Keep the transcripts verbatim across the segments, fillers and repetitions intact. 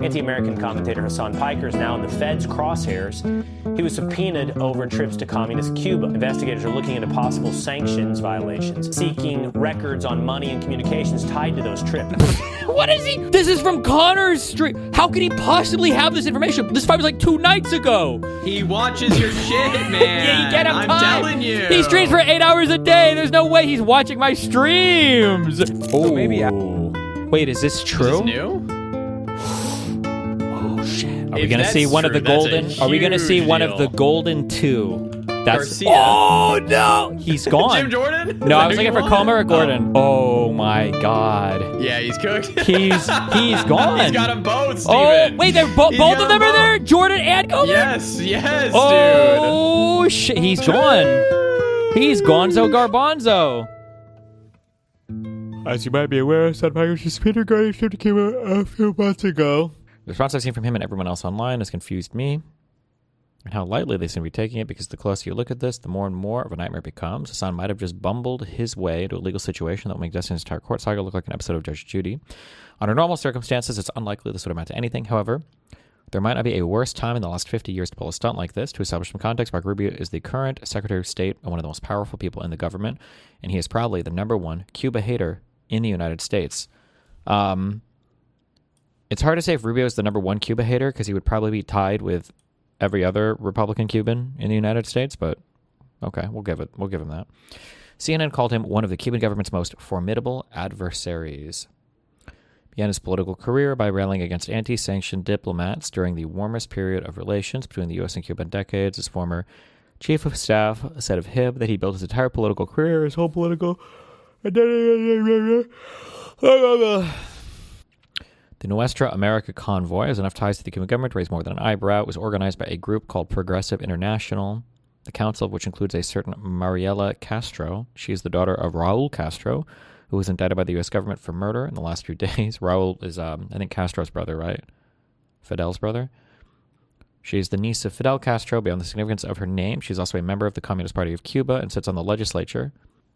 Anti-American commentator Hassan Piker is now in the Fed's crosshairs. He was subpoenaed over trips to communist Cuba. Investigators are looking into possible sanctions violations, seeking records on money and communications tied to those trips. What is he? This is from Connor's stream. How could he possibly have this information? This fight was like two nights ago. He watches your shit, man. Yeah, you get him I'm time. telling you. He streams for eight hours a day. There's no way he's watching my streams. Oh, maybe I- Wait, is this true? Is this new? Oh shit! Are If we gonna that's see one true, of the that's a golden? Are we gonna see huge one deal. of the golden two? That's Garcia. Oh no! He's gone. Jim Jordan? No, I was Who looking you for Comer or want? Gordon. Oh my god. Yeah, he's cooked. He's he's gone. He's got them both, Steven. Oh wait, they're bo- He's both got of them are both. there. Jordan and Comer. Yes, yes, dude. Oh shit! He's gone. He's Gonzo Garbanzo. As you might be aware, Hassan Piker was suspended regarding trip to Cuba a few months ago. The response I've seen from him and everyone else online has confused me, and how lightly they seem to be taking it, because the closer you look at this, the more and more of a nightmare it becomes. Hassan might have just bumbled his way into a legal situation that will make Destiny's entire court saga look like an episode of Judge Judy. Under normal circumstances, it's unlikely this would amount to anything. However, there might not be a worse time in the last fifty years to pull a stunt like this. To establish some context, Marco Rubio is the current Secretary of State and one of the most powerful people in the government, and he is probably the number one Cuba hater in the United States. Um, it's hard to say if Rubio is the number one Cuba hater, because he would probably be tied with every other Republican Cuban in the United States, but okay, we'll give it. We'll give him that. C N N called him one of the Cuban government's most formidable adversaries. Began his political career by railing against anti-sanctioned diplomats during the warmest period of relations between the U S and Cuba in decades. His former chief of staff said of him that he built his entire political career, his whole political... The Nuestra America convoy has enough ties to the Cuban government to raise more than an eyebrow. It was organized by a group called Progressive International, the council of which includes a certain Mariela Castro. She is the daughter of Raul Castro, who was indicted by the U S government for murder in the last few days. Raul is, um, I think, Castro's brother, right? Fidel's brother? She is the niece of Fidel Castro. Beyond the significance of her name, she's also a member of the Communist Party of Cuba and sits on the legislature.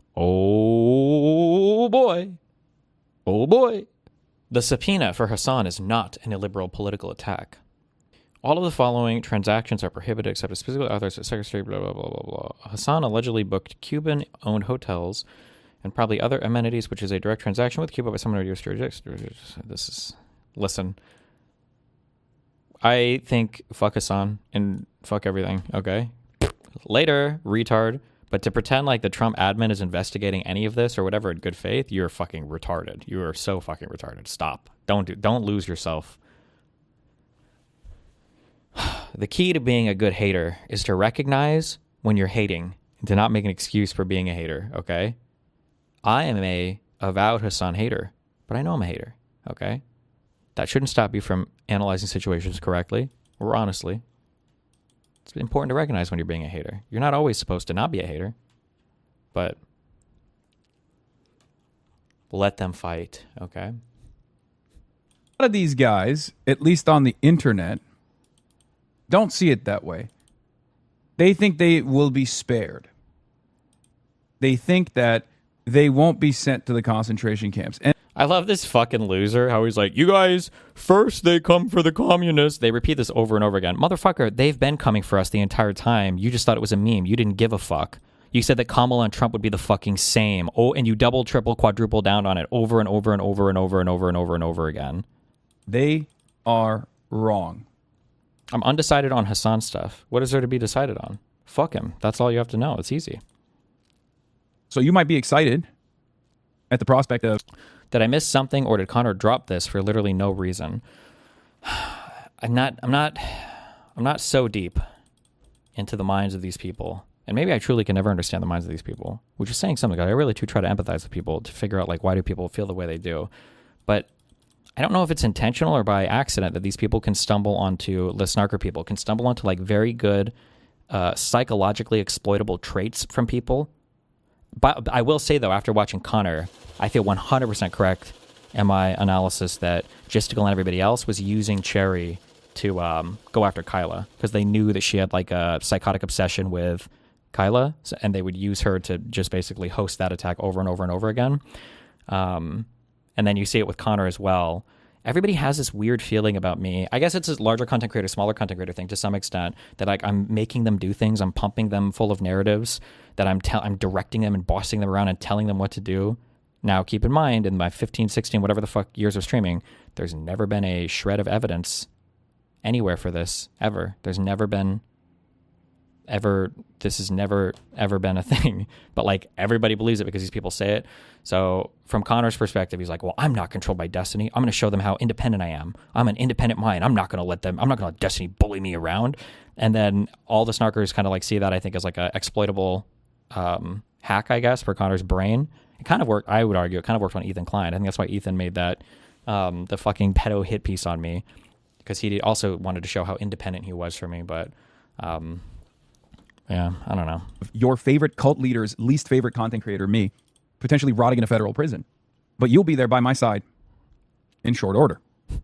Oh, boy. Oh, boy. The subpoena for Hassan is not an illiberal political attack. All of the following transactions are prohibited except as specifically authorized by the Secretary, blah, blah, blah, blah, blah. Hassan allegedly booked Cuban-owned hotels and probably other amenities, which is a direct transaction with Cuba by someone in U S jurisdiction. This is... Listen. I think fuck Hassan and fuck everything, okay? Later, retard. But to pretend like the Trump admin is investigating any of this or whatever in good faith, you're fucking retarded. You are so fucking retarded. Stop. Don't do, don't lose yourself. The key to being a good hater is to recognize when you're hating and to not make an excuse for being a hater, okay? I am a avowed Hassan hater, but I know I'm a hater, okay? That shouldn't stop you from analyzing situations correctly or honestly. It's important to recognize when you're being a hater. You're not always supposed to not be a hater, but let them fight, okay? A lot of these guys, at least on the internet, don't see it that way. They think they will be spared. They think that they won't be sent to the concentration camps. And I love this fucking loser, how he's like, you guys, first they come for the communists. They repeat this over and over again. Motherfucker, they've been coming for us the entire time. You just thought it was a meme. You didn't give a fuck. You said that Kamala and Trump would be the fucking same. Oh, and you double, triple, quadruple down on it over and over and over and over and over and over and over again. they are wrong. I'm undecided on Hassan stuff. What is there to be decided on? Fuck him. That's all you have to know. It's easy. So you might be excited at the prospect of... Did I miss something, or did Connor drop this for literally no reason? I'm not, I'm not, I'm not so deep into the minds of these people. And maybe I truly can never understand the minds of these people, which is saying something. I really do try to empathize with people to figure out, like, why do people feel the way they do? But I don't know if it's intentional or by accident that these people can stumble onto, the snarker people can stumble onto, like, very good uh, psychologically exploitable traits from people. But I will say, though, after watching Connor, I feel one hundred percent correct in my analysis that Gisticle and everybody else was using Cherry to um, go after Kyla because they knew that she had, like, a psychotic obsession with Kyla, and they would use her to just basically host that attack over and over and over again. Um, and then you see it with Connor as well. everybody has this weird feeling about me. I guess it's a larger content creator, smaller content creator thing to some extent, that like I'm making them do things. I'm pumping them full of narratives, that I'm tell I'm directing them and bossing them around and telling them what to do. Now, keep in mind, in my fifteen, sixteen, whatever the fuck years of streaming, there's never been a shred of evidence anywhere for this, ever. There's never been, ever, this has never, ever been a thing. But, like, everybody believes it because these people say it. So, from Connor's perspective, he's like, well, I'm not controlled by Destiny. I'm going to show them how independent I am. I'm an independent mind. I'm not going to let them, I'm not going to let Destiny bully me around. And then all the snarkers kind of, like, see that, I think, as, like, a exploitable um, hack, I guess, for Connor's brain. It kind of worked, I would argue, it kind of worked on Ethan Klein. I think that's why Ethan made that, um, the fucking pedo hit piece on me, because he also wanted to show how independent he was for me. But, um, yeah, I don't know. Your favorite cult leader's least favorite content creator, me, potentially rotting in a federal prison. But you'll be there by my side in short order.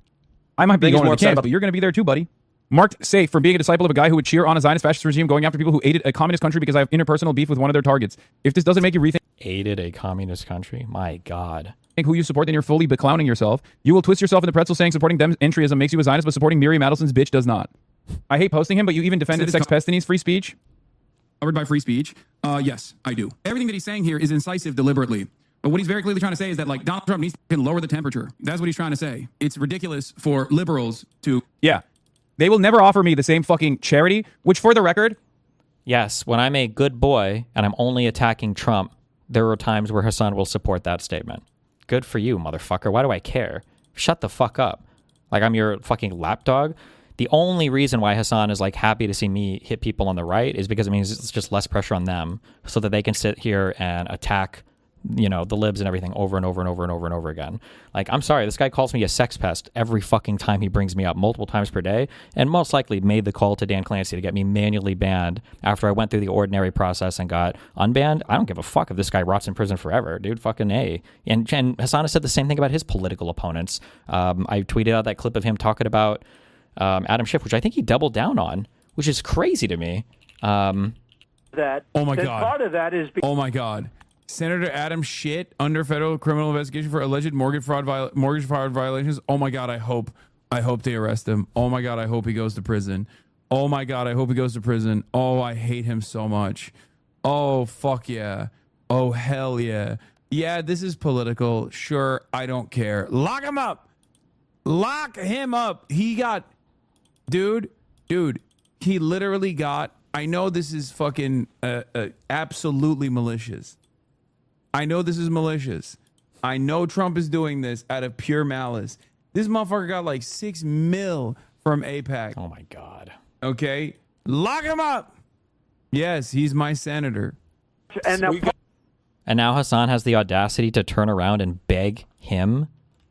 I might be going to the camp, but you're going to be there too, buddy. Marked safe for being a disciple of a guy who would cheer on a Zionist fascist regime going after people who aided a communist country because I have interpersonal beef with one of their targets. If this doesn't make you rethink Aided a communist country? My God. who you support, then you're fully beclowning yourself. You will twist yourself in the pretzel saying supporting them entryism makes you a Zionist, but supporting Miriam Adelson's bitch does not. I hate posting him, but you even defended Sex Pestini's free speech? Covered by free speech? Uh, yes, I do. Everything that he's saying here is incisive deliberately. But what he's very clearly trying to say is that, like, Donald Trump needs to lower the temperature. That's what he's trying to say. It's ridiculous for liberals to... Yeah. They will never offer me the same fucking charity, which, for the record... Yes, when I'm a good boy and I'm only attacking Trump, there are times where Hassan will support that statement. Good for you, motherfucker. Why do I care? Shut the fuck up. Like, I'm your fucking lapdog. The only reason why Hassan is, like, happy to see me hit people on the right is because it means it's just less pressure on them so that they can sit here and attack, you know, the libs and everything over and over and over and over and over again. Like, I'm sorry, this guy calls me a sex pest every fucking time he brings me up, multiple times per day, and most likely made the call to Dan Clancy to get me manually banned after I went through the ordinary process and got unbanned. I don't give a fuck if this guy rots in prison forever, dude. Fucking A. And, and Hassan has said the same thing about his political opponents. Um, I tweeted out that clip of him talking about um, Adam Schiff, which I think he doubled down on, which is crazy to me. Um, that. Oh my that God. Part of that is. Be- oh my God. Senator Adam Schiff under federal criminal investigation for alleged mortgage fraud viol- mortgage fraud violations. Oh my God, I hope I hope they arrest him. Oh my God, I hope he goes to prison. Oh my God, I hope he goes to prison. Oh, I hate him so much. Oh, fuck yeah. Oh, hell yeah. Yeah, this is political. Sure, I don't care. Lock him up. Lock him up. He got, dude, dude, he literally got, I know this is fucking uh, uh, absolutely malicious. I know this is malicious. I know Trump is doing this out of pure malice. This motherfucker got like six mil from AIPAC. oh my God. Okay? Lock him up. Yes, he's my senator. and now, And now Hassan has the audacity to turn around and beg him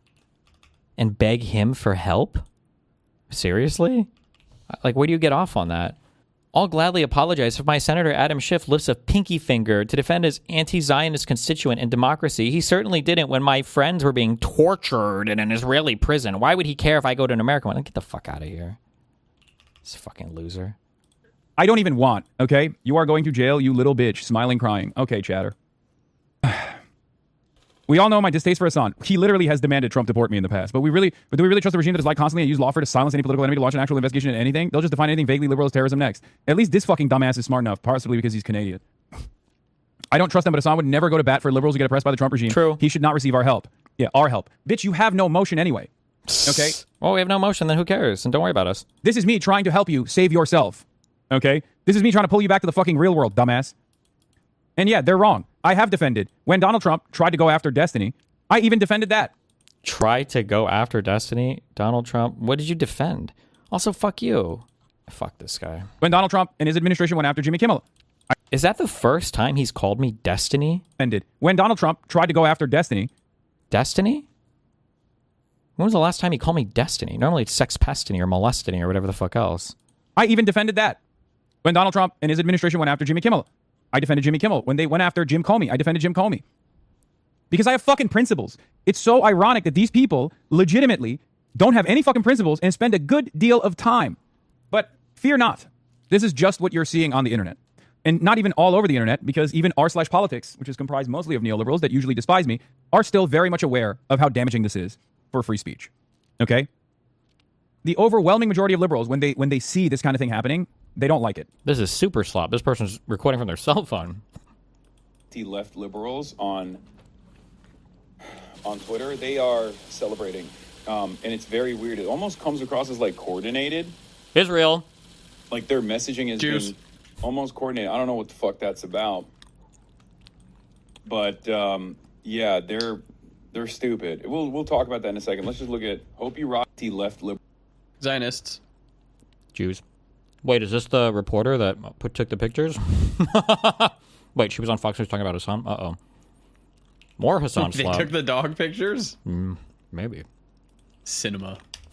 and beg him for help? Seriously? Like, where do you get off on that? I'll gladly apologize if my Senator Adam Schiff lifts a pinky finger to defend his anti-Zionist constituent in democracy. He certainly didn't when my friends were being tortured in an Israeli prison. Why would he care if I go to an American one? Get the fuck out of here. This fucking loser. I don't even want, okay? You are going to jail, you little bitch, smiling, crying. Okay, chatter. We all know my distaste for Hassan. He literally has demanded Trump deport me in the past. But we really, but do we really trust the regime that is like constantly use lawfare to silence any political enemy to launch an actual investigation into anything? They'll just define anything vaguely liberal as terrorism next. At least this fucking dumbass is smart enough, possibly because he's Canadian. I don't trust them, but Hassan would never go to bat for liberals who get oppressed by the Trump regime. True. He should not receive our help. Yeah, our help. Bitch, you have no motion anyway. Okay? Well, we have no motion, then who cares? And don't worry about us. This is me trying to help you save yourself. Okay? This is me trying to pull you back to the fucking real world, dumbass. And yeah, they're wrong. I have defended. When Donald Trump tried to go after Destiny, I even defended that. Try to go after Destiny, Donald Trump. What did you defend? Also, fuck you. Fuck this guy. When Donald Trump and his administration went after Jimmy Kimmel, I Is that the first time he's called me Destiny? defended. When Donald Trump tried to go after Destiny, Destiny? When was the last time he called me Destiny? Normally it's Sex Pestiny or Molestiny or whatever the fuck else. I even defended that. When Donald Trump and his administration went after Jimmy Kimmel, I defended Jimmy Kimmel. When they went after Jim Comey, I defended Jim Comey. Because I have fucking principles. It's so ironic that these people legitimately don't have any fucking principles and spend a good deal of time. But fear not. This is just what you're seeing on the internet. And not even all over the internet, because even r slash politics, which is comprised mostly of neoliberals that usually despise me, are still very much aware of how damaging this is for free speech. Okay? The overwhelming majority of liberals, when they when they see this kind of thing happening, they don't like it. This is super slop. This person's recording from their cell phone. Left liberals on on Twitter, they are celebrating, um, and it's very weird. It almost comes across as like coordinated. Israel. Like their messaging is Jews. almost coordinated. I don't know what the fuck that's about, but um, yeah, they're they're stupid. We'll we'll talk about that in a second. Let's just look at Hope You Rock left liberal. Zionists. Jews. Wait, is this the reporter that put took the pictures? Wait, she was on Fox News talking about Hassan? Uh-oh. More Hassan They slop. took the dog pictures? Mm, maybe. Cinema.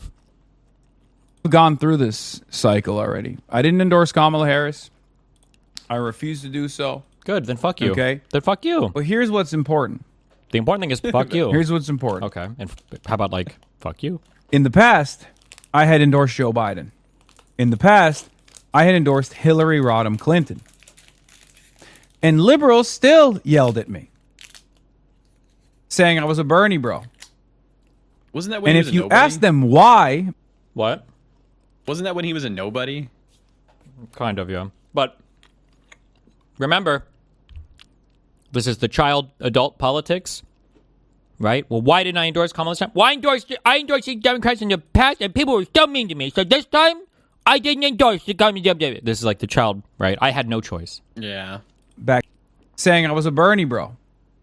We've gone through this cycle already. I didn't endorse Kamala Harris. I refuse to do so. Good, then fuck you. Okay. Then fuck you. But here's what's important. The important thing is fuck you. Here's what's important. Okay. And f- how about, like, fuck you? In the past, I had endorsed Joe Biden. In the past, I had endorsed Hillary Rodham Clinton. And liberals still yelled at me, saying I was a Bernie bro. Wasn't that when And he if was a you nobody? ask them why, What? Wasn't that when he was a nobody? Kind of, yeah. But remember, this is the child adult politics, right? Well, why didn't I endorse Kamala Harris? Why endorsed I endorsed the Democrats in the past, and people were so mean to me. So this time, I didn't endorse the Democrats. This is like the child, right? I had no choice. Yeah. back saying I was a Bernie bro.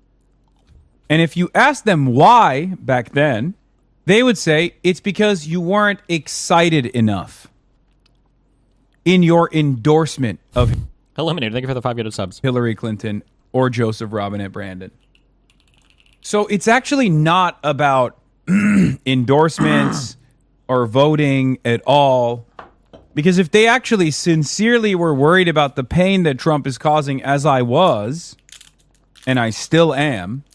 And if you ask them why back then, they would say it's because you weren't excited enough in your endorsement of Eliminated. Thank you for the five gifted subs. Hillary Clinton or Joseph Robinette Brandon. So it's actually not about endorsements or voting at all. Because if they actually sincerely were worried about the pain that Trump is causing, as I was, and I still am,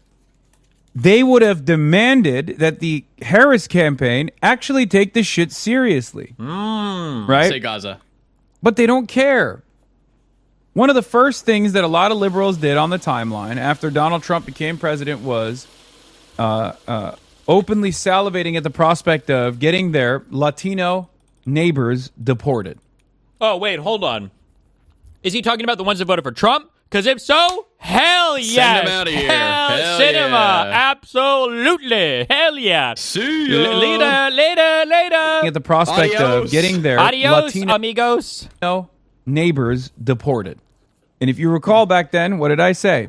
they would have demanded that the Harris campaign actually take this shit seriously. Mm. Right? Say Gaza. But they don't care. One of the first things that a lot of liberals did on the timeline after Donald Trump became president was uh, uh, openly salivating at the prospect of getting their Latino neighbors deported. Oh, wait, hold on. Is he talking about the ones that voted for Trump? Because if so, hell yes. Send them out of here. Hell, Hell cinema. yeah. Absolutely. Hell yeah. See ya. L- later, later, later. At the prospect Adios. of getting their Adios, Latino amigos. neighbors deported. And if you recall back then, what did I say?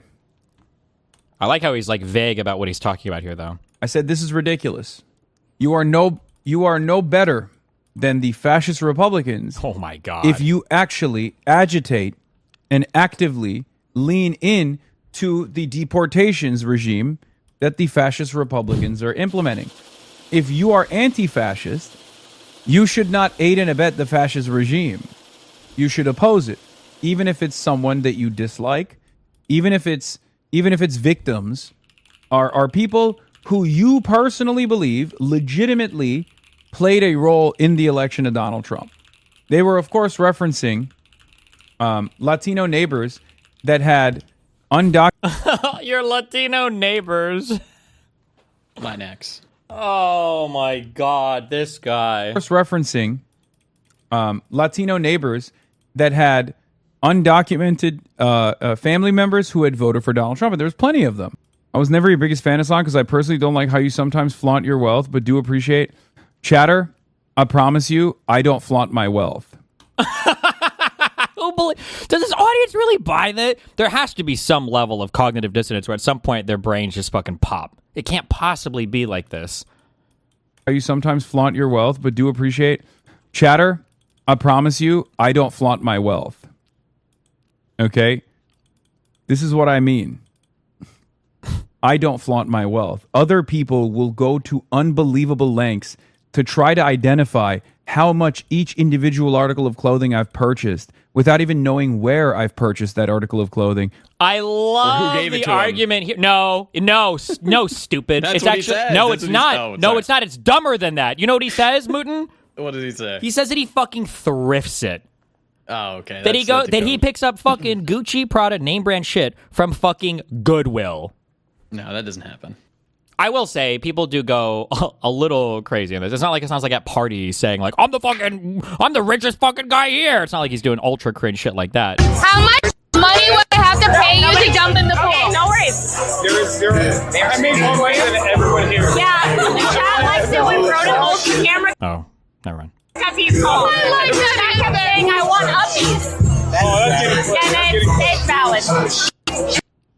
I like how he's like vague about what he's talking about here, though. I said this is ridiculous. You are no you are no better than the fascist Republicans Oh my God. if you actually agitate and actively lean in to the deportations regime that the fascist Republicans are implementing. If you are anti-fascist, you should not aid and abet the fascist regime. You should oppose it, even if it's someone that you dislike, even if it's even if its victims are are people who you personally believe legitimately played a role in the election of Donald Trump. They were, of course, referencing um, Latino neighbors that had undocumented Your Latino neighbors. Latinx. Oh my God, this guy. referencing um, Latino neighbors that had undocumented uh, uh, family members who had voted for Donald Trump, and there was plenty of them. I was never your biggest fan of Islam because I personally don't like how you sometimes flaunt your wealth, but do appreciate chatter. I promise you, I don't flaunt my wealth. Who belie- Does this audience really buy that? There has to be some level of cognitive dissonance where at some point their brains just fucking pop. It can't possibly be like this. How you sometimes flaunt your wealth, but do appreciate chatter. I promise you, I don't flaunt my wealth. Okay? This is what I mean. I don't flaunt my wealth. Other people will go to unbelievable lengths to try to identify how much each individual article of clothing I've purchased without even knowing where I've purchased that article of clothing. I love gave it the to him? argument here. No, no, s- no, stupid. That's it's what he actually says. no, That's it's what he- not. oh, no, sorry. it's not. It's dumber than that. You know what he says, Mooten? What did he say? He says that he fucking thrifts it. oh, okay. That he That's- go that's a that he code. picks up fucking Gucci, Prada, name brand shit from fucking Goodwill. No, that doesn't happen. I will say people do go a little crazy in this. It's not like it sounds like at parties saying like, I'm the fucking, I'm the richest fucking guy here. It's not like he's doing ultra cringe shit like that. How much money would I have to pay you to jump in the pool? Okay, no worries. There is, there is, I made more money than everyone here. Yeah, the chat likes it when Broden holds the camera. Oh, never mind. Because he's cold. I like The that chat kept saying, I want uppies. Oh, that's it. And it's, it's valid.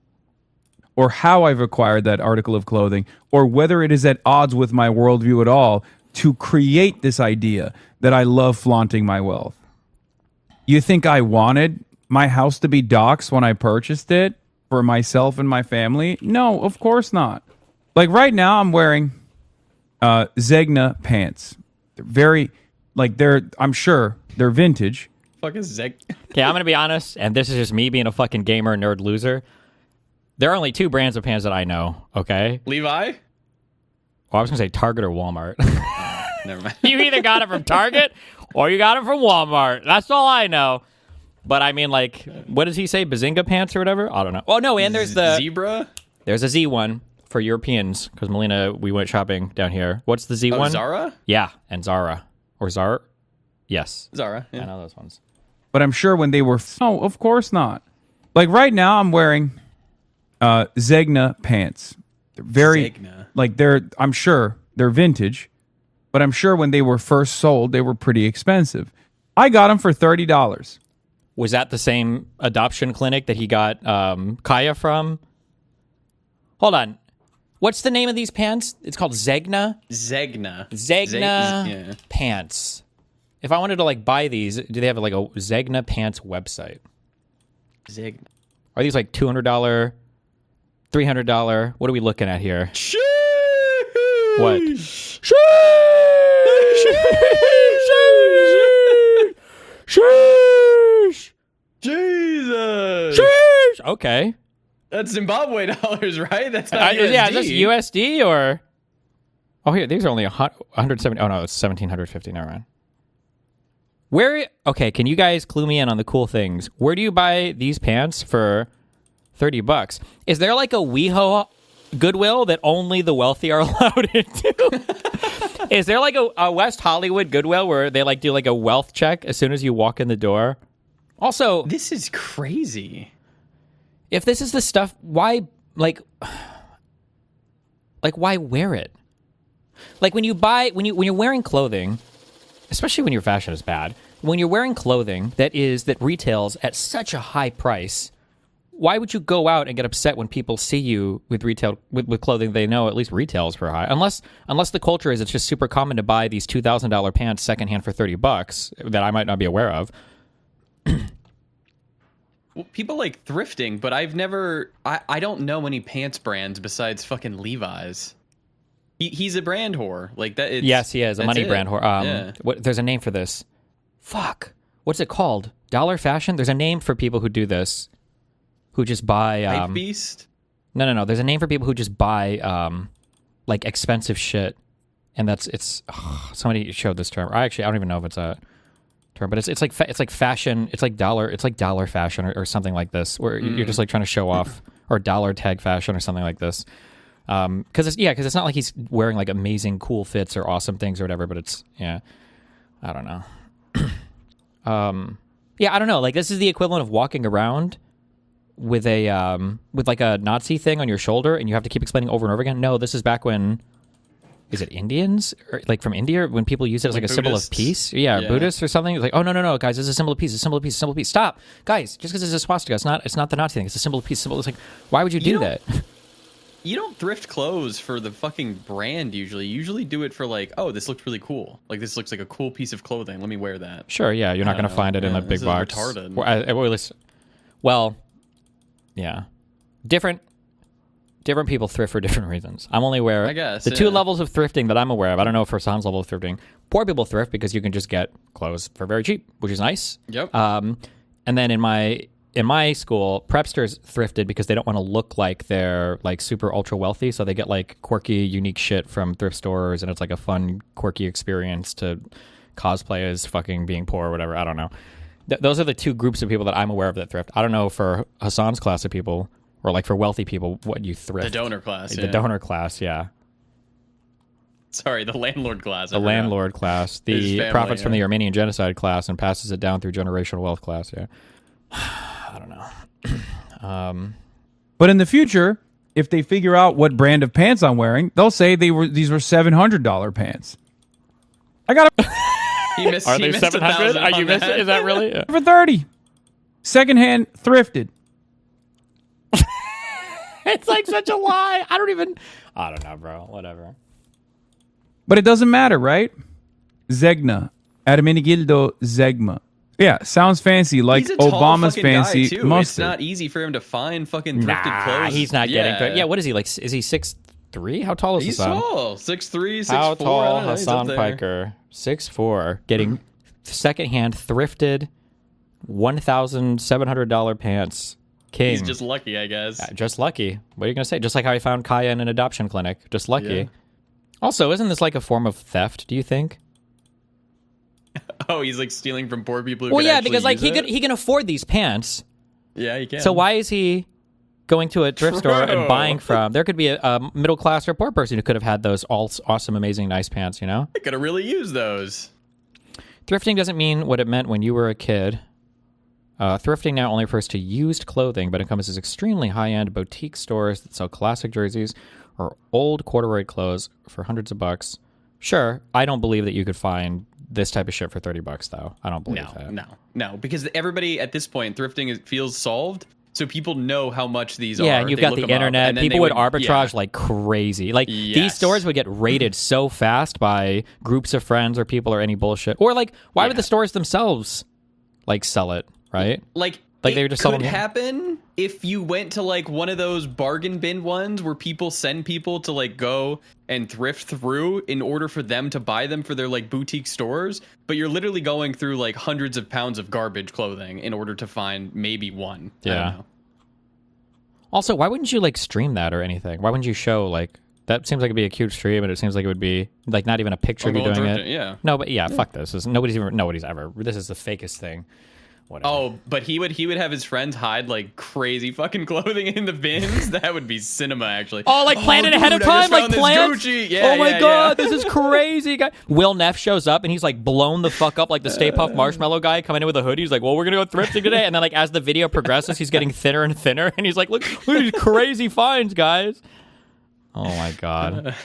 or how I've acquired that article of clothing, or whether it is at odds with my worldview at all to create this idea that I love flaunting my wealth. You think I wanted my house to be doxxed when I purchased it for myself and my family? No, of course not. Like right now I'm wearing uh, Zegna pants. They're very, like they're, I'm sure they're vintage. Fuck is Zeg? Okay, I'm going to be honest, and this is just me being a fucking gamer, nerd, loser. There are only two brands of pants that I know, okay? Levi? Well, I was going to say Target or Walmart. Never mind. You either got it from Target or you got it from Walmart. That's all I know. But I mean, like, what does he say? Bazinga pants or whatever? I don't know. Oh, no, and there's the... Zebra? There's a Z one for Europeans, because Melina, we went shopping down here. What's the Z one? Oh, Zara? Yeah, and Zara. Or Zara? Yes. Zara, yeah. I know those ones. But I'm sure when they were... Oh, of course not. Like right now I'm wearing uh, Zegna pants. They're very... Zegna. Like they're... I'm sure they're vintage. But I'm sure when they were first sold, they were pretty expensive. I got them for thirty dollars. Was that the same adoption clinic that he got um, Kaya from? Hold on. What's the name of these pants? It's called Zegna? Zegna. Zegna Zeg- yeah. pants. If I wanted to like buy these, do they have like a Zegna pants website? Zegna. Are these like two hundred dollars, three hundred dollars? What are we looking at here? Sheesh. What? Sheesh! Sheesh! Jesus. Sheesh! Okay. That's Zimbabwe dollars, right? That's not Uh, U S D. yeah, is this U S D or? Oh, here, these are only one hundred seventy. Oh no, it's seventeen fifty. Never mind. Where? Okay, can you guys clue me in on the cool things? Where do you buy these pants for thirty bucks? Is there like a WeHo Goodwill that only the wealthy are allowed into? Is there like a, a West Hollywood Goodwill where they like do like a wealth check as soon as you walk in the door? Also, This is crazy. if this is the stuff, why like like why wear it? Like when you buy when you when you're wearing clothing, especially when your fashion is bad, when you're wearing clothing that is that retails at such a high price, why would you go out and get upset when people see you with retail with, with clothing they know at least retails for high? Unless unless the culture is it's just super common to buy these two thousand dollar pants secondhand for thirty bucks that I might not be aware of. Well, people like thrifting, but I've never... I, I don't know any pants brands besides fucking Levi's. He, he's a brand whore. Like that. It's, Yes, he is a that's money it. brand whore. Um, yeah. what, there's a name for this. Fuck. What's it called? Dollar fashion? There's a name for people who do this. Who just buy. Hype Um, Beast? no, no, no. There's a name for people who just buy um, like expensive shit, and that's it's. Oh, somebody showed this term. I actually I don't even know if it's a term, but it's it's like fa- it's like fashion. It's like dollar. It's like dollar fashion or, or something like this, where Mm. you're just like trying to show off, or dollar tag fashion or something like this. Um, because it's yeah, because it's not like he's wearing like amazing cool fits or awesome things or whatever, but it's yeah, I don't know. um, yeah, I don't know. Like this is the equivalent of walking around with a um with like a Nazi thing on your shoulder, and you have to keep explaining over and over again. No, this is back when. Is it Indians or like from India when people use it as like, Like a symbol of Buddhists. peace? Yeah, Yeah. Buddhists or something. It's like, oh no, no, no, guys, this is a symbol of peace. It's a symbol of peace. It's a symbol of peace. It's a symbol of peace. Stop, guys. Just because it's a swastika, it's not. It's not the Nazi thing. It's a symbol of peace. Symbol. It's like, why would you do You that? You don't thrift clothes for the fucking brand usually. You usually do it for like, oh, this looks really cool. Like this looks like a cool piece of clothing. Let me wear that. Sure, yeah, you're not I going don't to know. find it in Yeah, a big this is box. retarded. Well, I- or at least- well, yeah, different. Different people thrift for different reasons. I'm only aware I guess, the two yeah. levels of thrifting that I'm aware of. I don't know for Hassan's level of thrifting. Poor people thrift because you can just get clothes for very cheap, which is nice. Yep. Um, and then in my in my school, prepsters thrifted because they don't want to look like they're like super ultra wealthy, so they get like quirky, unique shit from thrift stores, and it's like a fun, quirky experience to cosplay as fucking being poor or whatever. I don't know. Th- those are the two groups of people that I'm aware of that thrift. I don't know for Hassan's class of people or like for wealthy people, what you thrift. The donor class, The yeah. donor class, yeah. Sorry, the landlord class. The landlord class. The family, profits from yeah. the Armenian genocide class and passes it down through generational wealth class, yeah. I don't know. um, But in the future, if they figure out what brand of pants I'm wearing, they'll say they were these were seven hundred dollars pants. I got a He missed, Are he they missed seven hundred? a thousand Are you on missing? that. Is that really? Yeah. for thirty. Secondhand, thrifted. It's like such a lie. I don't even. I don't know, bro. Whatever. But it doesn't matter, right? Zegna. Ermenegildo Zegma. Yeah, sounds fancy, like He's a tall Obama's fucking fancy guy, too. mustard. It's not easy for him to find fucking thrifted Nah, clothes. he's not getting. yeah. Yeah. What is he like? Is he six three? How tall is He's Hassan? tall. six three, six How four. tall I don't know, he's up Hassan there. Piker? Six four, getting secondhand thrifted, one thousand seven hundred dollar pants. King. He's just lucky, I guess. Uh, just lucky. What are you gonna say? Just like how I found Kaya in an adoption clinic. Just lucky. Yeah. Also, isn't this like a form of theft? Do you think? Oh, he's like stealing from poor people. Who Well, could yeah, actually because like use he it? could he can afford these pants. Yeah, he can. So why is he going to a thrift store and True. buying from? There could be a, a middle class or poor person who could have had those all awesome, amazing, nice pants. You know, I could have really used those. thrifting doesn't mean what it meant when you were a kid. Uh, thrifting now only refers to used clothing, but encompasses extremely high-end boutique stores that sell classic jerseys or old corduroy clothes for hundreds of bucks. Sure, I don't believe that you could find this type of shit for thirty bucks, though. I don't believe No, that. no, no, because everybody at this point, thrifting is, feels solved. So people know how much these are. Yeah, and you've They got look the them up, internet. and then People they would arbitrage yeah. like crazy. Like these Yes. stores would get raided so fast by groups of friends or people or any bullshit. Or like, why would Yeah. the stores themselves like sell it? Right? Like, Like it they were just could selling- happen if you went to like one of those bargain bin ones where people send people to like go and thrift through in order for them to buy them for their like boutique stores. But you're literally going through like hundreds of pounds of garbage clothing in order to find maybe one. I Yeah. don't know. Also, why wouldn't you like stream that or anything? Why wouldn't you show like that? Seems like it'd be a cute stream, and it seems like it would be like not even a picture of Or you go doing thrifting, it. yeah. No, but yeah, fuck this. this is, nobody's even nobody's ever. This is the fakest thing. Whatever. Oh, but he would he would have his friends hide like crazy fucking clothing in the bins. That would be cinema, actually. Oh, like plan it dude, ahead of I time, just like found this plan. Gucci. Yeah, oh my yeah, god, yeah. this is crazy, guy. Will Neff shows up and he's like blown the fuck up, like the Stay Puft Marshmallow guy coming in with a hoodie. He's like, "Well, we're gonna go thrifting today," and then like as the video progresses, he's getting thinner and thinner, and he's like, "Look, look at these crazy finds, guys." Oh my god.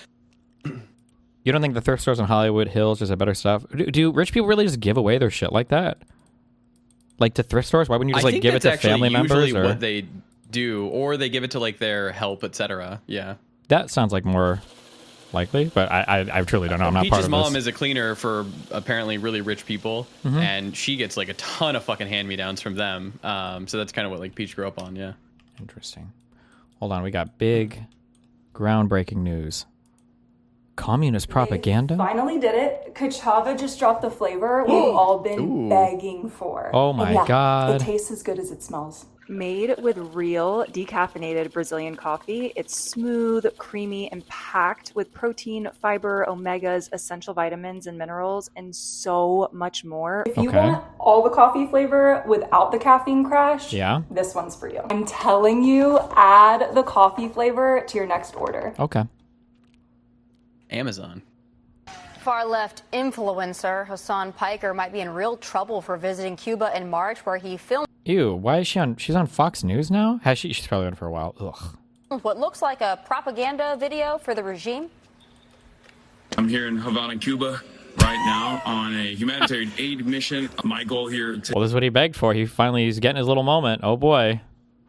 You don't think the thrift stores in Hollywood Hills just have better stuff? Do, do rich people really just give away their shit like that? Like to thrift stores? Why wouldn't you just I like think give it that's to family actually members? usually Or what they do, or they give it to like their help, et cetera. Yeah. that sounds like more likely, but I I, I truly don't know. I'm not part Peach's of mom this. is a cleaner for apparently really rich people, Mhm. and she gets like a ton of fucking hand me downs from them. Um, so that's kind of what like Peach grew up on. Yeah. Interesting. Hold on, we got big, groundbreaking news. Communist propaganda? Finally did it. Kachava just dropped the flavor we've all been Ooh. begging for. Oh my And yeah, God. It tastes as good as it smells. Made with real decaffeinated Brazilian coffee. It's smooth, creamy, and packed with protein, fiber, omegas, essential vitamins and minerals, and so much more. If you Okay. want all the coffee flavor without the caffeine crash, Yeah. this one's for you. I'm telling you, add the coffee flavor to your next order. Okay. Amazon. Far left influencer Hassan Piker might be in real trouble for visiting Cuba in March, where he filmed Ew, why is she on? She's on Fox News now? Has she? She's probably on for a while. Ugh. what looks like a propaganda video for the regime. I'm here in Havana, Cuba, right now on a humanitarian aid mission. My goal here Well, this is what he begged for. He finally he's getting his little moment. Oh boy.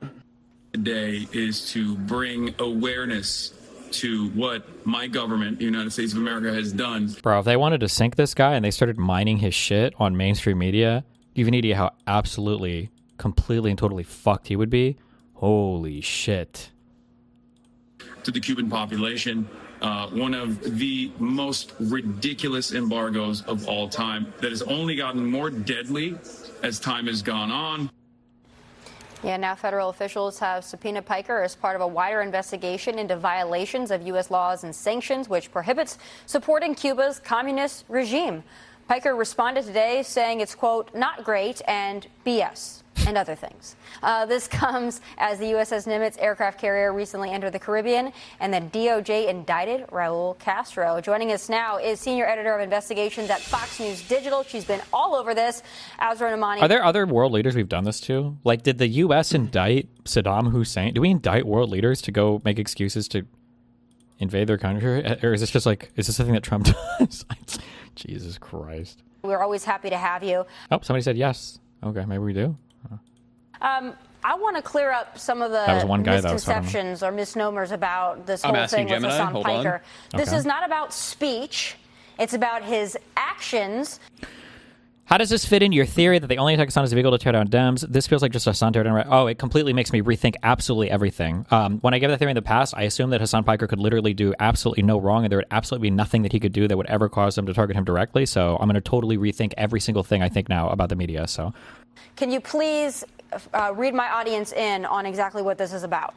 today is to bring awareness to what my government, the United States of America, has done. Bro, if they wanted to sink this guy and they started mining his shit on mainstream media, you have an idea how absolutely, completely, and totally fucked he would be? Holy shit. To the Cuban population, uh, one of the most ridiculous embargoes of all time that has only gotten more deadly as time has gone on. Yeah, now federal officials have subpoenaed Piker as part of a wider investigation into violations of U S laws and sanctions, which prohibits supporting Cuba's communist regime. Piker responded today saying it's, quote, not great and B S. and other things. Uh, this comes as the U S S Nimitz aircraft carrier recently entered the Caribbean, and the D O J indicted Raul Castro. Joining us now is senior editor of investigations at Fox News Digital. She's been all over this. Azra Namani. Are there other world leaders we've done this to? Like, did the U S indict Saddam Hussein? Do we indict world leaders to go make excuses to invade their country? Or is this just like, is this something that Trump does? Jesus Christ. We're always happy to have you. Oh, somebody said yes. Okay, maybe we do. Um, I want to clear up some of the That was one guy that was misconceptions or misnomers about this I'm whole asking thing with Gemini. Hassan Hold Piker. on. This Okay. is not about speech. It's about his actions. How does this fit into your theory that the only attack Hassan is a vehicle to tear down Dems? This feels like just Hassan tear down. Oh, it completely makes me rethink absolutely everything. Um, when I gave that theory in the past, I assumed that Hassan Piker could literally do absolutely no wrong, and there would absolutely be nothing that he could do that would ever cause them to target him directly. So I'm going to totally rethink every single thing I think now about the media. So, Can you please uh, read my audience in on exactly what this is about?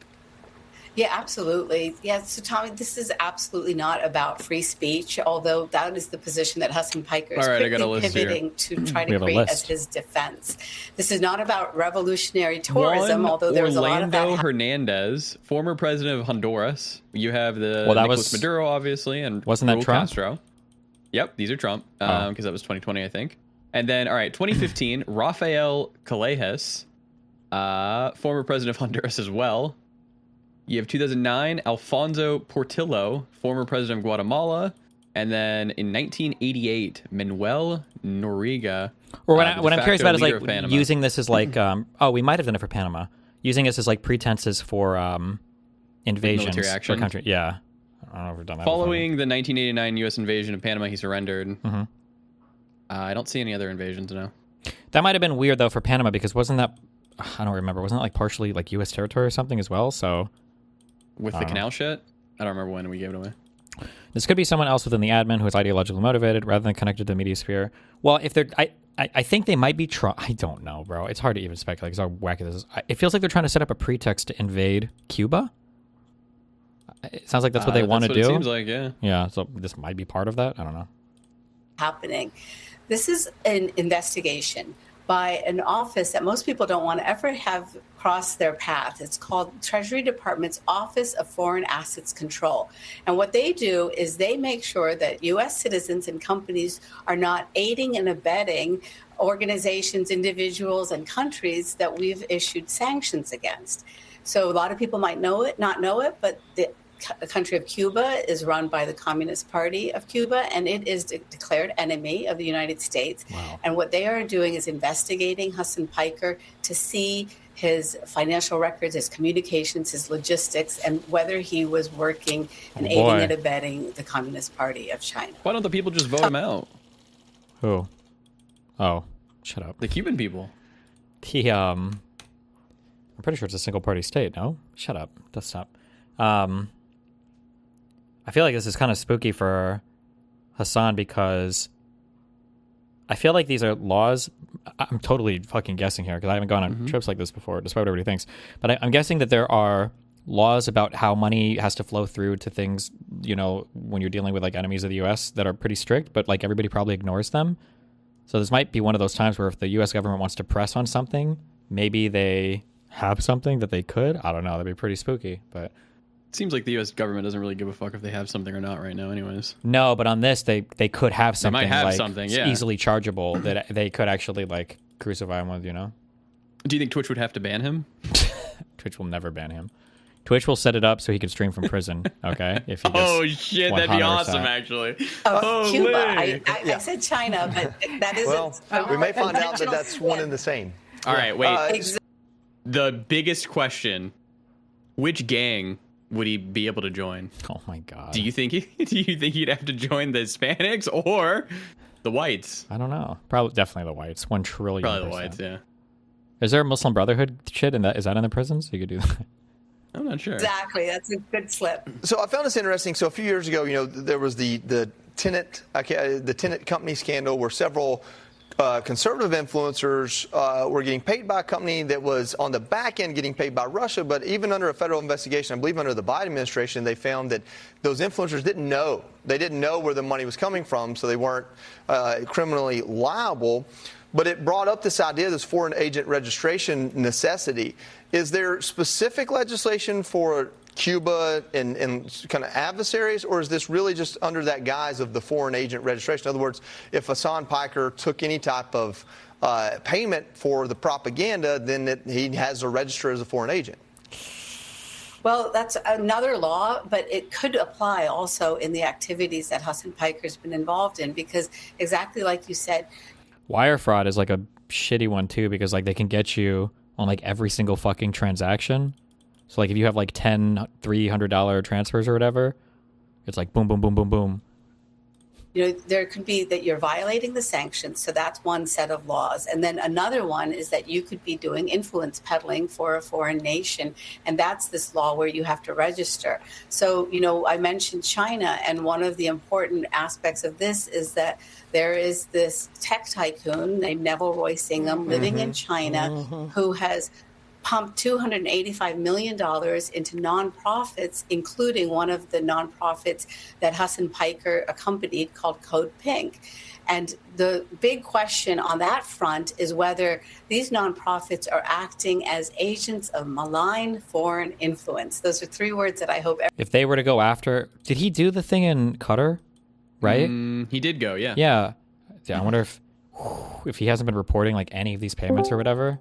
Yeah, absolutely. Yeah, so Tommy, this is absolutely not about free speech, although that is the position that Hassan Piker is All right, I got a quickly list here. pivoting to try We to have a create list. as his defense. This is not about revolutionary tourism, Juan although there was a lot of that. Orlando hap- Hernandez, former president of Honduras. You have the Well, that Nicolas was- Maduro, obviously, and Wasn't that Raul Trump? Castro. Yep, these are Trump, because Oh. that was twenty twenty, I think. And then, all right, twenty fifteen, Rafael Callejas, uh, former president of Honduras as well. You have two thousand nine, Alfonso Portillo, former president of Guatemala. And then in nineteen eighty-eight, Manuel Noriega. or what, uh, I, the what I'm de curious facto about is leader like of Panama. using this as like, um, oh, we might have done it for Panama, using this as like pretenses for um, invasions military for action. country. Yeah, I don't know if we've done that. before. Following the nineteen eighty-nine U S invasion of Panama, he surrendered. Mhm. Uh, I don't see any other invasions now. That might have been weird though for Panama because wasn't that I don't remember wasn't that like partially like U S territory or something as well? So With I the don't know. canal shit? I don't remember when we gave it away. This could be someone else within the admin who is ideologically motivated rather than connected to the media sphere. Well, if they're, I, I, I think they might be trying. I don't know, bro. It's hard to even speculate because how wacky this is. I, it feels like they're trying to set up a pretext to invade Cuba. It sounds like that's what Uh, they want to what do. It seems like, yeah. Yeah. So this might be part of that. I don't know. happening. This is an investigation by an office that most people don't want to ever have cross their path. It's called Treasury Department's Office of Foreign Assets Control. And what they do is they make sure that U S citizens and companies are not aiding and abetting organizations, individuals, and countries that we've issued sanctions against. So a lot of people might know it, not know it, but the the country of Cuba is run by the Communist Party of Cuba, and it is de- declared enemy of the United States. Wow. And what they are doing is investigating Hassan Piker to see his financial records, his communications, his logistics, and whether he was working and Oh, aiding boy. and abetting the Communist Party of China. Why don't the people just vote him out? Who? Oh, shut up. The Cuban people. He um, I'm pretty sure it's a single party state. No, shut up. Just stop. Um, I feel like this is kind of spooky for Hassan because I feel like these are laws. I'm totally fucking guessing here because I haven't gone on Mm-hmm. trips like this before, despite what everybody thinks. But I, I'm guessing that there are laws about how money has to flow through to things, you know, when you're dealing with like enemies of the U S that are pretty strict, but like everybody probably ignores them. So this might be one of those times where if the U S government wants to press on something, maybe they have something that they could. I don't know. That'd be pretty spooky, but It seems like the U S government doesn't really give a fuck if they have something or not right now, anyways. no, but on this, they, they could have They something might have like something, yeah. easily chargeable that they could actually like crucify him with, you know? Do you think Twitch would have to ban him? Twitch will never ban him. Twitch will set it up so he can stream from prison, okay? If he gets Oh shit, one that'd be hot or awesome, sat. actually. Oh, Cuba. Holy. I, I, I said China, but that isn't. Well, we may find out that that's one and the same. All right, wait. Uh, Ex- The biggest question: which gang would he be able to join? Oh my god. Do you think he? Do you think he'd have to join the Hispanics or the whites? I don't know. Probably, definitely the whites. One trillion. Probably the percent. whites. Yeah, Is there a Muslim Brotherhood shit in that? Is that in the prisons? You could do that. I'm not sure. Exactly. That's a good slip. So I found this interesting. So a few years ago, you know, there was the the tenant uh, the tenant company scandal where several uh, conservative influencers uh, were getting paid by a company that was on the back end getting paid by Russia. But even under a federal investigation, I believe under the Biden administration, they found that those influencers didn't know. They didn't know where the money was coming from, so they weren't uh, criminally liable. But it brought up this idea, this foreign agent registration necessity. Is there specific legislation for Cuba and, and kind of adversaries, or is this really just under that guise of the foreign agent registration? In other words, if Hassan Piker took any type of uh, payment for the propaganda, then it, he has to register as a foreign agent. Well, that's another law, but it could apply also in the activities that Hassan Piker's been involved in, because exactly like you said, Wire fraud is like a shitty one too, because like they can get you on like every single fucking transaction. So like if you have like ten three hundred dollar transfers or whatever, it's like boom, boom, boom, boom, boom. you know, there could be that you're violating the sanctions. So that's one set of laws. And then another one is that you could be doing influence peddling for a foreign nation. And that's this law where you have to register. So, you know, I mentioned China. And one of the important aspects of this is that there is this tech tycoon named Neville Roy Singham living Mhm. in China Mhm. who has pumped two hundred eighty-five million dollars into nonprofits, including one of the nonprofits that Hassan Piker accompanied called Code Pink. And the big question on that front is whether these nonprofits are acting as agents of malign foreign influence. Those are three words that I hope everyone. If they were to go after, did he do the thing in Qatar? Right? Mm, he did go, yeah. Yeah. Yeah. I wonder if if he hasn't been reporting like any of these payments or whatever.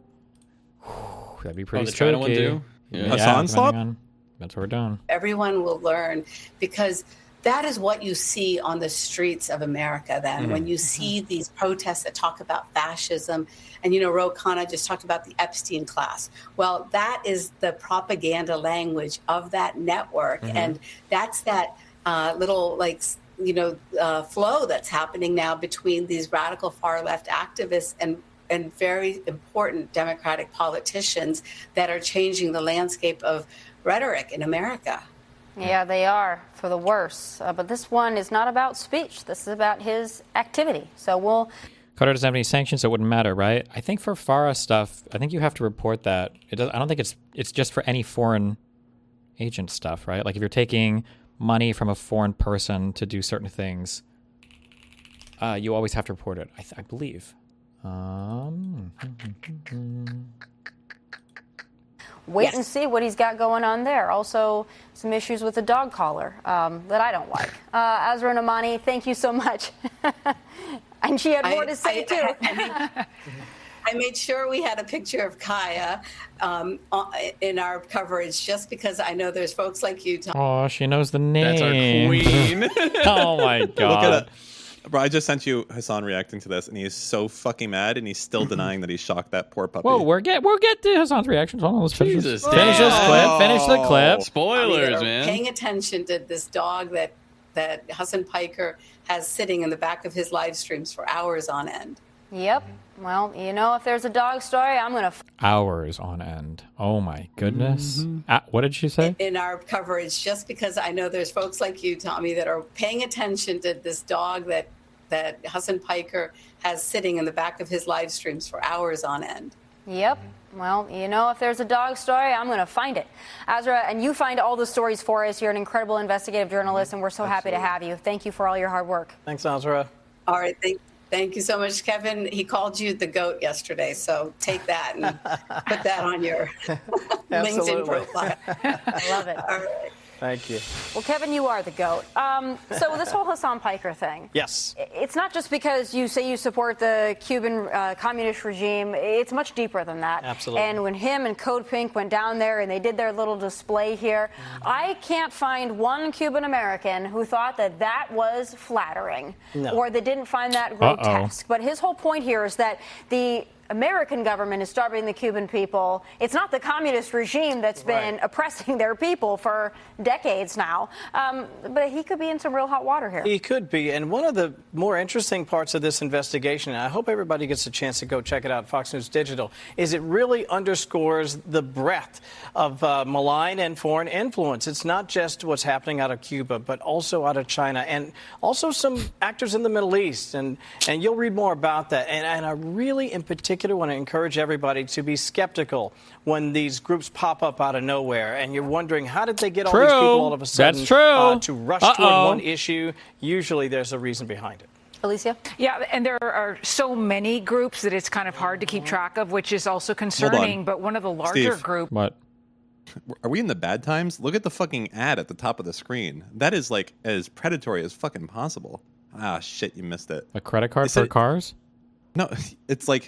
That'd be pretty Oh, the China one spooky. too? Yeah, Yeah. Hassan Slop? That's what we're doing. Everyone will learn, because that is what you see on the streets of America then, Mhm. when you see these protests that talk about fascism. And, you know, Ro Khanna just talked about the Epstein class. Well, that is the propaganda language of that network. Mhm. And that's that uh, little, like, s- you know, uh, flow that's happening now between these radical far left activists and and very important Democratic politicians that are changing the landscape of rhetoric in America. Yeah, they are, for the worse. Uh, but this one is not about speech. This is about his activity. So we'll... Qatar doesn't have any sanctions, so it wouldn't matter, right? I think for FARA stuff, I think you have to report that. It does, I don't think it's it's just for any foreign agent stuff, right? Like if you're taking money from a foreign person to do certain things, uh, you always have to report it, I, th- I believe. Um... Wait Yes. and see what he's got going on there. Also, some issues with the dog collar um, that I don't like. Uh, Azra Namani, thank you so much. And she had more I- to say, I- too. I- I made, I made sure we had a picture of Kaya um, uh, in our coverage, just because I know there's folks like you, Tom. Oh, she knows the name. That's our queen. Oh my god. Look at it. Bro, I just sent you Hassan reacting to this, and he is so fucking mad, and he's still denying that he shocked that poor puppy. Whoa, we're get we'll get to Hassan's reactions. Hold on, let's finish Jesus, this. Finish this damn. clip. Finish the clip. Spoilers, that are man. Paying attention to this dog that that Hassan Piker has sitting in the back of his live streams for hours on end. Yep. Well, you know, if there's a dog story, I'm going to... F- Hours on end. Oh my goodness. Ah, what did she say? In our coverage, just because I know there's folks like you, Tommy, that are paying attention to this dog that that Hassan Piker has sitting in the back of his live streams for hours on end. Yep. Well, you know, if there's a dog story, I'm going to find it. Azra, and you find all the stories for us. You're an incredible investigative journalist, and we're so happy to have you. Thank you for all your hard work. Thanks, Azra. All right, thank, thank you so much, Kevin. He called you the GOAT yesterday, so take that and put that on your LinkedIn Absolutely. profile. I love it. All right. Thank you. Well, Kevin, you are the GOAT. Um, so this whole Hassan Piker thing. Yes. It's not just because you say you support the Cuban uh, communist regime. It's much deeper than that. Absolutely. And when him and Code Pink went down there and they did their little display here, I can't find one Cuban American who thought that that was flattering No. or that didn't find that Uh-oh. grotesque. But his whole point here is that the American government is starving the Cuban people. It's not the communist regime that's been Right. oppressing their people for decades now. Um, but he could be in some real hot water here. He could be. And one of the more interesting parts of this investigation, and I hope everybody gets a chance to go check it out, Fox News Digital, is it really underscores the breadth of uh, malign and foreign influence. It's not just what's happening out of Cuba, but also out of China, and also some actors in the Middle East. And, and you'll read more about that. And, and I really, in particular, want to encourage everybody to be skeptical when these groups pop up out of nowhere and you're wondering, how did they get all True. these people all of a sudden That's true. Uh, to rush Uh-oh. toward one issue? Usually there's a reason behind it. Alicia? Yeah, and there are so many groups that it's kind of hard to keep track of, which is also concerning. But one of the larger Steve. groups. What? Are we in the bad times? Look at the fucking ad at the top of the screen. That is like as predatory as fucking possible. Ah, shit, you missed it. A credit card It for said- cars? No, it's like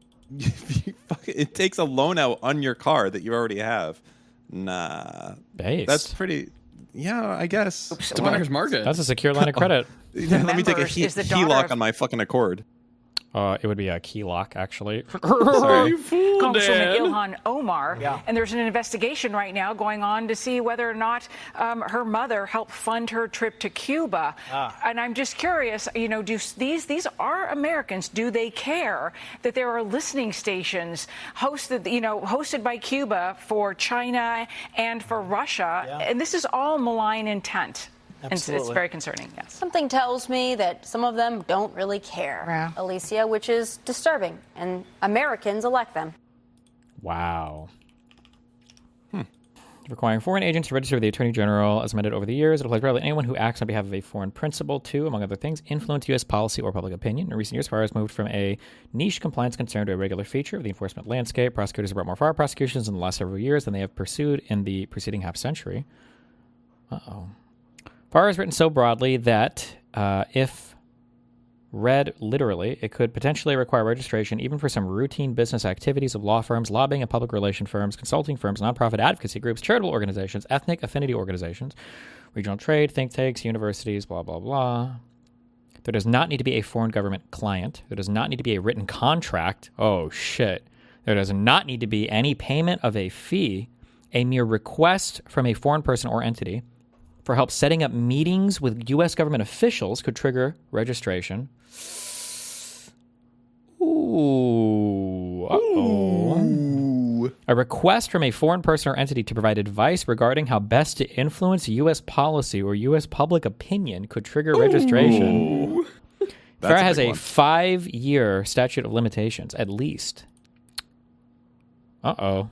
it takes a loan out on your car that you already have. Nah, Based. that's pretty. Yeah, I guess. It's a buyer's market. That's a secure line of credit. Yeah, let me take a members key, is the key daughter lock of- on my fucking Accord. Uh, it would be a key lock, actually. Sorry. Congresswoman Dan. Ilhan Omar, and there's an investigation right now going on to see whether or not um, her mother helped fund her trip to Cuba. Ah. And I'm just curious, you know, do these these are Americans? Do they care that there are listening stations hosted, you know, hosted by Cuba for China and for Russia? And this is all malign intent. And it's- it's Absolutely. very concerning. Yes. Something tells me that some of them don't really care, Yeah. Alicia, which is disturbing. And Americans elect them. Wow. Hmm. Requiring foreign agents to register with the Attorney General as amended over the years. It applies broadly to anyone who acts on behalf of a foreign principal to, among other things, influence U S policy or public opinion. In recent years, FARA has moved from a niche compliance concern to a regular feature of the enforcement landscape. Prosecutors have brought more FARA prosecutions in the last several years than they have pursued in the preceding half century. Uh-oh. FARA is written so broadly that uh, if read literally, it could potentially require registration even for some routine business activities of law firms, lobbying and public relation firms, consulting firms, nonprofit advocacy groups, charitable organizations, ethnic affinity organizations, regional trade, think tanks, universities, blah, blah, blah. There does not need to be a foreign government client. There does not need to be a written contract. Oh, shit. There does not need to be any payment of a fee. A mere request from a foreign person or entity for help setting up meetings with U S government officials could trigger registration. Ooh. Uh-oh. A request from a foreign person or entity to provide advice regarding how best to influence U S policy or U S public opinion could trigger registration. That's FARA a has big a one. five-year statute of limitations, at least. Uh-oh.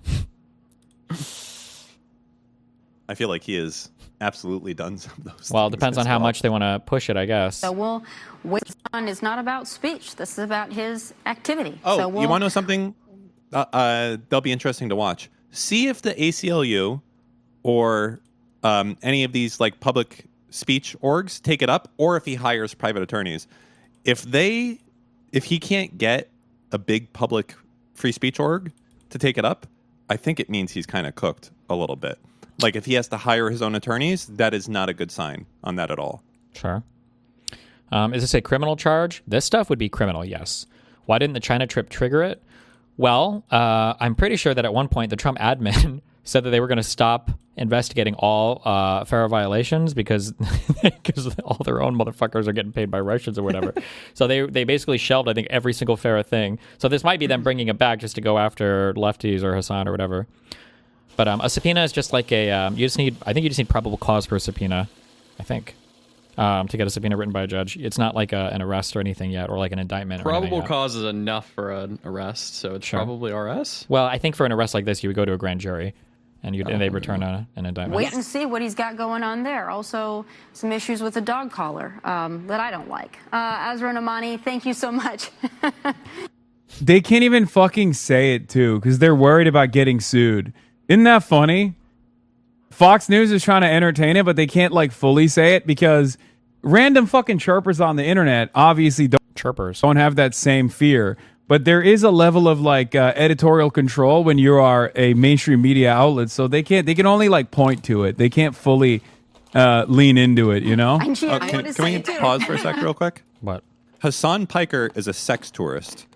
I feel like he has absolutely done some of those. Well, it things depends on as how well. much they want to push it, I guess. So we'll wait on. It's not about speech. This is about his activity. Oh, so we'll, you want to know something? Uh, uh, that'll be interesting to watch. See if the A C L U or um, any of these like public speech orgs take it up, or if he hires private attorneys. If they, if he can't get a big public free speech org to take it up, I think it means he's kind of cooked a little bit. Like if he has to hire his own attorneys, that is not a good sign on that at all. Sure. Um, is this a criminal charge? This stuff would be criminal, yes. Why didn't the China trip trigger it? Well, uh, I'm pretty sure that at one point the Trump admin said that they were going to stop investigating all uh, FARA violations because because all their own motherfuckers are getting paid by Russians or whatever. So they they basically shelved, I think, every single FARA thing. So this might be them bringing it back just to go after lefties or Hassan or whatever. But um, a subpoena is just like a, um, you just need, I think you just need probable cause for a subpoena, I think, um, to get a subpoena written by a judge. It's not like a, an arrest or anything yet, or like an indictment. or anything Probable yet. cause is enough for an arrest, so it's Sure. probably R S. Well, I think for an arrest like this, you would go to a grand jury, and you Oh, and they'd return a, an indictment. wait and see what he's got going on there. Also, some issues with the dog collar um, that I don't like. Uh, Azra Namani, thank you so much. They can't even fucking say it too because they're worried about getting sued. Isn't that funny? Fox News is trying to entertain it, but they can't like fully say it because random fucking chirpers on the internet obviously don't chirpers don't have that same fear. But there is a level of like uh, editorial control when you are a mainstream media outlet, so they can't. They can only like point to it. They can't fully uh, lean into it. You know. Oh, can can we pause for a sec, real quick? What? Hassan Piker is a sex tourist.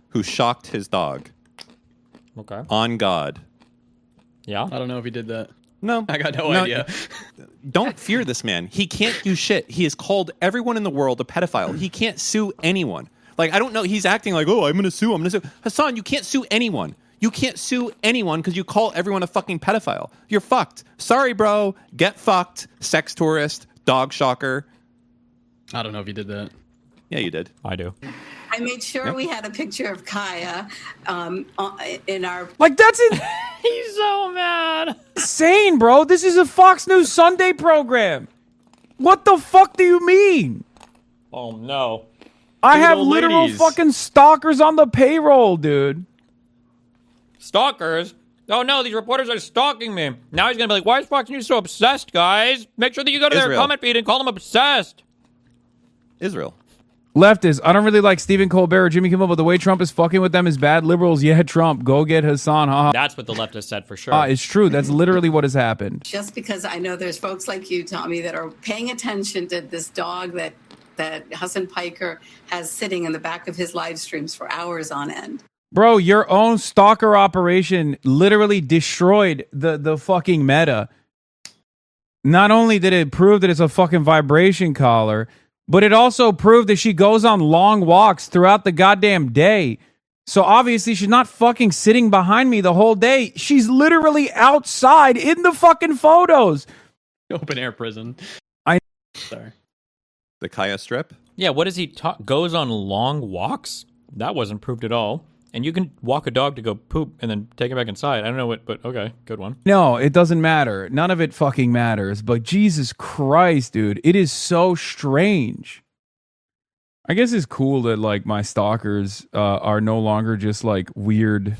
who shocked his dog. Okay. On God. Yeah. I don't know if he did that. No. I got no, No, idea. Don't fear this man. He can't do shit. He has called everyone in the world a pedophile. He can't sue anyone. Like, I don't know. He's acting like, oh, I'm going to sue. I'm going to sue. Hassan, you can't sue anyone. You can't sue anyone because you call everyone a fucking pedophile. You're fucked. Sorry, bro. Get fucked. Sex tourist. Dog shocker. I don't know if he did that. Yeah, you did. I do. I made sure Yep. we had a picture of Kaya um, uh, in our. Like, that's it. He's so mad. Insane, bro. This is a Fox News Sunday program. What the fuck do you mean? Oh, no. I Look at have old literal ladies. fucking stalkers on the payroll, dude. Stalkers? Oh, no, these reporters are stalking me. Now he's going to be like, why is Fox News so obsessed, guys? Make sure that you go to their Israel. comment feed and call them obsessed. Israel. Leftists, I don't really like Stephen Colbert or Jimmy Kimmel, but the way Trump is fucking with them is bad. Liberals, yeah, Trump. Go get Hassan. Haha. That's what the leftists said for sure. Ah, it's true. That's literally what has happened. Just because I know there's folks like you, Tommy, that are paying attention to this dog that that Hassan Piker has sitting in the back of his live streams for hours on end. Bro, your own stalker operation literally destroyed the, the fucking meta. Not only did it prove that it's a fucking vibration collar, but it also proved that she goes on long walks throughout the goddamn day. So obviously she's not fucking sitting behind me the whole day. She's literally outside in the fucking photos. Open air prison. I Sorry. The Kaya strip? Yeah, what does he talk? Goes on long walks? That wasn't proved at all. And you can walk a dog to go poop and then take it back inside. I don't know what, but okay, good one. No, it doesn't matter. None of it fucking matters. But Jesus Christ, dude, it is so strange. I guess it's cool that like my stalkers uh, are no longer just like weird.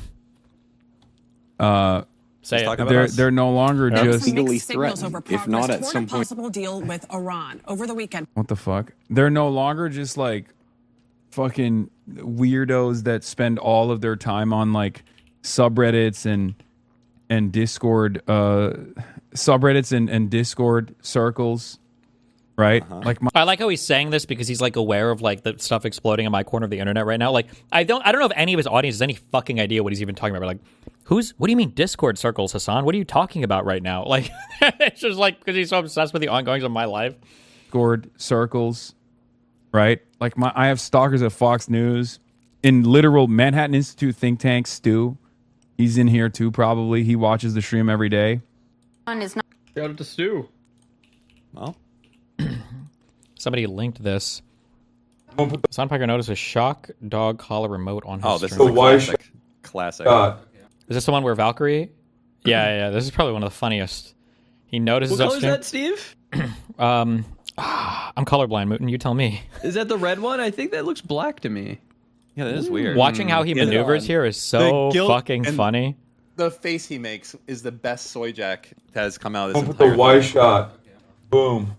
Uh, Say it. they're they're no longer Yeah. just legally threatened, if not at some point. Possible deal with Iran over the weekend. what the fuck? They're no longer just like fucking weirdos that spend all of their time on like subreddits and and Discord uh subreddits and, and Discord circles, right? Uh-huh. Like my I like how he's saying this because he's like aware of like the stuff exploding in my corner of the internet right now. Like I don't I don't know if any of his audience has any fucking idea what he's even talking about. Like who's what do you mean Discord circles, Hassan? What are you talking about right now? Like it's just like because he's so obsessed with the ongoings of my life. Discord circles, right? Like my I have stalkers at Fox News, in literal Manhattan Institute think tank. Stu, he's in here too. Probably he watches the stream every day. Is not- Shout out to Stu. Well, Somebody linked this. Hassan Piker noticed a shock dog collar remote on his oh, this stream. is a classic. Classic. Is this the one where Valkyrie? Yeah, yeah. This is probably one of the funniest. He notices What color is upstream- that, Steve? Um, ah, I'm colorblind, Mooten. You tell me. Is that the red one? I think that looks black to me. Yeah, that is weird. Watching how he Get it maneuvers on. here is so The guilt fucking and funny. The face he makes is the best soy jack that has come out of this Don't put entire the wide thing. shot. Boom.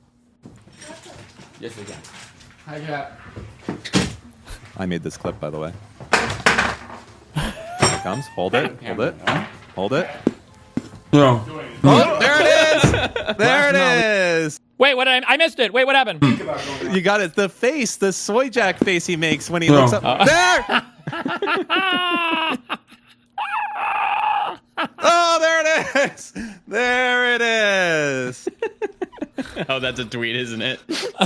Yes, we can. Hi, Jack. I made this clip, by the way. Here it comes. Hold it. Hold it. Hold it. No. Oh, there it is. There it is. Wait, what? I, I missed it. Wait, what happened? You got it. The face, the soy jack face he makes when he No. looks up. Uh, There. Oh, there it is. There it is. Oh, that's a tweet, isn't it?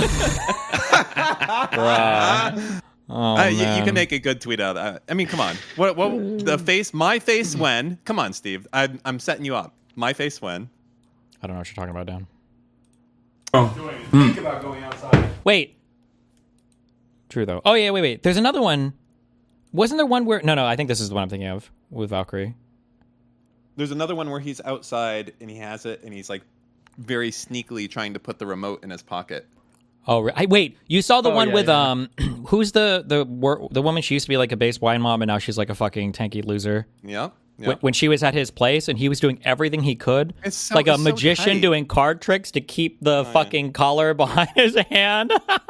Bruh. Oh, Uh, you, you man. can make a good tweet out of that. I mean, come on. What? What? The face. My face when? Come on, Steve. I'm, I'm setting you up. My face when? I don't know what you're talking about, Dan. Think about going outside. Wait. True though. Oh yeah, wait, wait. There's another one. Wasn't there one where? No, no. I think this is the one I'm thinking of with Valkyrie. There's another one where he's outside and he has it and he's like very sneakily trying to put the remote in his pocket. Oh, re- I, wait. You saw the Oh, one yeah, with yeah. um, who's the the wor- the woman? She used to be like a base wine mom, and now she's like a fucking tanky loser. Yeah. When, Yeah. when she was at his place, and he was doing everything he could, It's so- like a it's so magician tight. doing card tricks to keep the yeah. fucking collar behind his hand.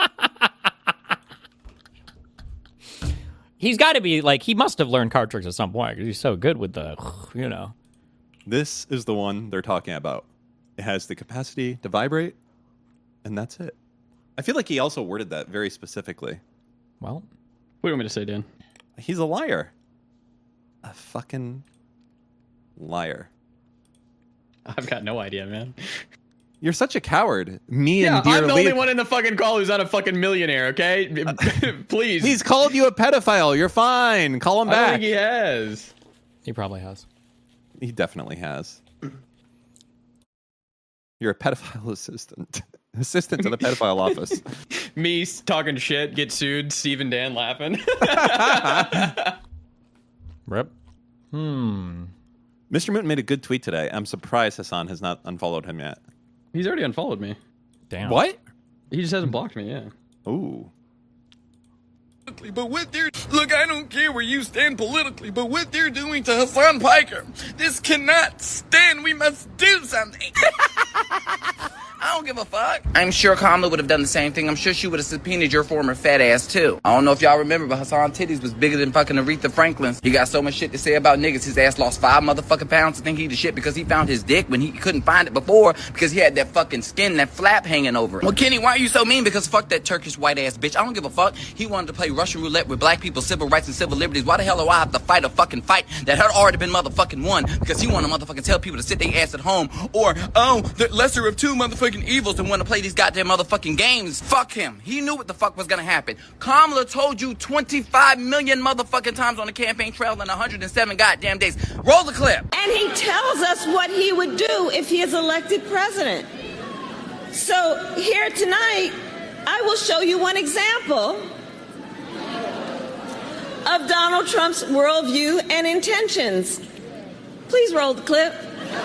He's got to be like he must have learned card tricks at some point because he's so good with the, you know. This is the one they're talking about. It has the capacity to vibrate, and that's it. I feel like he also worded that very specifically. Well, What do you want me to say, Dan? He's a liar. A fucking liar. I've got no idea, man. You're such a coward. Me Yeah, and dear I'm the Lee- only one in the fucking call who's not a fucking millionaire, okay? Please. He's called you a pedophile. You're fine. Call him I don't back. think he has. He probably has. He definitely has. You're a pedophile assistant. Assistant to the pedophile office. Me talking shit, get sued, Steve and Dan laughing. Rip. Hmm. Mister Moon made a good tweet today. I'm surprised Hassan has not unfollowed him yet. He's already unfollowed me. Damn. What? He just hasn't blocked me, yeah. Ooh. But what they're look, I don't care where you stand politically, but what they're doing to Hassan Piker, this cannot stand. We must do something. I don't give a fuck. I'm sure Kamala would have done the same thing. I'm sure she would have subpoenaed your former fat ass too. I don't know if y'all remember, but Hassan Titties was bigger than fucking Aretha Franklin's. He got so much shit to say about niggas. His ass lost five motherfucking pounds to think he the shit because he found his dick when he couldn't find it before because he had that fucking skin, that flap hanging over it. Well, Kenny, why are you so mean? Because fuck that Turkish white ass bitch. I don't give a fuck. He wanted to play Russian roulette with black people's civil rights and civil liberties. Why the hell do I have to fight a fucking fight that had already been motherfucking won? Because he want to motherfucking tell people to sit their ass at home or, oh, the lesser of two motherfucking evils and want to play these goddamn motherfucking games. Fuck him. He knew what the fuck was gonna happen. Kamala told you twenty-five million motherfucking times on the campaign trail in one hundred seven goddamn days. Roll the clip. And he tells us what he would do if he is elected president. So here tonight, I will show you one example of Donald Trump's worldview and intentions. Please roll the clip.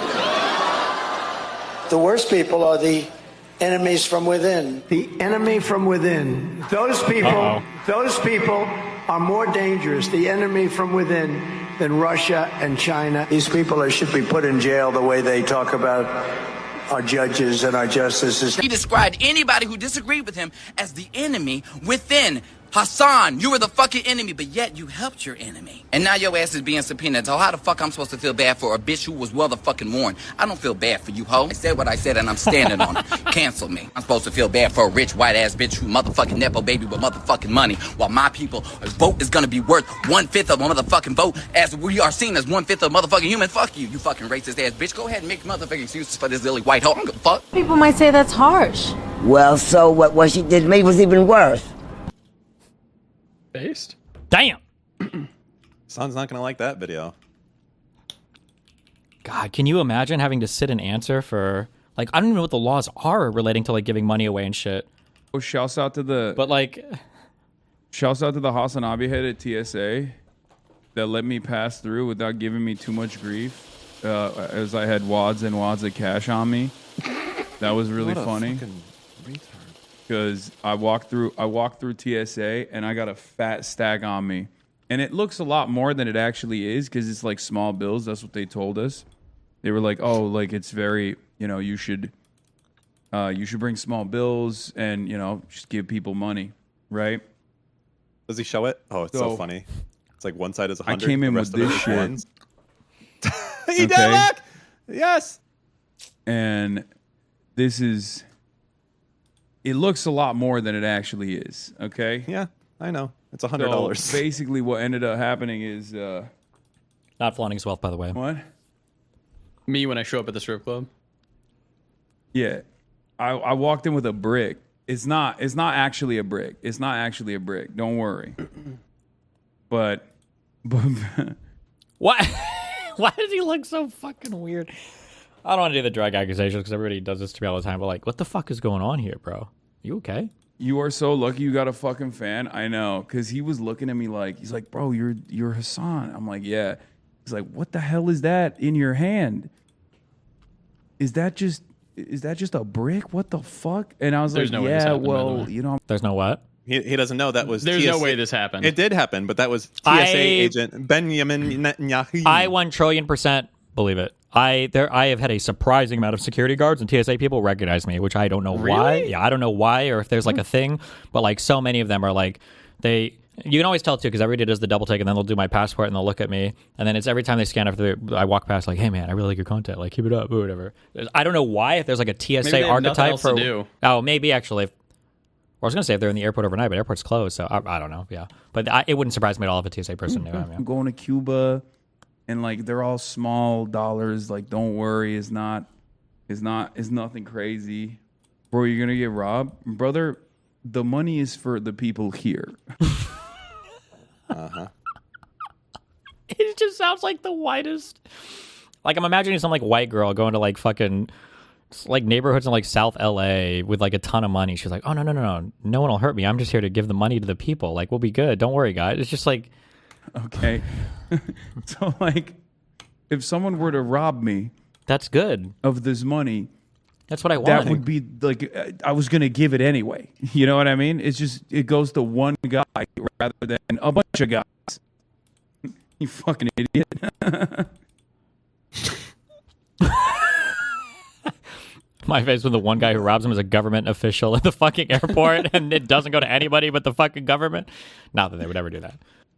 The worst people are the enemies from within. The enemy from within. Those people, Uh-oh. those people are more dangerous, the enemy from within, than Russia and China. These people are, should be put in jail the way they talk about our judges and our justices. He described anybody who disagreed with him as the enemy within. Hassan, you were the fucking enemy, but yet you helped your enemy. And now your ass is being subpoenaed. So how the fuck I'm supposed to feel bad for a bitch who was motherfucking warned? I don't feel bad for you, ho. I said what I said and I'm standing on it. Cancel me. I'm supposed to feel bad for a rich white ass bitch who motherfucking nepo baby with motherfucking money while my people's vote is gonna be worth one-fifth of a motherfucking vote as we are seen as one-fifth of a motherfucking human. Fuck you, you fucking racist ass bitch. Go ahead and make motherfucking excuses for this lily white hoe. I don't give a fuck. People might say that's harsh. Well, so what, what she did to me was even worse. Based? Damn. Son's not gonna like that video. God, can you imagine having to sit and answer for like I don't even know what the laws are relating to like giving money away and shit. Oh, shouts out to the but like shouts out to the Hassan Abi head at T S A that let me pass through without giving me too much grief. Uh, as I had wads and wads of cash on me. That was really What a funny. fucking retard. Because I walked through I walked through T S A and I got a fat stack on me. And it looks a lot more than it actually is because it's like small bills. That's what they told us. They were like, oh, like it's very, you know, you should uh, you should bring small bills and, you know, just give people money, right? Does he show it? Oh, it's so, So- funny. It's like one side is a I hundred. came the in rest with of it this is shit. ones. he did Okay. look. Yes. And this is it looks a lot more than it actually is, okay? Yeah, I know. It's a hundred So dollars. basically what ended up happening is uh not flaunting his wealth, by the way. What? Me when I show up at the strip club. Yeah. I, I walked in with a brick. It's not it's not actually a brick. It's not actually a brick. Don't worry. But but Why why does he look so fucking weird? I don't want to do the drug accusations because everybody does this to me all the time, but like, what the fuck is going on here, bro? You okay? you are so lucky you got a fucking fan. I know, because he was looking at me like, he's like, bro, you're you're Hassan. I'm like, yeah. He's like, what the hell is that in your hand? Is that just is that just a brick? What the fuck? And I was There's like, no way this yeah, happened, by the well, way. you know, There's no what? He, he doesn't know that was. There's T S A. no way this happened. It did happen, but that was T S A I- agent Benjamin Netanyahu. I one trillion percent believe it. I there I have had a surprising amount of security guards and T S A people recognize me, which I don't know why. Really? Yeah, I don't know why or if there's like a thing, but like so many of them are like they. You can always tell too because everybody does the double take and then they'll do my passport and they'll look at me and then it's every time they scan after the, I walk past like, hey man, I really like your content, like keep it up or whatever. I don't know why if there's like a T S A Maybe they have nothing archetype else for to do. oh maybe actually. Or I was going to say if they're in the airport overnight, but airport's closed, so I, I don't know. Yeah, but I, it wouldn't surprise me at all if a T S A person knew him. Yeah. I'm going to Cuba, and like they're all small dollars. Like, don't worry, it's not, it's not, it's nothing crazy. Bro, you're gonna get robbed, brother. The money is for the people here. uh-huh. It just sounds like the whitest. Like I'm imagining some like white girl going to like fucking. Like neighborhoods in like South L A with like a ton of money. She's like, oh no no no no, no one will hurt me. I'm just here to give the money to the people. Like we'll be good. Don't worry, guys. It's just like, okay. So like, if someone were to rob me, that's good of this money. That's what I want. That would be like I was gonna give it anyway. You know what I mean? It's just it goes to one guy rather than a bunch of guys. You fucking idiot. My face with the one guy who robs him is a government official at the fucking airport, and it doesn't go to anybody but the fucking government. Not that they would ever do that.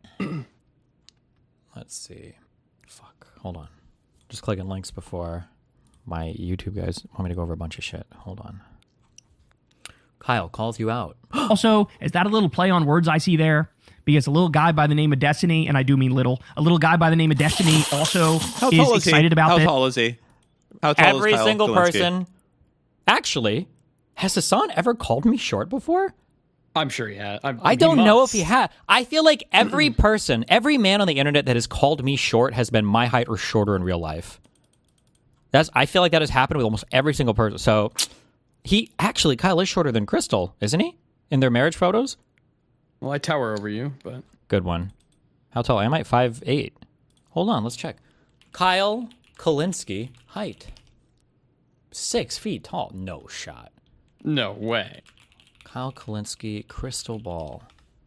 Let's see. Fuck. Hold on. Just clicking links before my YouTube guys want me to go over a bunch of shit. Hold on. Kyle calls you out. Also, is that a little play on words I see there? Because a little guy by the name of Destiny, and I do mean little, a little guy by the name of Destiny also How is tall is he? excited about How this. tall is he? How tall Every is Kyle single Kalinske? person. Actually, has Hassan ever called me short before? I'm sure he had. I'm, I he don't know if must. he had. I feel like every person, every man on the internet that has called me short has been my height or shorter in real life. That's. I feel like that has happened with almost every single person. So he actually, Kyle is shorter than Crystal, isn't he? In their marriage photos? Well, I tower over you, but... Good one. How tall am I? five eight. Hold on, let's check. Kyle Kalinske, height. Six feet tall. No shot. No way. Kyle Kalinske, crystal ball.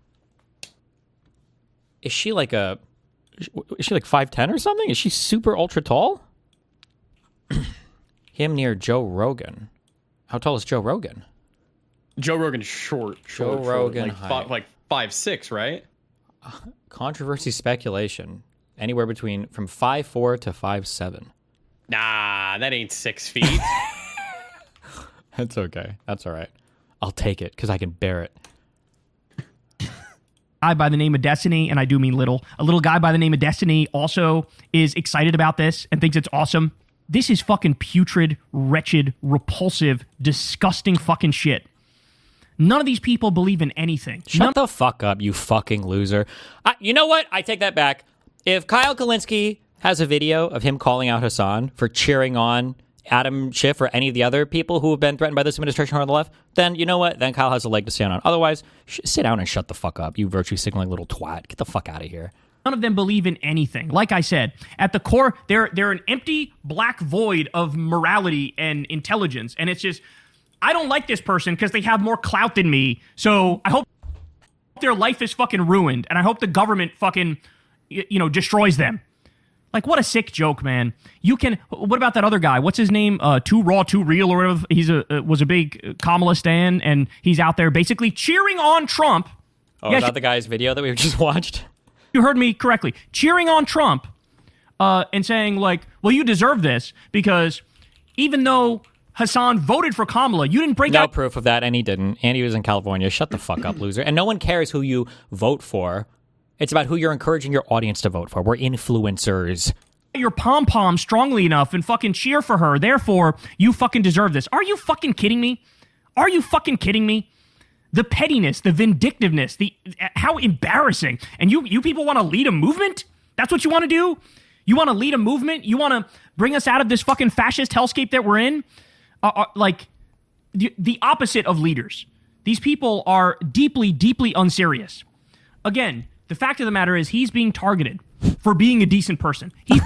Is she like a... Is she like five ten or something? Is she super ultra tall? Him near Joe Rogan. How tall is Joe Rogan? Joe Rogan's short. short Joe short, Rogan like, height. five, like five six, right? Controversy speculation. Anywhere between from five four to five seven. Nah, that ain't six feet. That's okay. That's all right. I'll take it because I can bear it. Guy by the name of Destiny, and I do mean little, a little guy by the name of Destiny also is excited about this and thinks it's awesome. This is fucking putrid, wretched, repulsive, disgusting fucking shit. None of these people believe in anything. Shut None- the fuck up, you fucking loser. I, you know what? I take that back. If Kyle Kalinske has a video of him calling out Hassan for cheering on Adam Schiff or any of the other people who have been threatened by this administration on the left, then you know what? Then Kyle has a leg to stand on. Otherwise, sh- sit down and shut the fuck up, you virtue signaling little twat. Get the fuck out of here. None of them believe in anything. Like I said, at the core, they're they're an empty black void of morality and intelligence. And it's just, I don't like this person because they have more clout than me. So I hope their life is fucking ruined. And I hope the government fucking, you know, destroys them. Like, what a sick joke, man. You can, what about that other guy? What's his name? Uh, Too Raw, Too Real, or whatever. He's a, uh, was a big Kamala stan, and he's out there basically cheering on Trump. Oh, Yeah, is that sh- the guy's video that we just watched? You heard me correctly. Cheering on Trump uh, and saying, like, well, you deserve this because even though Hassan voted for Kamala, you didn't break No out. proof of that, and he didn't. And he was in California. Shut the fuck up, loser. And no one cares who you vote for. It's about who you're encouraging your audience to vote for. We're influencers. Your pom-pom strongly enough and fucking cheer for her. Therefore, you fucking deserve this. Are you fucking kidding me? Are you fucking kidding me? The pettiness, the vindictiveness, the how embarrassing. And you you people want to lead a movement? That's what you want to do? You want to lead a movement? You want to bring us out of this fucking fascist hellscape that we're in? Uh, uh, like, the, the opposite of leaders. These people are deeply, deeply unserious. Again, the fact of the matter is he's being targeted for being a decent person. He-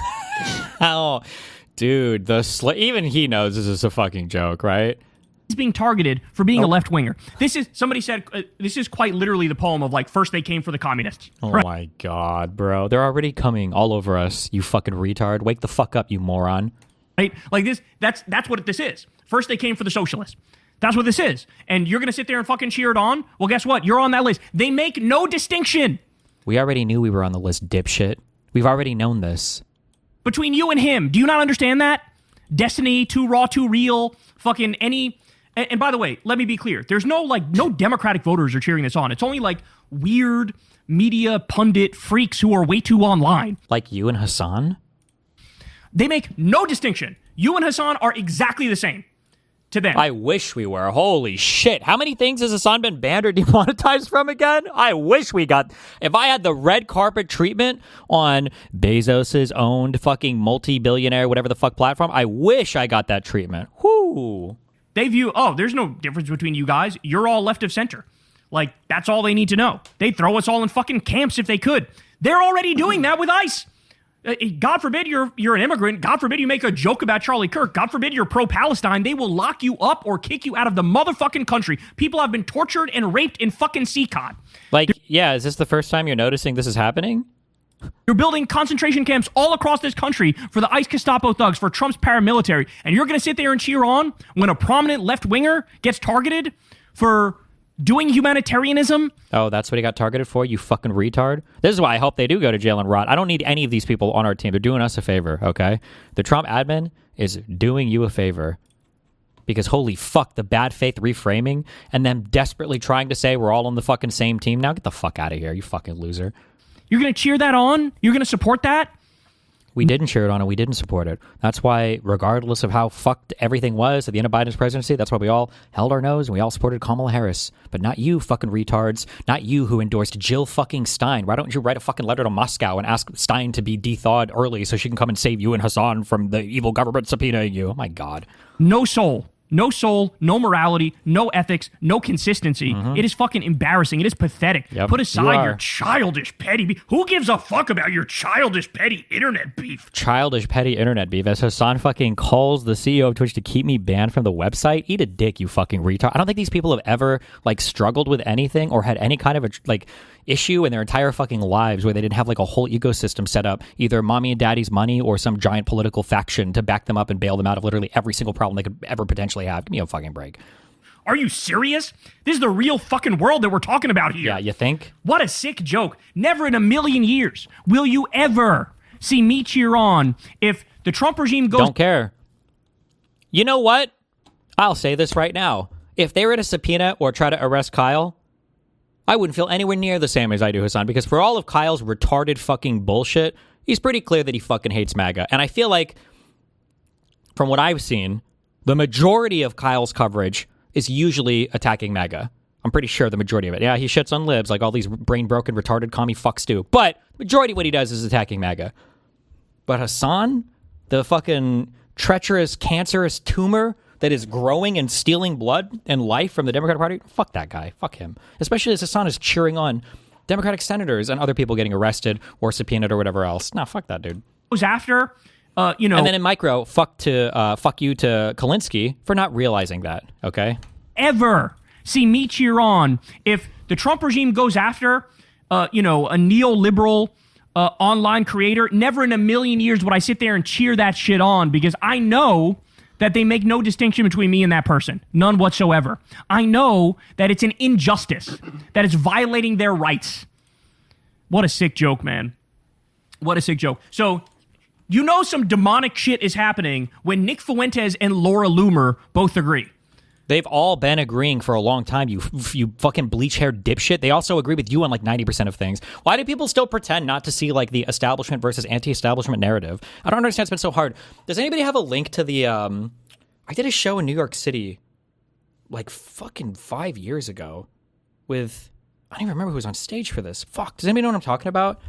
Oh, dude, the sl- even he knows this is a fucking joke, right? He's being targeted for being Oh. a left-winger. This is, somebody said, uh, this is quite literally the poem of, like, first they came for the communists. Oh Right. my god, bro. They're already coming all over us, you fucking retard. Wake the fuck up, you moron. Right? Like this, that's that's what this is. First they came for the socialists. That's what this is. And you're going to sit there and fucking cheer it on? Well, guess what? You're on that list. They make no distinction We already knew we were on the list, dipshit. We've already known this. between you and him. Do you not understand that? Destiny, Too Raw, Too Real, fucking any And, and by the way, let me be clear. There's no like no Democratic voters are cheering this on. It's only like weird media pundit freaks who are way too online. Like you and Hassan? They make no distinction. You and Hassan are exactly the same to them. I wish we were. Holy shit. How many things has Hassan been banned or demonetized from again? I wish we got... If I had the red carpet treatment on Bezos's owned fucking multi-billionaire, whatever the fuck platform, I wish I got that treatment. Whoo. They view, oh, there's no difference between you guys. You're all left of center. Like, that's all they need to know. They'd throw us all in fucking camps if they could. They're already doing that with ICE. Uh, God forbid you're you're an immigrant. God forbid you make a joke about Charlie Kirk. God forbid you're pro-Palestine. They will lock you up or kick you out of the motherfucking country. People have been tortured and raped in fucking C C O T. Like, They're- yeah, is this the first time you're noticing this is happening? You're building concentration camps all across this country for the ICE Gestapo thugs, for Trump's paramilitary, and you're going to sit there and cheer on when a prominent left-winger gets targeted for doing humanitarianism? Oh, that's what he got targeted for, you fucking retard? This is why I hope they do go to jail and rot. I don't need any of these people on our team. They're doing us a favor, okay? The Trump admin is doing you a favor. Because holy fuck, the bad faith reframing and them desperately trying to say we're all on the fucking same team. Now get the fuck out of here, you fucking loser. You're going to cheer that on? You're going to support that? We didn't cheer it on and we didn't support it. That's why, regardless of how fucked everything was at the end of Biden's presidency, that's why we all held our nose and we all supported Kamala Harris. But not you fucking retards. Not you who endorsed Jill fucking Stein. Why don't you write a fucking letter to Moscow and ask Stein to be de-thawed early so she can come and save you and Hassan from the evil government subpoenaing you? Oh my God. No soul. No soul, no morality, no ethics, no consistency. Mm-hmm. It is fucking embarrassing. It is pathetic. Yep, Put aside you your childish petty beef. Who gives a fuck about your childish petty internet beef? Childish petty internet beef. As Hassan fucking calls the C E O of Twitch to keep me banned from the website. Eat a dick, you fucking retard. I don't think these people have ever like struggled with anything or had any kind of a like issue in their entire fucking lives where they didn't have like a whole ecosystem set up, either mommy and daddy's money or some giant political faction to back them up and bail them out of literally every single problem they could ever potentially have. Give me a fucking break. Are you serious? This is the real fucking world that we're talking about here. Yeah, you think? What a sick joke. Never in a million years will you ever see me cheer on if the Trump regime goes... Don't care. You know what? I'll say this right now. If they were to subpoena or try to arrest Kyle, I wouldn't feel anywhere near the same as I do Hassan, because for all of Kyle's retarded fucking bullshit, he's pretty clear that he fucking hates MAGA. And I feel like, from what I've seen, the majority of Kyle's coverage is usually attacking MAGA. I'm pretty sure the majority of it. Yeah, he shits on libs like all these brain-broken, retarded commie fucks do. But the majority of what he does is attacking MAGA. But Hassan, the fucking treacherous, cancerous tumor that is growing and stealing blood and life from the Democratic Party, fuck that guy. Fuck him. Especially as Hassan is cheering on Democratic senators and other people getting arrested or subpoenaed or whatever else. Nah, fuck that dude. Goes after, uh, you know... And then in micro, fuck to uh, fuck you to Kalinsky for not realizing that, okay? Ever see me cheer on if the Trump regime goes after, uh, you know, a neoliberal uh, online creator. Never in a million years would I sit there and cheer that shit on, because I know that they make no distinction between me and that person. None whatsoever. I know that it's an injustice, that it's violating their rights. What a sick joke, man. What a sick joke. So, you know some demonic shit is happening when Nick Fuentes and Laura Loomer both agree. They've all been agreeing for a long time, you you fucking bleach-haired dipshit. They also agree with you on like ninety percent of things. Why do people still pretend not to see like the establishment versus anti-establishment narrative? I don't understand. It's been so hard. Does anybody have a link to the... Um, I did a show in New York City like fucking five years ago with... I don't even remember who was on stage for this. Fuck. Does anybody know what I'm talking about?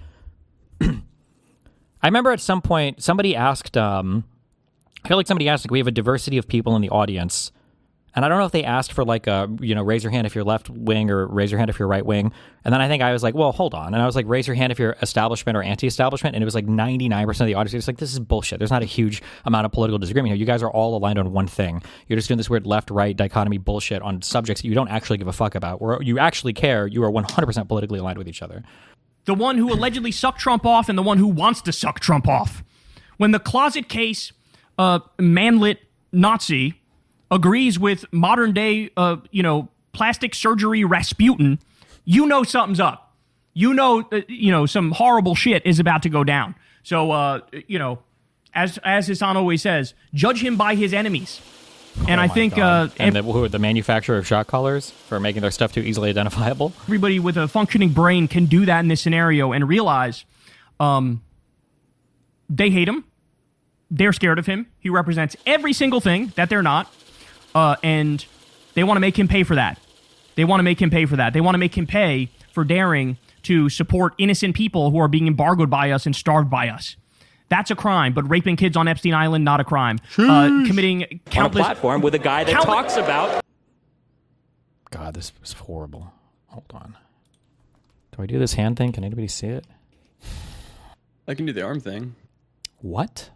I remember at some point somebody asked... Um, I feel like somebody asked, like, we have a diversity of people in the audience. And I don't know if they asked for like a, you know, raise your hand if you're left wing or raise your hand if you're right wing. And then I think I was like, well, hold on. And I was like, raise your hand if you're establishment or anti-establishment. And it was like ninety-nine percent of the audience was like, this is bullshit. There's not a huge amount of political disagreement here. You guys are all aligned on one thing. You're just doing this weird left-right dichotomy bullshit on subjects that you don't actually give a fuck about. Where you actually care, you are one hundred percent politically aligned with each other. The one who allegedly sucked Trump off and the one who wants to suck Trump off. When the closet case uh, manlit Nazi agrees with modern day, uh, you know, plastic surgery Rasputin, you know something's up. You know, uh, you know, some horrible shit is about to go down. So, uh, you know, as as Hassan always says, judge him by his enemies. And Oh I my think God. uh, and the, who, the manufacturer of shot callers for making their stuff too easily identifiable. everybody with a functioning brain can do that in this scenario and realize um, they hate him. They're scared of him. He represents every single thing that they're not. Uh, and they want to make him pay for that. They want to make him pay for that. They want to make him pay for daring to support innocent people who are being embargoed by us and starved by us. That's a crime, but raping kids on Epstein Island, not a crime. Uh, committing countless... on a platform with a guy that countless- talks about... God, this is horrible. Hold on. Do I do this hand thing? Can anybody see it? I can do the arm thing. What?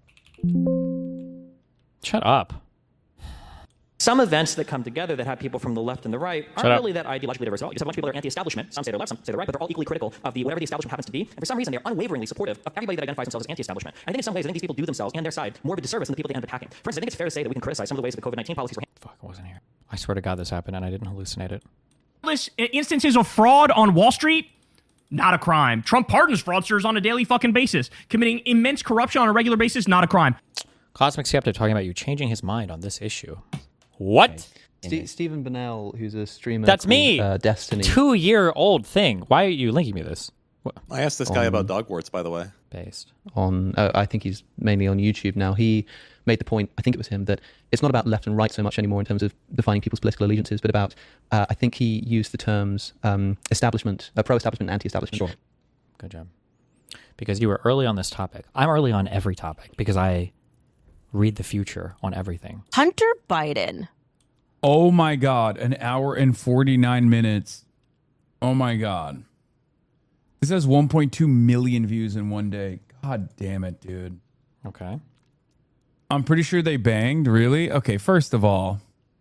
Shut up. Some events that come together that have people from the left and the right aren't Shut up. really that ideologically diverse at all. You just have a bunch of people that are anti-establishment. Some say they're left, some say they're right, but they're all equally critical of the whatever the establishment happens to be. And for some reason, they're unwaveringly supportive of everybody that identifies themselves as anti-establishment. I think in some ways, I think these people do themselves and their side more of a disservice than the people they end up attacking. For instance, I think it's fair to say that we can criticize some of the ways that the COVID nineteen policies were handled. Fuck, I wasn't here. I swear to God this happened and I didn't hallucinate it. Countless instances of fraud on Wall Street, not a crime. Trump pardons fraudsters on a daily fucking basis. Committing immense corruption on a regular basis, not a crime. Cosmic Skeptic talking about you changing his mind on this issue. What? Ste Stephen Burnell, who's a streamer. That's called, me. Uh, Destiny. Two-year-old thing. Why are you linking me this? What? I asked this guy On- about dog warts, by the way. Based. On, uh, I think he's mainly on YouTube now. He made the point, I think it was him, that it's not about left and right so much anymore in terms of defining people's political allegiances, but about, uh, I think he used the terms um, establishment, uh, pro-establishment, anti-establishment. Sure. Good job. Because you were early on this topic. I'm early on every topic because I read the future on everything. Hunter Biden. Oh my God, an hour and forty-nine minutes. Oh my God. This has one point two million views in one day. God damn it, dude. Okay. I'm pretty sure they banged, really? Okay, first of all,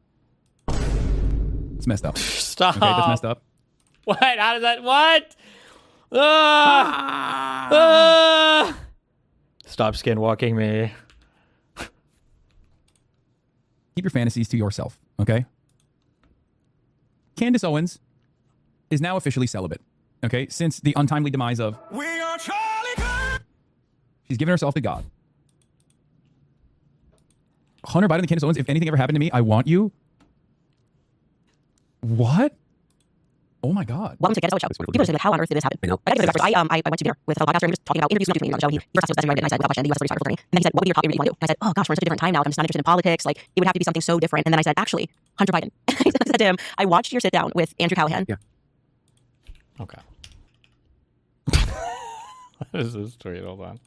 it's messed up. Stop. Okay, that's messed up. What? How does that? What? Ah! Ah! Stop skinwalking me. Keep your fantasies to yourself, okay? Candace Owens is now officially celibate, okay? Since the untimely demise of... We are Charlie. She's given herself to God. Hunter Biden and Candace Owens, if anything ever happened to me, I want you. What? Oh my God. Welcome to Candace Owens Show. People are saying, like, how on earth did this happen? I know. I, gotta give it I, um, I, I went to dinner with a podcaster and he was talking about interviews he was doing on the show. He first asked was best and I said, well, and the U S thirty-five attorney. And then he said, what would be your top interview you want to do? And I said, oh gosh, we're in such a different time now. I'm just not interested in politics. Like, it would have to be something so different. And then I said, actually, Hunter Biden. I said to him, I watched your sit down with Andrew Callahan. Yeah. Okay. What is this story? Hold on.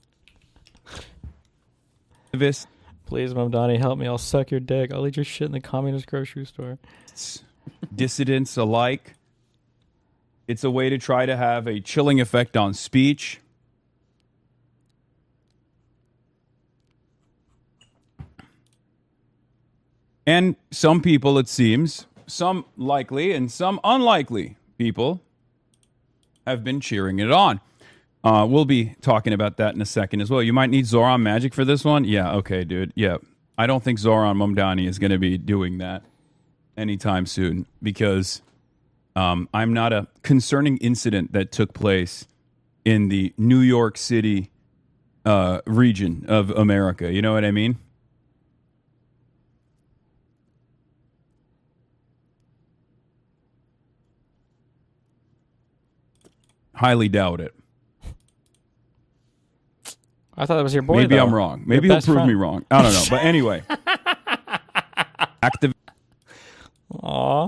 This. Please, Mom Donnie, help me. I'll suck your dick. I'll eat your shit in the communist grocery store. Dissidents alike. It's a way to try to have a chilling effect on speech. And some people, it seems, some likely and some unlikely people have been cheering it on. Uh, we'll be talking about that in a second as well. You might need Zoran Magic for this one. Yeah, okay, dude. Yeah. I don't think Zoran Momdani is going to be doing that anytime soon because um, I'm not a concerning incident that took place in the New York City uh, region of America. You know what I mean? Highly doubt it. I thought that was your boy. Maybe though. I'm wrong. Your Maybe he'll best prove friend. me wrong. I don't know. But anyway. Active. Aw.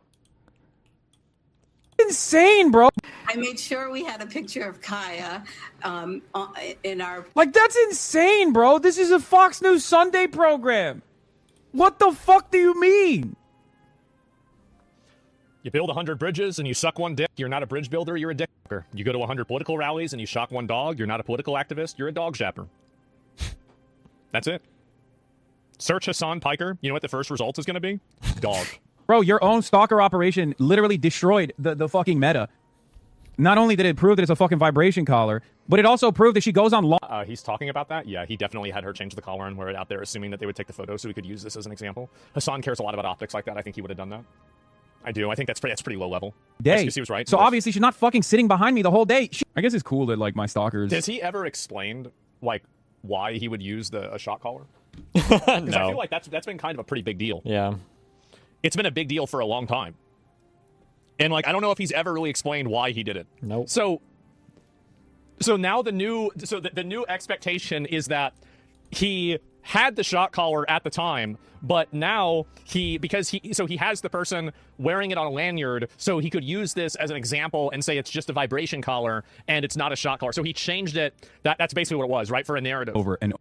Insane, bro. I made sure we had a picture of Kaya um, uh, in our. Like, that's insane, bro. This is a Fox News Sunday program. What the fuck do you mean? You build one hundred bridges and you suck one dick, you're not a bridge builder, you're a dick sucker. You go to one hundred political rallies and you shock one dog, you're not a political activist, you're a dog shapper. That's it. Search Hassan Piker. You know what the first result is going to be? Dog. Bro, your own stalker operation literally destroyed the, the fucking meta. Not only did it prove that it's a fucking vibration collar, but it also proved that she goes on long. Uh, he's talking about that. Yeah, he definitely had her change the collar and wear it out there, assuming that they would take the photo so we could use this as an example. Hassan cares a lot about optics like that. I think he would have done that. I do. I think that's pretty, that's pretty low level. Day. S Q C was right. So obviously she's not fucking sitting behind me the whole day. She, I guess it's cool that like my stalkers. Has he ever explained like why he would use the a shot collar? Because I No. feel like that's that's been kind of a pretty big deal. Yeah. It's been a big deal for a long time. And like I don't know if he's ever really explained why he did it. Nope. So so now the new so the, the new expectation is that he had the shock collar at the time, but now he because he so he has the person wearing it on a lanyard, so he could use this as an example and say it's just a vibration collar and it's not a shock collar. So he changed it. That that's basically what it was, right? For a narrative. Over and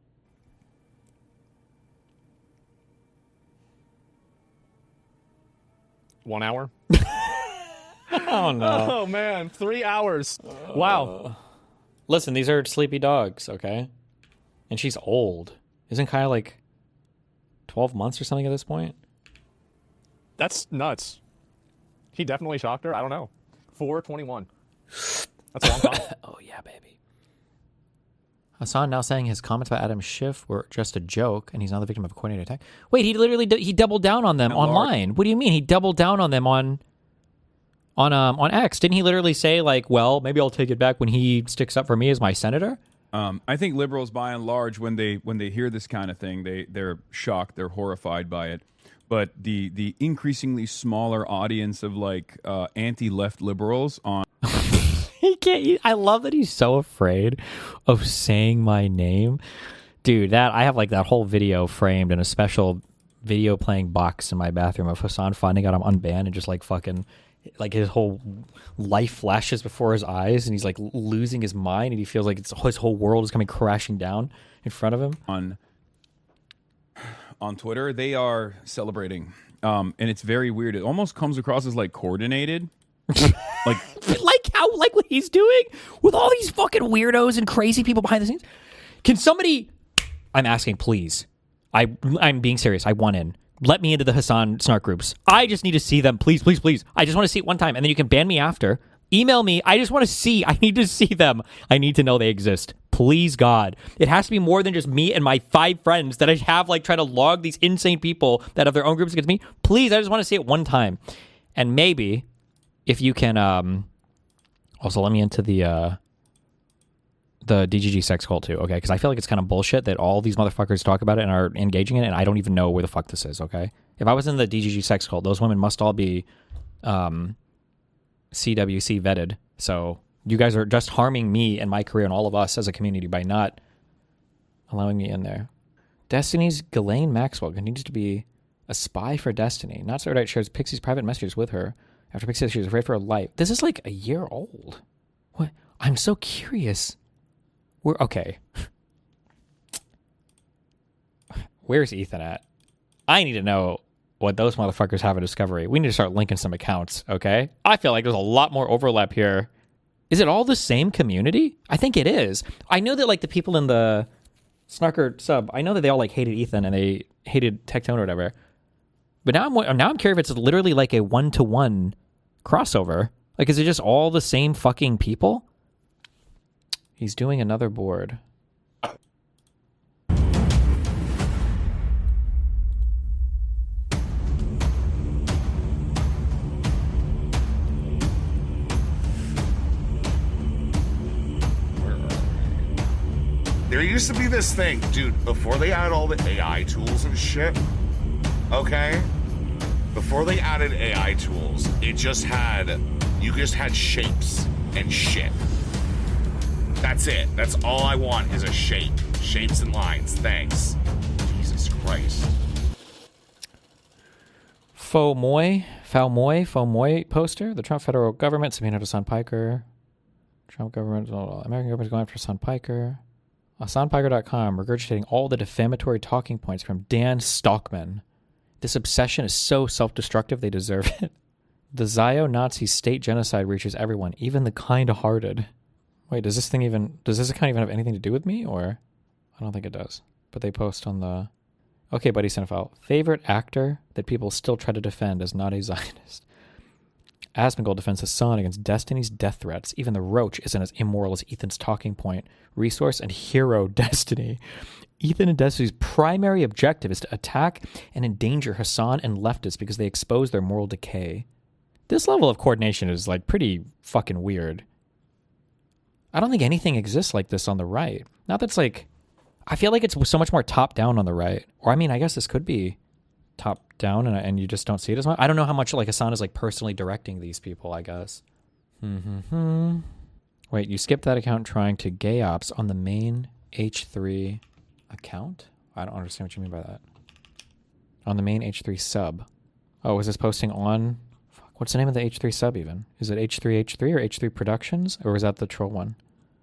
One hour. Oh no. Oh man, three hours. Wow. Listen, these are sleepy dogs, okay? And she's old. Isn't Kyle like twelve months or something at this point? That's nuts. He definitely shocked her. I don't know. four twenty-one. That's a long time. Oh, yeah, baby. Hassan now saying his comments about Adam Schiff were just a joke, and he's now the victim of a coordinated attack. Wait, he literally d- he doubled down on them Now, online. Mark- What do you mean? He doubled down on them on on um on X. Didn't he literally say like, well, maybe I'll take it back when he sticks up for me as my senator? Um, I think liberals, by and large, when they when they hear this kind of thing, they they're shocked, they're horrified by it. But the the increasingly smaller audience of like uh, anti-left liberals on He can't. He, I love that he's so afraid of saying my name, dude. That I have like that whole video framed in a special video playing box in my bathroom of Hassan finding out I'm unbanned and just like fucking. Like his whole life flashes before his eyes, and he's like losing his mind, and he feels like it's, his whole world is coming crashing down in front of him. on on Twitter, they are celebrating, um, and it's very weird. It almost comes across as like coordinated, like like how like what he's doing with all these fucking weirdos and crazy people behind the scenes. Can somebody? I'm asking, please. I I'm being serious. I want in. Let me into the Hassan snark groups. I just need to see them. Please, please, please. I just want to see it one time, and then you can ban me after. Email me. I just want to see. I need to see them. I need to know they exist. Please, God. It has to be more than just me and my five friends that I have, like, trying to log these insane people that have their own groups against me. Please, I just want to see it one time. And maybe, if you can, um... also, let me into the, uh... the D G G sex cult too, okay? Because I feel like it's kind of bullshit that all these motherfuckers talk about it and are engaging in it, and I don't even know where the fuck this is, okay? If I was in the D G G sex cult, those women must all be um, C W C vetted. So you guys are just harming me and my career and all of us as a community by not allowing me in there. Destiny's Ghislaine Maxwell continues to be a spy for Destiny. Not so right shares Pixie's private messages with her after Pixie said she was afraid for her life. This is like a year old. What? I'm so curious. We're okay. Where's Ethan at? I need to know what those motherfuckers have in Discovery. We need to start linking some accounts, okay? I feel like there's a lot more overlap here. Is it all the same community? I think it is. I know that like the people in the Snarker sub, I know that they all like hated Ethan and they hated Tectone or whatever. But now I'm now I'm curious if it's literally like a one-to-one crossover. Like, is it just all the same fucking people? He's doing another board. There used to be this thing, dude, before they added all the A I tools and shit, okay? Before they added A I tools, it just had, you just had shapes and shit. That's it. That's all I want is a shape. Shapes and lines. Thanks. Jesus Christ. Faux Moy, Foul Moy, Faux Moy poster. The Trump federal government subpoenaed Hassan Piker. Trump government, American government is going after Hassan Piker. Hassan Piker dot com regurgitating all the defamatory talking points from Dan Stockman. This obsession is so self-destructive they deserve it. The Zio-Nazi state genocide reaches everyone, even the kind-hearted. Wait, does this thing even, does this account even have anything to do with me, or? I don't think it does. But they post on the, okay, Buddy Cinephile. Favorite actor that people still try to defend as not a Zionist. Asmongold defends Hassan against Destiny's death threats. Even the Roach isn't as immoral as Ethan's talking point. Resource and hero Destiny. Ethan and Destiny's primary objective is to attack and endanger Hassan and leftists because they expose their moral decay. This level of coordination is like pretty fucking weird. I don't think anything exists like this on the right. Not that's like I feel like it's so much more top down on the right. Or I mean, I guess this could be top down and, and you just don't see it as much. I don't know how much like Hasan is like personally directing these people, I guess. Mm-hmm. Wait, you skipped that account trying to gay ops on the main H three account? I don't understand what you mean by that. On the main H three sub. Oh, is this posting on... Fuck, what's the name of the H three sub even? Is it H three H three or H three Productions? Or is that the troll one?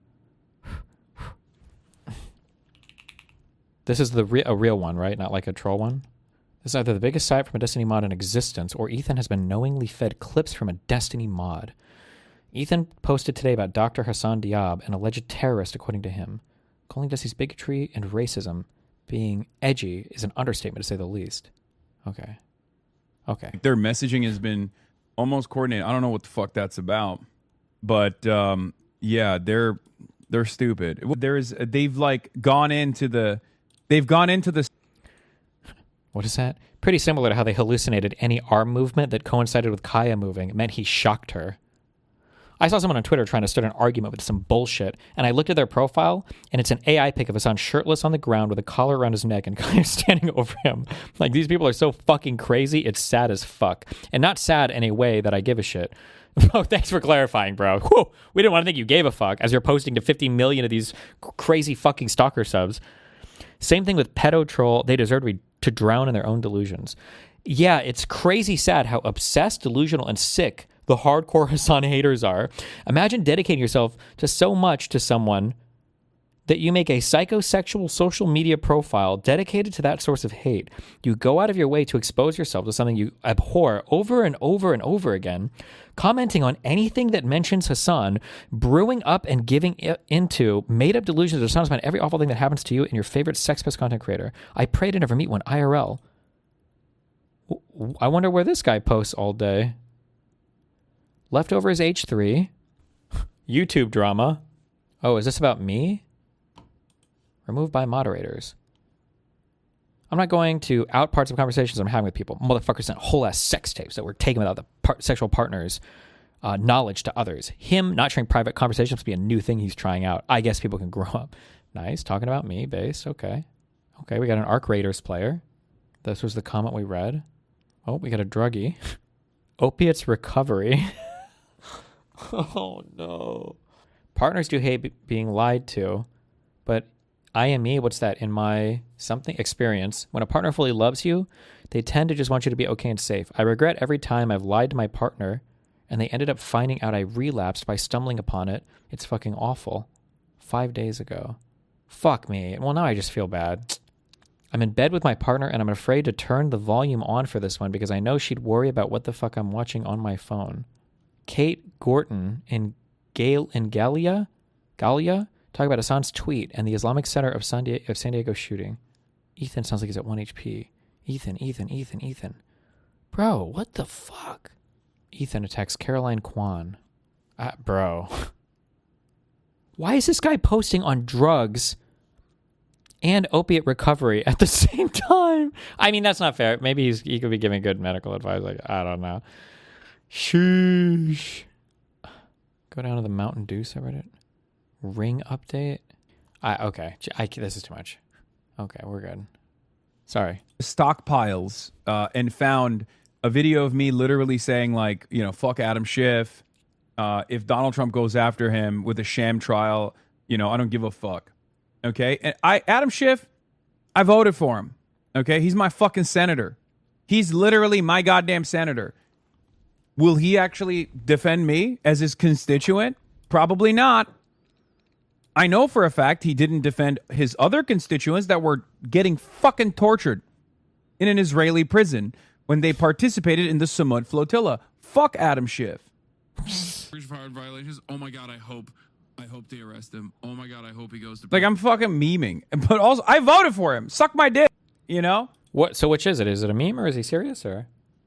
This is the re- a real one, right? Not like a troll one? This is either the biggest site from a Destiny mod in existence, or Ethan has been knowingly fed clips from a Destiny mod. Ethan posted today about Doctor Hasan Diab, an alleged terrorist according to him. Calling Destiny's bigotry and racism being edgy is an understatement to say the least. Okay. Okay. Their messaging has been almost coordinated. I don't know what the fuck that's about. But um, yeah, they're they're stupid. There is they've like gone into the they've gone into the What is that? Pretty similar to how they hallucinated any arm movement that coincided with Kaya moving. It meant he shocked her. I saw someone on Twitter trying to start an argument with some bullshit, and I looked at their profile, and it's an A I pic of Hasan shirtless on the ground with a collar around his neck and Kaya standing over him. Like, these people are so fucking crazy, it's sad as fuck. And not sad in a way that I give a shit. Oh, thanks for clarifying, bro. Whew, we didn't want to think you gave a fuck as you're posting to fifty million of these crazy fucking stalker subs. Same thing with pedo troll. They deserve to be to drown in their own delusions. Yeah, it's crazy sad how obsessed, delusional, and sick the hardcore Hasan haters are. Imagine dedicating yourself to so much to someone that you make a psychosexual social media profile dedicated to that source of hate. You go out of your way to expose yourself to something you abhor over and over and over again, commenting on anything that mentions Hasan, brewing up and giving into made-up delusions of Hasan about every awful thing that happens to you and your favorite sex-pest content creator. I pray to never meet one I R L. I wonder where this guy posts all day. Leftovers H three. YouTube drama. Oh, is this about me? Removed by moderators. I'm not going to out parts of conversations I'm having with people. Motherfuckers sent whole ass sex tapes that were taken without the par- sexual partner's uh, knowledge to others. Him not sharing private conversations must be a new thing he's trying out. I guess people can grow up. Nice. Talking about me, base. Okay. Okay, we got an Arc Raiders player. This was the comment we read. Oh, we got a druggie. Opiates recovery. Oh, no. Partners do hate b- being lied to, but I am me, what's that, in my something experience, when a partner fully loves you, they tend to just want you to be okay and safe. I regret every time I've lied to my partner, and they ended up finding out I relapsed by stumbling upon it. It's fucking awful. Five days ago. Fuck me. Well, now I just feel bad. I'm in bed with my partner, and I'm afraid to turn the volume on for this one because I know she'd worry about what the fuck I'm watching on my phone. Kate Gorton in Gale in Gallia, Gallia, talk about Hasan's tweet and the Islamic Center of San, Diego, of San Diego shooting. Ethan sounds like he's at one H P. Ethan, Ethan, Ethan, Ethan. Bro, what the fuck? Ethan attacks Caroline Kwan. Uh, bro. Why is this guy posting on drugs and opiate recovery at the same time? I mean, that's not fair. Maybe he's, he could be giving good medical advice. Like, I don't know. Sheesh. Go down to the Mountain Dew subreddit. Ring update. I okay. I, this is too much. Okay, we're good. Sorry. Stockpiles uh, and found a video of me literally saying like, you know, fuck Adam Schiff. Uh, if Donald Trump goes after him with a sham trial, you know, I don't give a fuck. Okay, and I Adam Schiff, I voted for him. Okay, he's my fucking senator. He's literally my goddamn senator. Will he actually defend me as his constituent? Probably not. I know for a fact he didn't defend his other constituents that were getting fucking tortured in an Israeli prison when they participated in the Samud flotilla. Fuck Adam Schiff. Violations. Oh my god, I hope I hope they arrest him. Oh my god, I hope he goes to like I'm fucking memeing. But also I voted for him. Suck my dick. You know? What so which is it? Is it a meme or is he serious or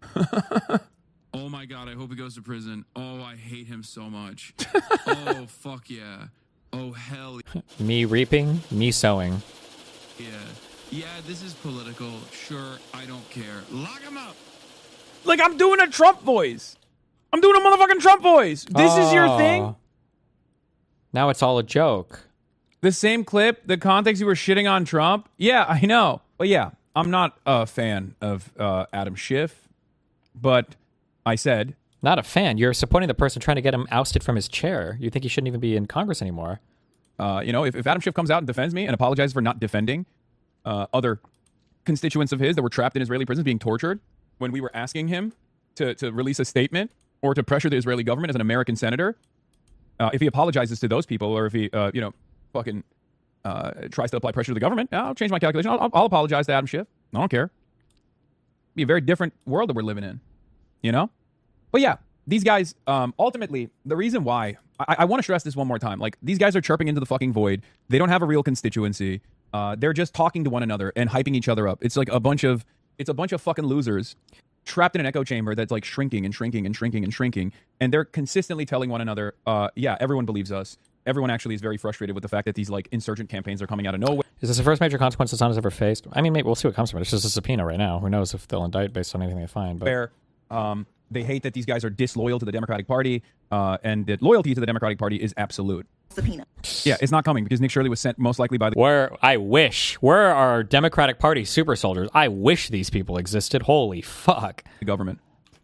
oh my god, I hope he goes to prison. Oh, I hate him so much. Oh, fuck yeah. Oh, hell yeah. Me reaping, me sowing. Yeah. Yeah, this is political. Sure, I don't care. Lock him up. Like, I'm doing a Trump voice. I'm doing a motherfucking Trump voice. This oh. is your thing? Now it's all a joke. The same clip, the context you were shitting on Trump. Yeah, I know. But yeah, I'm not a fan of uh, Adam Schiff. But I said... Not a fan. You're supporting the person trying to get him ousted from his chair. You think he shouldn't even be in Congress anymore. Uh, you know, if, if Adam Schiff comes out and defends me and apologizes for not defending uh, other constituents of his that were trapped in Israeli prisons being tortured when we were asking him to, to release a statement or to pressure the Israeli government as an American senator, uh, if he apologizes to those people or if he, uh, you know, fucking uh, tries to apply pressure to the government, I'll change my calculation. I'll, I'll apologize to Adam Schiff. I don't care. It'd be a very different world that we're living in, you know? But yeah, these guys, um, ultimately, the reason why, I, I want to stress this one more time. Like, these guys are chirping into the fucking void. They don't have a real constituency. Uh, they're just talking to one another and hyping each other up. It's like a bunch of, it's a bunch of fucking losers trapped in an echo chamber that's like shrinking and shrinking and shrinking and shrinking. And they're consistently telling one another, uh, yeah, everyone believes us. Everyone actually is very frustrated with the fact that these like insurgent campaigns are coming out of nowhere. Is this the first major consequence Hassan has ever faced? I mean, maybe we'll see what comes from it. It's just a subpoena right now. Who knows if they'll indict based on anything they find. But Where, um, they hate that these guys are disloyal to the Democratic Party, uh, and that loyalty to the Democratic Party is absolute. Subpoena. Yeah, it's not coming because Nick Shirley was sent most likely by the... Where I wish. Where are our Democratic Party super soldiers? I wish these people existed. Holy fuck. The government.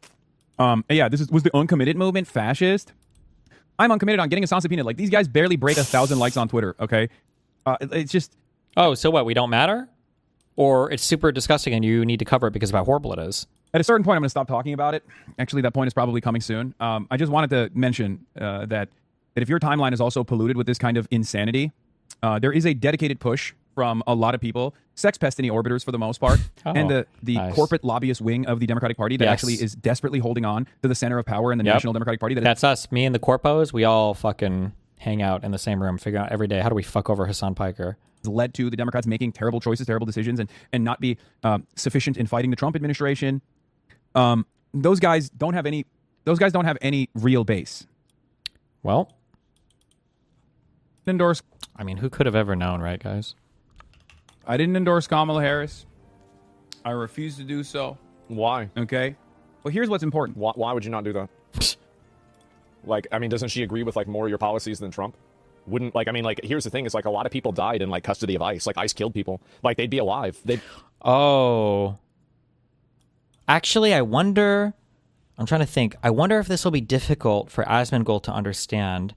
Um, yeah, this is, was the uncommitted movement fascist? I'm uncommitted on getting Hassan subpoenaed. Like, these guys barely break a thousand likes on Twitter, okay? Uh, it, it's just... Oh, so what? We don't matter? Or it's super disgusting and you need to cover it because of how horrible it is? At a certain point, I'm going to stop talking about it. Actually, that point is probably coming soon. Um, I just wanted to mention uh, that, that if your timeline is also polluted with this kind of insanity, uh, there is a dedicated push from a lot of people, sex pest any orbiters for the most part, oh, and the, the nice. corporate lobbyist wing of the Democratic Party that Yes. actually is desperately holding on to the center of power in the Yep. National Democratic Party. That That's us. Me and the corpos, we all fucking hang out in the same room, figure out every day, how do we fuck over Hassan Piker? led to the Democrats making terrible choices, terrible decisions, and, and not be uh, sufficient in fighting the Trump administration. Um, those guys don't have any. Those guys don't have any real base. Well, endorse. I mean, who could have ever known, right, guys? I didn't endorse Kamala Harris. I refuse to do so. Why? Okay. Well, here's what's important. Why, why would you not do that? Like, I mean, doesn't she agree with like more of your policies than Trump? Wouldn't like, I mean, like, here's the thing: it's like a lot of people died in like custody of ICE. Like, ICE killed people. Like, they'd be alive. They. Oh. Actually, I wonder. I'm trying to think. I wonder if this will be difficult for Asmongold to understand,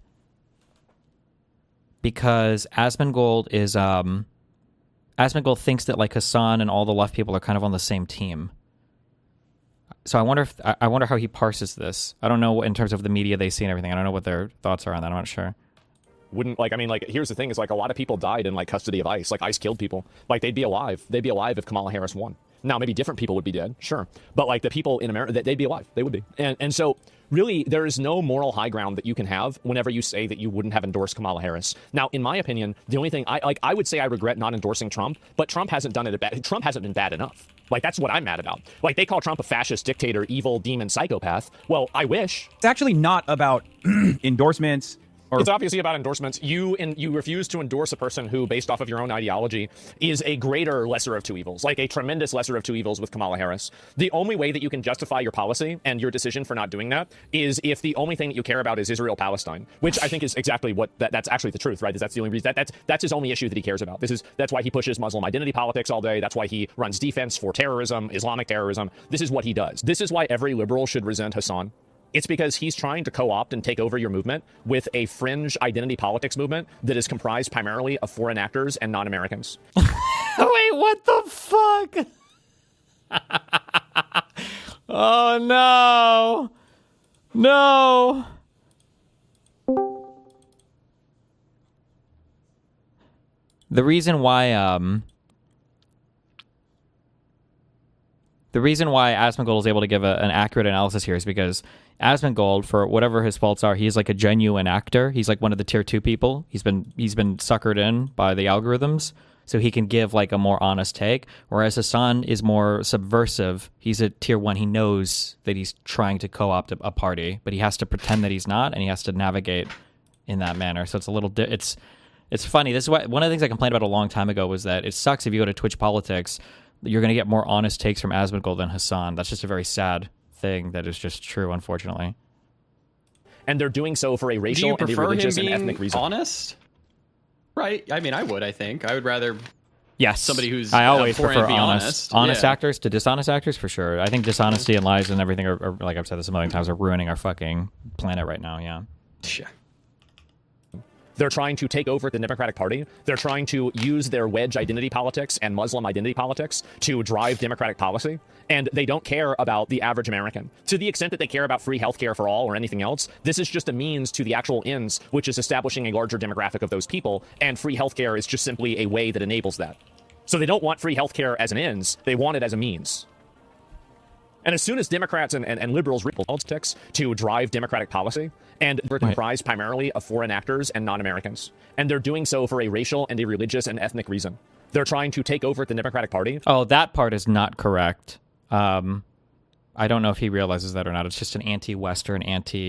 because Asmongold is um, Asmongold thinks that like Hassan and all the left people are kind of on the same team. So I wonder if I wonder how he parses this. I don't know in terms of the media they see and everything. I don't know what their thoughts are on that. I'm not sure. Wouldn't like I mean like here's the thing: is like a lot of people died in like custody of ICE. Like ICE killed people. Like they'd be alive. They'd be alive if Kamala Harris won. Now maybe different people would be dead, sure, but like the people in America, they'd be alive. They would be. And and so really, there is no moral high ground that you can have whenever you say that you wouldn't have endorsed Kamala Harris. Now, in my opinion, the only thing I like, I would say I regret not endorsing Trump, but Trump hasn't done it. Bad. Trump hasn't been bad enough. Like that's what I'm mad about. Like they call Trump a fascist, dictator, evil, demon, psychopath. Well, I wish. It's actually not about endorsements. Or it's obviously about endorsements. You and you refuse to endorse a person who, based off of your own ideology, is a greater lesser of two evils, like a tremendous lesser of two evils with Kamala Harris. The only way that you can justify your policy and your decision for not doing that is if the only thing that you care about is Israel-Palestine, which I think is exactly what that, that's actually the truth, right? Is that's the only reason that that's that's his only issue that he cares about. This is that's why he pushes Muslim identity politics all day. That's why he runs defense for terrorism, Islamic terrorism. This is what he does. This is why every liberal should resent Hassan. It's because he's trying to co-opt and take over your movement with a fringe identity politics movement that is comprised primarily of foreign actors and non-Americans. Wait, what the fuck? Oh, no. No. The reason why, um... The reason why Asmongold is able to give a, an accurate analysis here is because Asmongold, for whatever his faults are, he's like a genuine actor. He's like one of the tier two people. He's been he's been suckered in by the algorithms, so he can give like a more honest take. Whereas Hassan is more subversive. He's a tier one. He knows that he's trying to co-opt a, a party, but he has to pretend that he's not, and he has to navigate in that manner. So it's a little di- it's it's funny. This is why one of the things I complained about a long time ago was that it sucks if you go to Twitch Politics, you're going to get more honest takes from Asmongold than Hassan. That's just a very sad thing that is just true, unfortunately. And they're doing so for a racial Do you and a prefer religious him and being ethnic reason. honest? Right. I mean, I would. I think I would rather. Yes. Somebody who's I always abhorrent prefer and be honest, honest, honest Yeah. actors to dishonest actors for sure. I think dishonesty and lies and everything are, are, like I've said this a million times, are ruining our fucking planet right now. Yeah. Yeah. They're trying to take over the Democratic Party. They're trying to use their wedge identity politics and Muslim identity politics to drive Democratic policy. And they don't care about the average American. To the extent that they care about free healthcare for all or anything else, this is just a means to the actual ends, which is establishing a larger demographic of those people. And free healthcare is just simply a way that enables that. So they don't want free healthcare as an ends. They want it as a means. And as soon as Democrats and, and, and liberals reap politics to drive Democratic policy, and they're comprised primarily of foreign actors and non-Americans. And they're doing so for a racial and a religious and ethnic reason. They're trying to take over the Democratic Party. Oh, that part is not correct. Um, I don't know if he realizes that or not. It's just an anti-Western,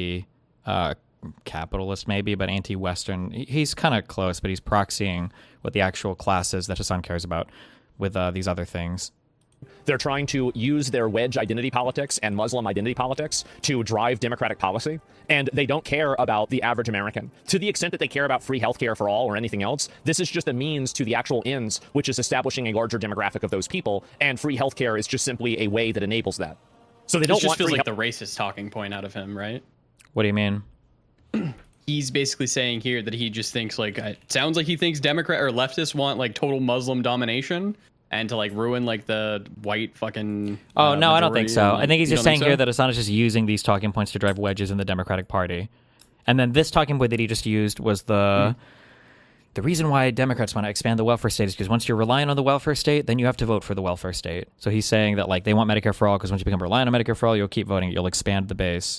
anti-capitalist maybe, but anti-Western. He's kind of close, but he's proxying what the actual class is that Hassan cares about with uh, these other things. They're trying to use their wedge identity politics and Muslim identity politics to drive Democratic policy. And they don't care about the average American. To the extent that they care about free healthcare for all or anything else, this is just a means to the actual ends, which is establishing a larger demographic of those people. And free healthcare is just simply a way that enables that. So they don't It just want feels free like the racist talking point out of him, right? What do you mean? He's basically saying here that he just thinks like it sounds like he thinks Democrat or leftists want like total Muslim domination. And to like ruin like the white fucking. Oh, uh, no, I don't think majority so. and, like, I think he's you just don't saying think here so? that Hassan is just using these talking points to drive wedges in the Democratic Party. And then this talking point that he just used was the Mm. the reason why Democrats want to expand the welfare state is because once you're relying on the welfare state, then you have to vote for the welfare state. So he's saying that like they want Medicare for all because once you become reliant on Medicare for all, you'll keep voting. You'll expand the base.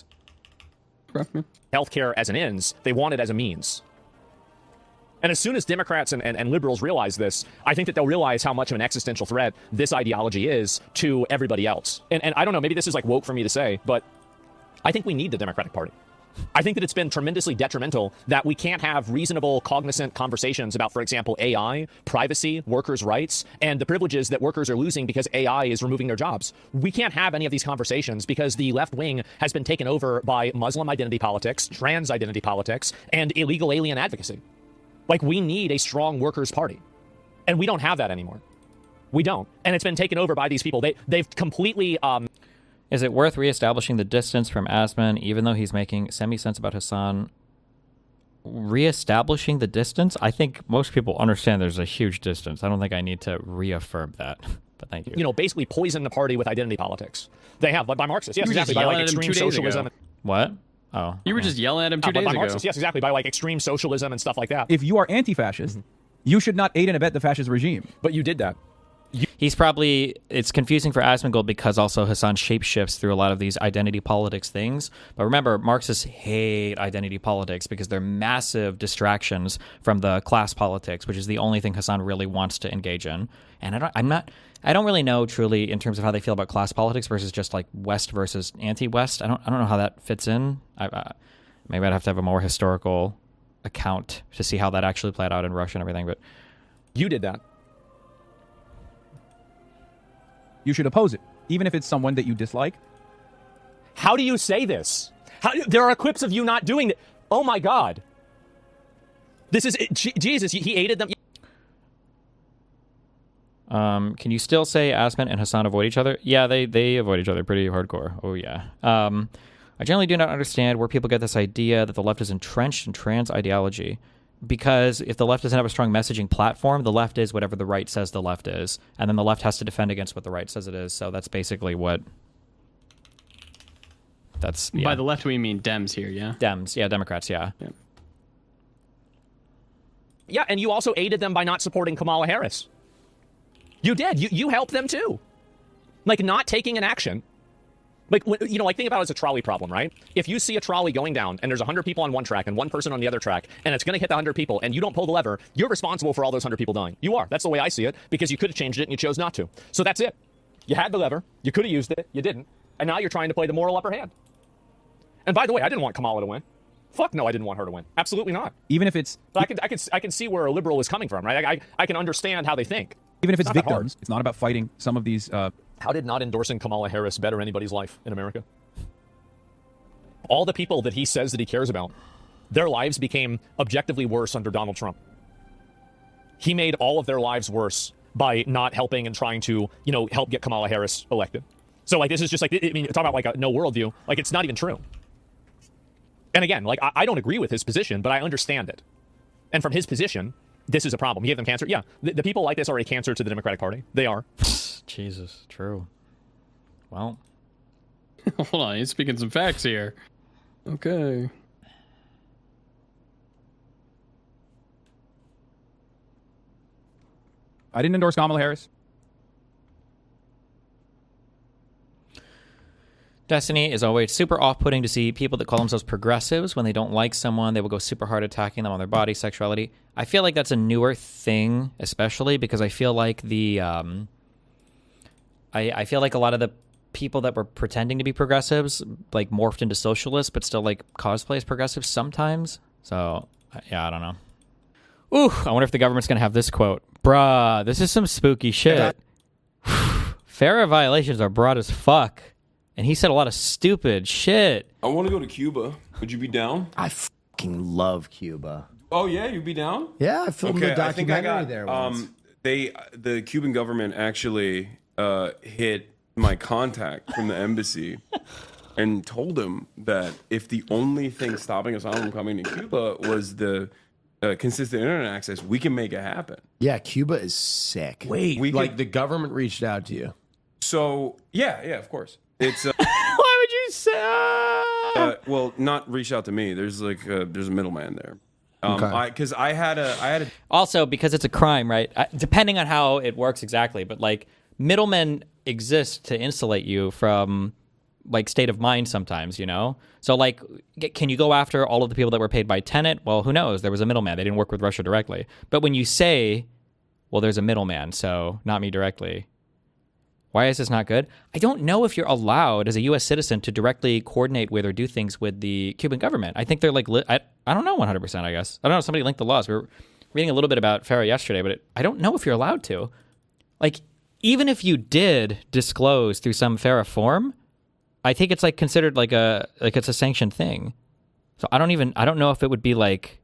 healthcare as an ends. They want it as a means. And as soon as Democrats and, and, and liberals realize this, I think that they'll realize how much of an existential threat this ideology is to everybody else. And, and I don't know, maybe this is like woke for me to say, but I think we need the Democratic Party. I think that it's been tremendously detrimental that we can't have reasonable, cognizant conversations about, for example, A I, privacy, workers' rights, and the privileges that workers are losing because A I is removing their jobs. We can't have any of these conversations because the left wing has been taken over by Muslim identity politics, trans identity politics, and illegal alien advocacy. Like, we need a strong workers' party. And we don't have that anymore. We don't. And it's been taken over by these people. They, they've completely... Um... Is it worth reestablishing the distance from Asman, even though he's making semi-sense about Hassan? Reestablishing the distance? I think most people understand there's a huge distance. I don't think I need to reaffirm that. But thank you. You know, basically poison the party with identity politics. They have, but by Marxists. Yes, You were exactly. just By like yelling at him extreme two days socialism. ago. What? Oh. You were just yelling at him two Uh, by, days by ago. Marxists, yes, exactly. By like extreme socialism and stuff like that. If you are anti-fascist, you should not aid and abet the fascist regime. But you did that. He's probably, it's confusing for Asmongold because also Hassan shapeshifts through a lot of these identity politics things. But remember, Marxists hate identity politics because they're massive distractions from the class politics, which is the only thing Hassan really wants to engage in. And I don't, I'm not, I don't really know truly in terms of how they feel about class politics versus just like West versus anti-West. I don't, I don't know how that fits in. I, uh, maybe I'd have to have a more historical account to see how that actually played out in Russia and everything. But you did that. You should oppose it, even if it's someone that you dislike. How do you say this? How, there are clips of you not doing it. Oh my God. This is, G- Jesus, he, he aided them. Um, can you still say Asman and Hassan avoid each other? Yeah, they, they avoid each other pretty hardcore. Oh, yeah. Um, I generally do not understand where people get this idea that the left is entrenched in trans ideology. Because if the left doesn't have a strong messaging platform, the left is whatever the right says the left is. And then the left has to defend against what the right says it is. So that's basically what... That's... Yeah. By the left, we mean Dems here, yeah? Dems, yeah, Democrats, yeah. yeah. Yeah, and you also aided them by not supporting Kamala Harris. You did. You, you helped them too. Like, not taking an action. Like, you know, like, think about it as a trolley problem, right? If you see a trolley going down and there's one hundred people on one track and one person on the other track and it's going to hit the one hundred people and you don't pull the lever, you're responsible for all those one hundred people dying. You are. That's the way I see it, because you could have changed it and you chose not to. So that's it. You had the lever. You could have used it. You didn't. And now you're trying to play the moral upper hand. And by the way, I didn't want Kamala to win. Fuck no, I didn't want her to win. Absolutely not. Even if it's... But I can, I can, I can see where a liberal is coming from, right? I, I, I can understand how they think. Even if it's, it's victims, it's not about fighting some of these... Uh... How did not endorsing Kamala Harris better anybody's life in America? All the people that he says that he cares about, their lives became objectively worse under Donald Trump. he made all of their lives worse by not helping and trying to, you know, help get Kamala Harris elected. So, like, this is just like, I mean, talk about like a no worldview. Like, it's not even true. And again, like, I, I don't agree with his position, but I understand it. And from his position, this is a problem. He gave them cancer. Yeah, the, the people like this are a cancer to the Democratic Party. They are. Jesus, true. Well. Hold on, he's speaking some facts here. Okay. I didn't endorse Kamala Harris. Destiny is always super off-putting to see people that call themselves progressives. When they don't like someone, they will go super hard attacking them on their body, sexuality. I feel like that's a newer thing, especially because I feel like the, um, I, I feel like a lot of the people that were pretending to be progressives, like, morphed into socialists, but still, like, cosplay as progressives sometimes. So, yeah, I don't know. Ooh, I wonder if the government's going to have this quote. Bruh, this is some spooky shit. FARA violations are broad as fuck. And he said a lot of stupid shit. I want to go to Cuba. Would you be down? I fucking love Cuba. Oh, yeah? You'd be down? Yeah, I filmed okay, a documentary I think I got, there once. Um, they, the Cuban government actually uh, hit my contact from the embassy and told him that if the only thing stopping us from coming to Cuba was the uh, consistent internet access, we can make it happen. Yeah, Cuba is sick. Wait, we like could- the government reached out to you. So, yeah, yeah, of course. It's uh, Why would you say? uh, well, not reach out to me. There's like a, there's a middleman there. Um, Okay. I because I had a I had a Also, because it's a crime, right? I, depending on how it works exactly, but like middlemen exist to insulate you from like state of mind sometimes, you know? So like, g- can you go after all of the people that were paid by Tenet? Well, who knows? There was a middleman. They didn't work with Russia directly. But when you say, well, there's a middleman, so not me directly. Why is this not good? I don't know if you're allowed as a U S citizen to directly coordinate with or do things with the Cuban government. I think they're like, li- I, I don't know one hundred percent, I guess. I don't know. Somebody linked the laws. We were reading a little bit about FARA yesterday, but it, I don't know if you're allowed to. Like, even if you did disclose through some FARA form, I think it's like considered like a, like it's a sanctioned thing. So I don't even, I don't know if it would be like,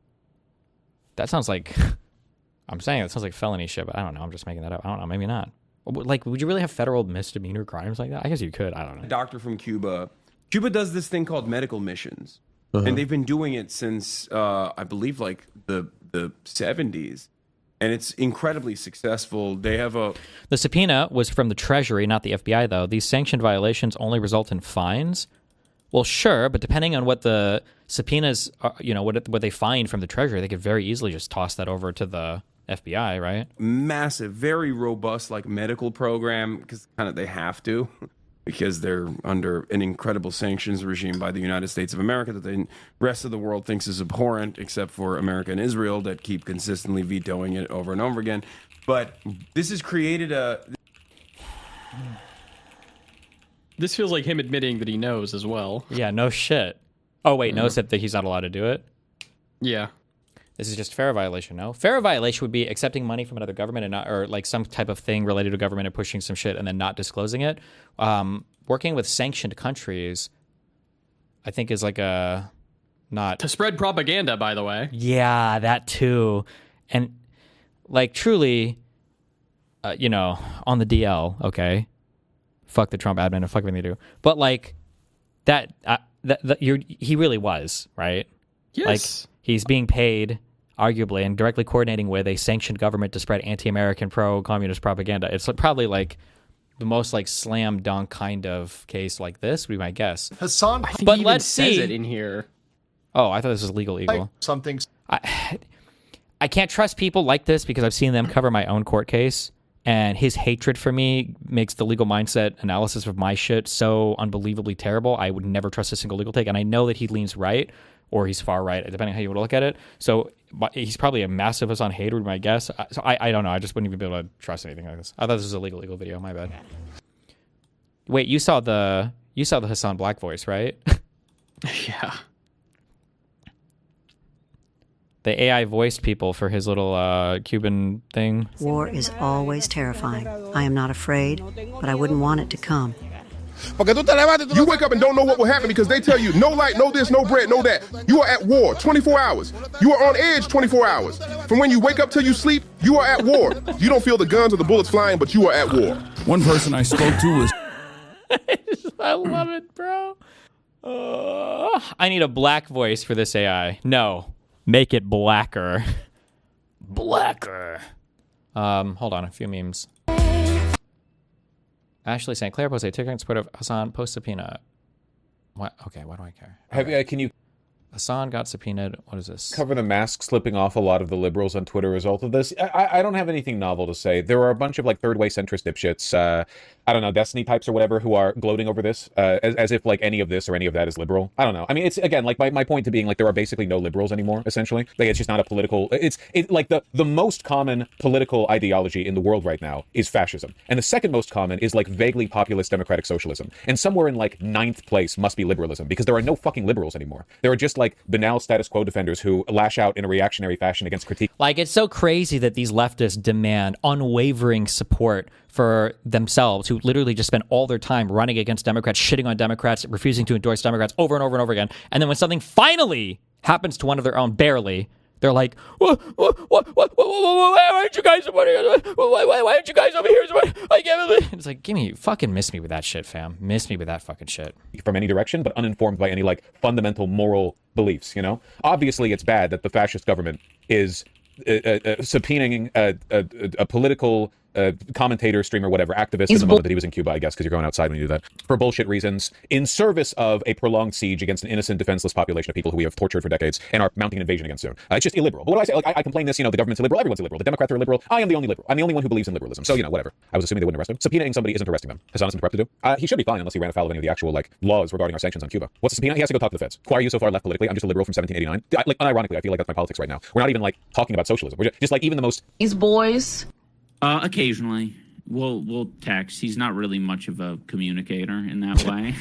that sounds like, I'm saying it sounds like felony shit, but I don't know. I'm just making that up. I don't know. Maybe not. Like, would you really have federal misdemeanor crimes like that? I guess you could. I don't know. doctor from Cuba. Cuba does this thing called medical missions, Uh-huh. and they've been doing it since uh, I believe like the the seventies, and it's incredibly successful. They have a The subpoena was from the Treasury, not the F B I, though. These sanctioned violations only result in fines. Well, sure, but depending on what the subpoenas, are, you know, what it, what they find from the Treasury, they could very easily just toss that over to the F B I, right? massive, very robust like medical program because kind of they have to because they're under an incredible sanctions regime by the United States of America that the rest of the world thinks is abhorrent, except for America and Israel that keep consistently vetoing it over and over again. But this has created a. This feels like him admitting that he knows as well. Yeah, no shit. Oh, wait, knows that he's not allowed to do it? Yeah. This is just FARA violation, no? FARA violation would be accepting money from another government and not, or like some type of thing related to government and pushing some shit and then not disclosing it. Um, working with sanctioned countries, I think is like a not to spread propaganda. By the way, yeah, that too, and like truly, uh, you know, on the D L, okay, fuck the Trump admin and fuck everything they do, but like that, uh, that, that you're he really was right. Yes. Like he's being paid, arguably, and directly coordinating with a sanctioned government to spread anti-American, pro-communist propaganda. It's like, probably like the most like slam dunk kind of case like this, would be my guess. Hassan, I think but he even let's says see it in here. Oh, I thought this was legal eagle. Something. I, I can't trust people like this because I've seen them cover my own court case, and his hatred for me makes the legal mindset analysis of my shit so unbelievably terrible. I would never trust a single legal take, and I know that he leans right or he's far right, depending on how you want to look at it. So he's probably a massive Hassan hater, would be my guess. So I, I don't know. I just wouldn't even be able to trust anything like this. I thought this was a legal eagle video. My bad. Wait, you saw the you saw the Hassan Black voice, right? Yeah. The A I voiced people for his little uh, Cuban thing. War is always terrifying. I am not afraid, but I wouldn't want it to come. Porque tú te levantas y tú You wake up and don't know what will happen because they tell you no light, no this, no bread, no that. You are at war twenty-four hours. You are on edge twenty-four hours. From when you wake up till you sleep, you are at war. You don't feel the guns or the bullets flying, but you are at war. One person I spoke to was... I love it, bro. Uh, I need a black voice for this A I. No, make it blacker. Blacker. Um, hold on, a few memes. Ashley Saint Clair posts a TikTok in support of Hassan post subpoena. What? Okay, why do I care? Have, uh, can you Hassan got subpoenaed. What is this? cover the mask slipping off a lot of the liberals on Twitter as a result of this? I, I don't have anything novel to say. There are a bunch of like third way centrist dipshits, uh, I don't know, Destiny types or whatever, who are gloating over this uh, as, as if like any of this or any of that is liberal. I don't know. I mean, it's again like my, my point to being like there are basically no liberals anymore. Essentially, like it's just not a political. It's it like the the most common political ideology in the world right now is fascism, and the second most common is like vaguely populist democratic socialism, and somewhere in like ninth place must be liberalism because there are no fucking liberals anymore. There are just like banal status quo defenders who lash out in a reactionary fashion against critique. Like, it's so crazy that these leftists demand unwavering support for themselves, who literally just spend all their time running against Democrats, shitting on Democrats, refusing to endorse Democrats over and over and over again. And then when something finally happens to one of their own, barely, they're like, what, what, what, what, what, why aren't you guys, why, why, why aren't you guys over here? I can't. It's like, give me, fucking miss me with that shit, fam. Miss me with that fucking shit. From any direction, but uninformed by any like fundamental moral beliefs, you know? Obviously, it's bad that the fascist government is uh, uh, uh, subpoenaing a, a, a political uh, commentator, streamer, whatever, activist in the moment that he was in Cuba, I guess, because you're going outside when you do that, for bullshit reasons, in service of a prolonged siege against an innocent, defenseless population of people who we have tortured for decades and are mounting an invasion against soon. Uh, it's just illiberal. But what do I say? Like, I, I complain this, you know, the government's illiberal, everyone's illiberal. The Democrats are illiberal. I am the only liberal. I'm the only one who believes in liberalism. So, you know, whatever. I was assuming they wouldn't arrest him. Subpoenaing somebody isn't arresting them. Hassan has something corrupt to do. Uh, he should be fine unless he ran afoul of any of the actual, like, laws regarding our sanctions on Cuba. What's a subpoena? He has to go talk to the feds. Why are you so far left politically? I'm just a liberal from seventeen eighty-nine. I, like, unironically, I feel like that's my politics right now. We're not even, like, talking about socialism. We're just, just like, even the most... These boys? Uh, occasionally. We'll, we'll text. He's not really much of a communicator in that way.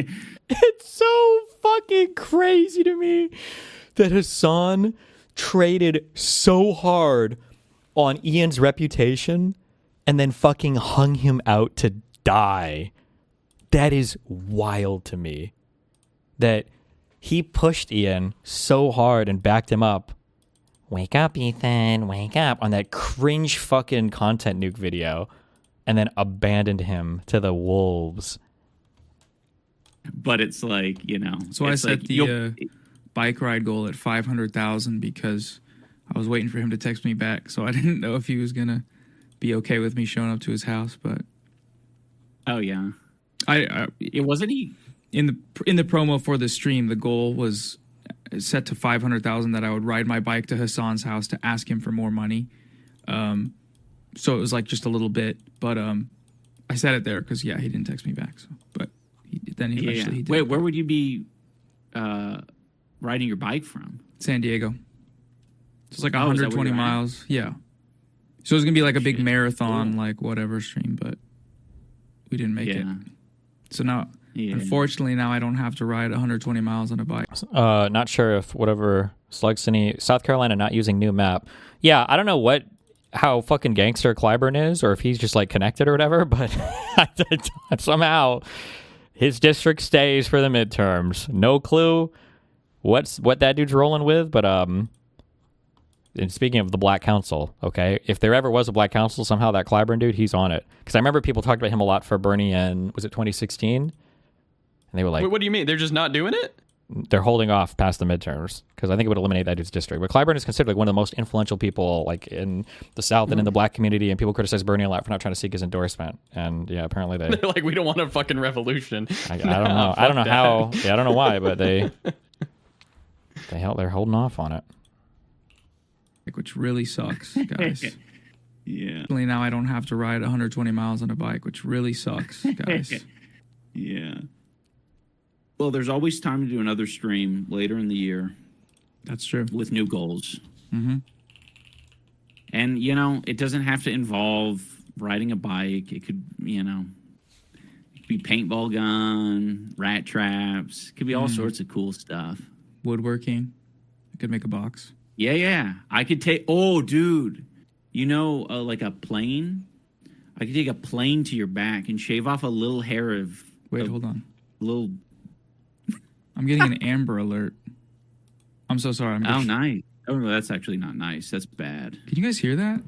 It's so fucking crazy to me that Hassan traded so hard on Ian's reputation and then fucking hung him out to die. That is wild to me. That he pushed Ian so hard and backed him up. Wake up, Ethan. Wake up. On that cringe fucking content nuke video. And then abandoned him to the wolves. But it's like, you know. So I it's set like the uh, bike ride goal at five hundred thousand because I was waiting for him to text me back. So I didn't know if he was going to be okay with me showing up to his house. But oh, yeah. I, I It wasn't he. In the, in the promo for the stream, the goal was set to five hundred thousand that I would ride my bike to Hassan's house to ask him for more money. Um, so it was like just a little bit. But um, I said it there because, yeah, he didn't text me back. So, But he, then he Yeah, eventually yeah. he did. Wait, where would you be uh, riding your bike from? San Diego. It's like Oh, is that where one hundred twenty you're at? miles. Yeah. So it was going to be like a big marathon, like whatever stream, but we didn't make it. Yeah. So now, Yeah. unfortunately, now I don't have to ride one hundred twenty miles on a bike. Uh, not sure if whatever Slug City, South Carolina, not using new map. Yeah, I don't know what how fucking gangster Clyburn is, or if he's just like connected or whatever. But somehow his district stays for the midterms. No clue what's what that dude's rolling with. But um, and speaking of the Black Council, okay, if there ever was a Black Council, somehow that Clyburn dude, he's on it. Because I remember people talked about him a lot for Bernie, and was it twenty sixteen? And they were like, Wait, what do you mean? They're just not doing it? they're holding off past the midterms because I think it would eliminate that dude's district. But Clyburn is considered like one of the most influential people like in the South and in the Black community, and people criticize Bernie a lot for not trying to seek his endorsement. And yeah, apparently they They're like, we don't want a fucking revolution. I, I don't know. I don't know how. Yeah, I don't know why, but they they held, they're holding off on it. Which really sucks, guys. Yeah. Only now I don't have to ride one hundred twenty miles on a bike, which really sucks, guys. Yeah. Well, there's always time to do another stream later in the year. That's true. With new goals. Mm-hmm. And, you know, it doesn't have to involve riding a bike. It could, you know, it could be paintball gun, rat traps. It could be all Mm. sorts of cool stuff. Woodworking. I could make a box. Yeah, yeah. I could take, oh, dude. You know, uh, like a plane? I could take a plane to your back and shave off a little hair of Wait, hold on. Little. I'm getting an Amber Alert. I'm so sorry. I'm Oh, just- nice. Oh, no, that's actually not nice. That's bad. Can you guys hear that?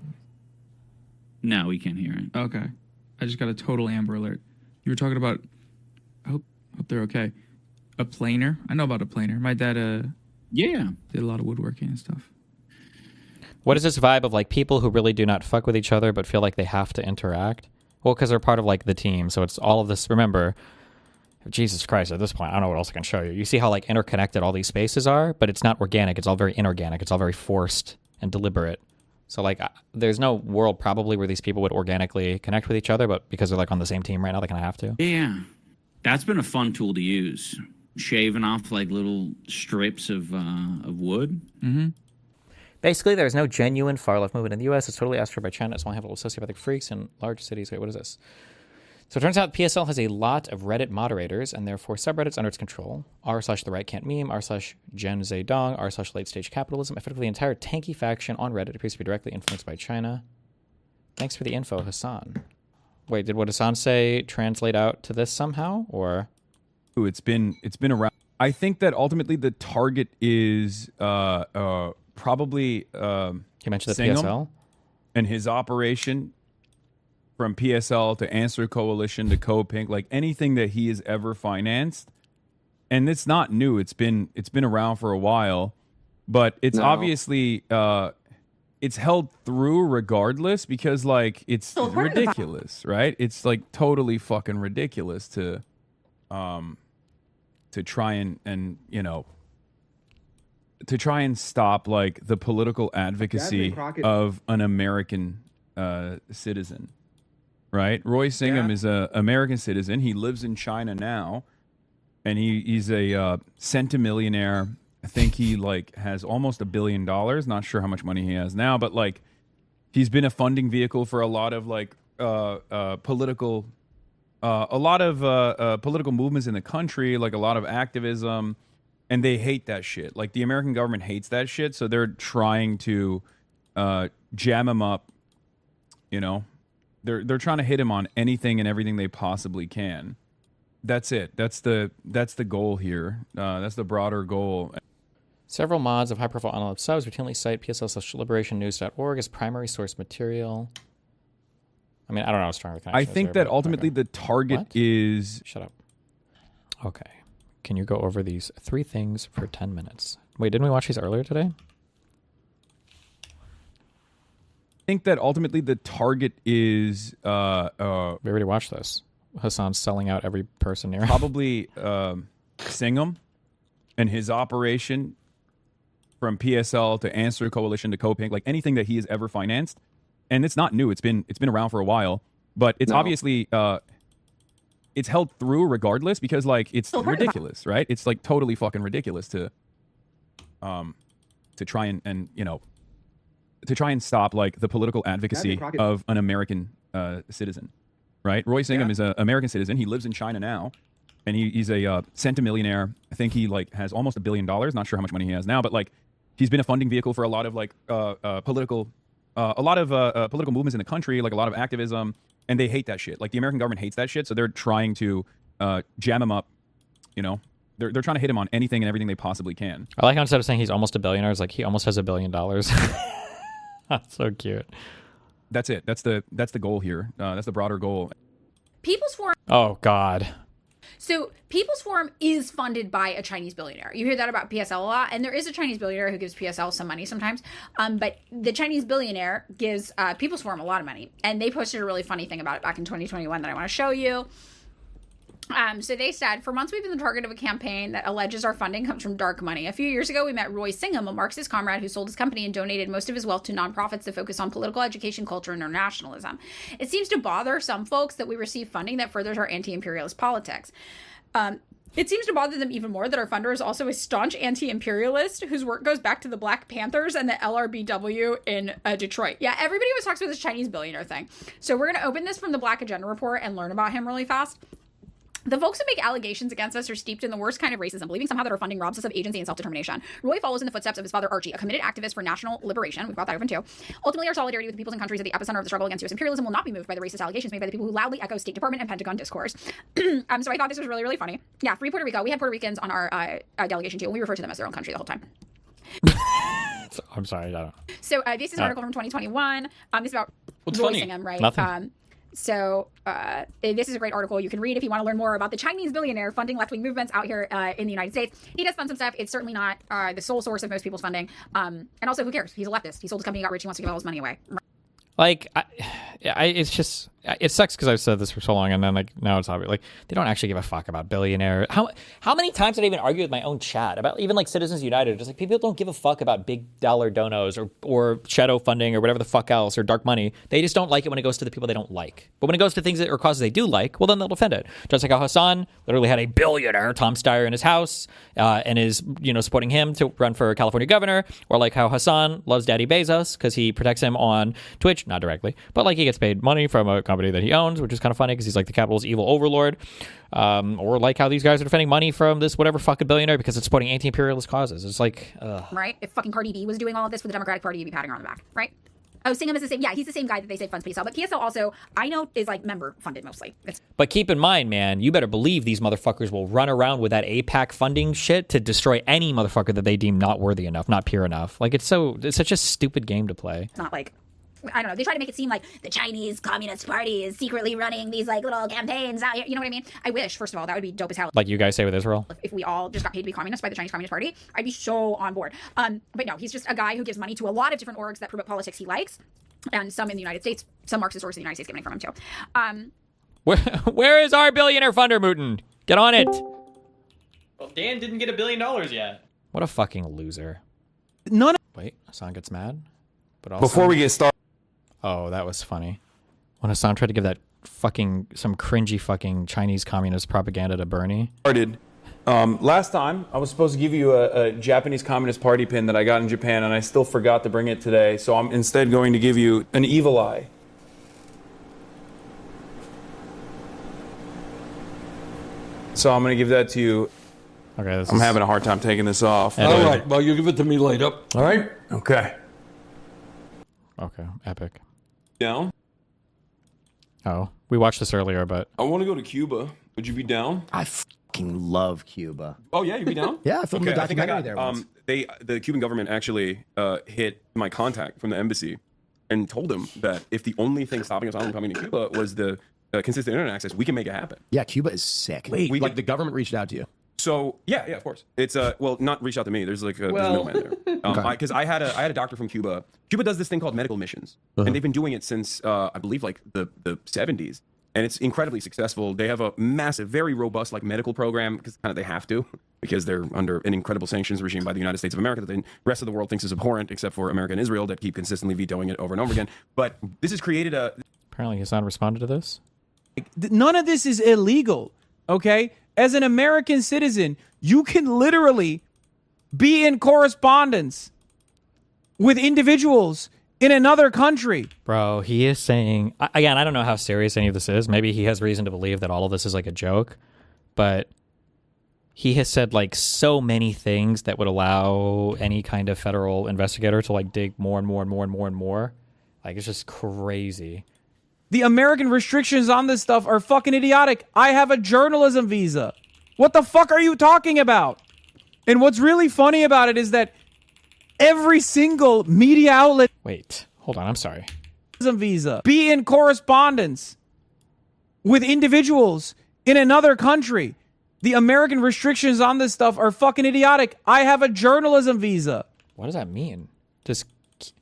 No, we can't hear it. Okay. I just got a total Amber Alert. You were talking about. I hope hope they're okay. A planer. I know about a planer. My dad uh yeah did a lot of woodworking and stuff. What is this vibe of like people who really do not fuck with each other but feel like they have to interact? Well, because they're part of like the team, so it's all of this. Remember, Jesus Christ, at this point, I don't know what else I can show you. You see how like interconnected all these spaces are, but it's not organic. It's all very inorganic. It's all very forced and deliberate. So like, there's no world probably where these people would organically connect with each other, but because they're like on the same team right now, they kind of have to. Yeah. That's been a fun tool to use. Shaving off like little strips of uh, of wood. Mm-hmm. Basically, there's no genuine far-left movement in the U S. It's totally asteroid by China. It's only have little sociopathic freaks in large cities. Wait, what is this? So it turns out P S L has a lot of Reddit moderators and therefore subreddits under its control. R slash the right can't meme, R slash Gen Zedong, R slash late stage capitalism. Effectively, the entire tanky faction on Reddit appears to be directly influenced by China. Thanks for the info, Hassan. Wait, did what Hassan say translate out to this somehow, or? Ooh, it's been it's been around. I think that ultimately the target is uh, uh, probably. Um, he mentioned the P S L and his operation. From P S L to Answer Coalition to CoPink, like anything that he has ever financed, and it's not new. It's been it's been around for a while, but it's No. obviously uh, it's held through regardless because like it's So part of the- ridiculous, right? It's like totally fucking ridiculous to um to try and and you know to try and stop like the political advocacy Crockett- of an American uh, citizen. Right, Roy Singham is a American citizen. He lives in China now, and he, he's a uh, centimillionaire. I think he like has almost a billion dollars. Not sure how much money he has now, but like he's been a funding vehicle for a lot of like uh, uh, political, uh, a lot of uh, uh, political movements in the country, like a lot of activism, and they hate that shit. Like the American government hates that shit, so they're trying to uh, jam him up. You know. They're they're trying to hit him on anything and everything they possibly can. That's it. That's the that's the goal here. Uh, that's the broader goal. Several mods of high-profile unloved subs routinely cite P S L slash liberation news dot org as primary source material. I mean, I don't know how strong the connection I is think there, that but- ultimately okay. the target What? is. Shut up. Okay. Can you go over these three things for ten minutes? Wait, didn't we watch these earlier today? I think that ultimately the target is. Uh, uh, we already watched this. Hassan's selling out every person near him. Probably um, Singham and his operation from P S L to Answer Coalition to CoPink, like anything that he has ever financed, and it's not new. It's been it's been around for a while, but it's No. obviously uh, it's held through regardless because like it's So part of the- ridiculous, right? It's like totally fucking ridiculous to um to try and and you know to try and stop like the political advocacy Crockett- of an American uh, citizen, right? Roy Singham Yeah. is an American citizen. He lives in China now, and he, he's a uh, centimillionaire. I think he like has almost a billion dollars. Not sure how much money he has now, but like he's been a funding vehicle for a lot of like uh, uh, political, uh, a lot of uh, uh, political movements in the country, like a lot of activism, and they hate that shit. Like the American government hates that shit, so they're trying to uh, jam him up. You know, they're they're trying to hit him on anything and everything they possibly can. I like how instead of saying he's almost a billionaire, it's like he almost has a billion dollars. That's so cute. That's it. That's the that's the goal here. Uh, that's the broader goal. People's Forum. Oh, God. So People's Forum is funded by a Chinese billionaire. You hear that about P S L a lot, and there is a Chinese billionaire who gives P S L some money sometimes. Um, but the Chinese billionaire gives uh, People's Forum a lot of money, and they posted a really funny thing about it back in twenty twenty-one that I want to show you. Um, so they said, for months we've been the target of a campaign that alleges our funding comes from dark money. A few years ago, we met Roy Singham, a Marxist comrade who sold his company and donated most of his wealth to nonprofits that focus on political education, culture, and internationalism. It seems to bother some folks that we receive funding that furthers our anti-imperialist politics. Um, it seems to bother them even more that our funder is also a staunch anti-imperialist whose work goes back to the Black Panthers and the L R B W in uh, Detroit. Yeah, everybody always talks about this Chinese billionaire thing. So we're going to open this from the Black Agenda Report and learn about him really fast. The folks who make allegations against us are steeped in the worst kind of racism, believing somehow that our funding robs us of agency and self-determination. Roy follows in the footsteps of his father Archie, a committed activist for national liberation. We've got that open too. Ultimately, our solidarity with the peoples and countries at the epicenter of the struggle against U S imperialism will not be moved by the racist allegations made by the people who loudly echo State Department and Pentagon discourse. um, so I thought this was really, really funny. Yeah, free Puerto Rico. We had Puerto Ricans on our uh, uh, delegation too, and we refer to them as their own country the whole time. I'm sorry, I don't. So uh, this is an Uh, article from twenty twenty-one. Um, this is about What's Roy funny? Singham, right? Nothing. Um, so uh, this is a great article you can read if you want to learn more about the Chinese billionaire funding left-wing movements out here uh, in the United States. He does fund some stuff. It's certainly not uh, the sole source of most people's funding. Um, and also, who cares? He's a leftist. He sold his company, got rich. He wants to give all his money away. Like, I, I, it's just, it sucks because I've said this for so long, and then like now it's obvious. Like, they don't actually give a fuck about billionaire. How how many times did I even argue with my own chat about even like Citizens United? Just like people don't give a fuck about big dollar donos or or shadow funding or whatever the fuck else or dark money. They just don't like it when it goes to the people they don't like. But when it goes to things that or causes they do like, well then they'll defend it. Just like how Hassan literally had a billionaire Tom Steyer in his house uh, and is you know supporting him to run for California governor, or like how Hassan loves Daddy Bezos because he protects him on Twitch, not directly, but like he gets paid money from a company that he owns, which is kind of funny because he's like the capital's evil overlord. Um, or like how these guys are defending money from this whatever fucking billionaire because it's supporting anti-imperialist causes. It's like, ugh. Right? If fucking Cardi B was doing all of this for the Democratic Party, you'd be patting her on the back, right? Oh, Singham is the same. Yeah, he's the same guy that they say funds P S L. But P S L also, I know, is like member funded mostly. It's But keep in mind, man, you better believe these motherfuckers will run around with that AIPAC funding shit to destroy any motherfucker that they deem not worthy enough, not pure enough. Like, it's so, it's such a stupid game to play. not like, I don't know. They try to make it seem like the Chinese Communist Party is secretly running these like little campaigns out here. You know what I mean? I wish, first of all, that would be dope as hell. Like you guys say with Israel. If we all just got paid to be communists by the Chinese Communist Party, I'd be so on board. Um, but no, he's just a guy who gives money to a lot of different orgs that promote politics he likes, and some in the United States, some Marxist orgs in the United States get money from him too. Um, Where, where is our billionaire funder, Mooten? Get on it. Well, Dan didn't get a billion dollars yet. What a fucking loser. None. Wait, Hassan gets mad. But also, Before we get started. Oh, that was funny. When Hassan tried to give that fucking, some cringy fucking Chinese communist propaganda to Bernie. Started. Um, last time, I was supposed to give you a, a Japanese Communist Party pin that I got in Japan, and I still forgot to bring it today. So I'm instead going to give you an evil eye. So I'm going to give that to you. Okay, this I'm is- having a hard time taking this off. And- All right, well, you give it to me later. All right? Okay. Okay, epic. Down? Oh, we watched this earlier, but I want to go to Cuba. Would you be down? I fucking love Cuba. Oh yeah, you'd be down. Yeah, I filmed a okay, I think I documentary got, there once. Um, they, the Cuban government actually uh, hit my contact from the embassy and told him that if the only thing stopping us from coming to Cuba was the uh, consistent internet access, we can make it happen. Yeah, Cuba is sick. Wait, we, like could- the government reached out to you. So yeah, yeah, of course. It's uh, well, not reach out to me. There's like a, Well- there's a middleman there. Um, Okay. Because I, I had a I had a doctor from Cuba. Cuba does this thing called medical missions, Uh-huh. and they've been doing it since uh, I believe like the the seventies, and it's incredibly successful. They have a massive, very robust like medical program because kind of they have to because they're under an incredible sanctions regime by the United States of America that the rest of the world thinks is abhorrent, except for America and Israel that keep consistently vetoing it over and over again. But this has created a apparently Hassan responded to this. None of this is illegal, okay? As an American citizen, you can literally be in correspondence with individuals in another country. Bro, he is saying, I- again, I don't know how serious any of this is. Maybe he has reason to believe that all of this is like a joke, but he has said like so many things that would allow any kind of federal investigator to like dig more and more and more and more and more. Like, it's just crazy. The American restrictions on this stuff are fucking idiotic. I have a journalism visa. What the fuck are you talking about? And what's really funny about it is that every single media outlet Wait, hold on, I'm sorry. visa be in correspondence with individuals in another country. The American restrictions on this stuff are fucking idiotic. I have a journalism visa. What does that mean? Just Cu-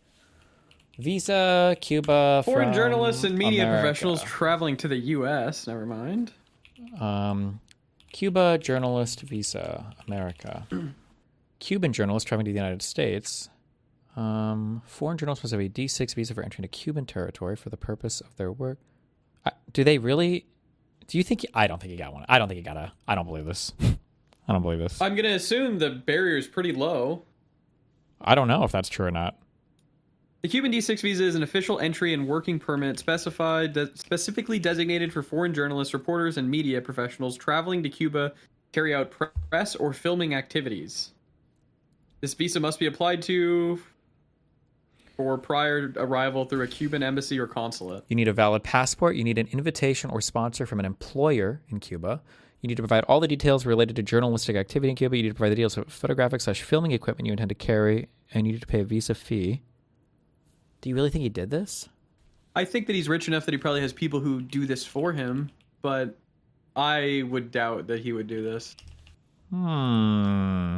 visa, Cuba, Foreign from journalists and media America. professionals traveling to the U S. Never mind. Um, Cuba journalist visa, America. Cuban journalists traveling to the United States. Um, foreign journalists must have a D six visa for entering a Cuban territory for the purpose of their work. I, do they really? Do you think? I don't think he got one. I don't think he got a. I don't believe this. I don't believe this. I'm gonna assume the barrier is pretty low. I don't know if that's true or not. The Cuban D six visa is an official entry and working permit specified de- specifically designated for foreign journalists, reporters, and media professionals traveling to Cuba to carry out press or filming activities. This visa must be applied to for prior arrival through a Cuban embassy or consulate. You need a valid passport. You need an invitation or sponsor from an employer in Cuba. You need to provide all the details related to journalistic activity in Cuba. You need to provide the details of photographic slash filming equipment you intend to carry, and you need to pay a visa fee. Do you really think he did this? I think that he's rich enough that he probably has people who do this for him, but I would doubt that he would do this. Hmm.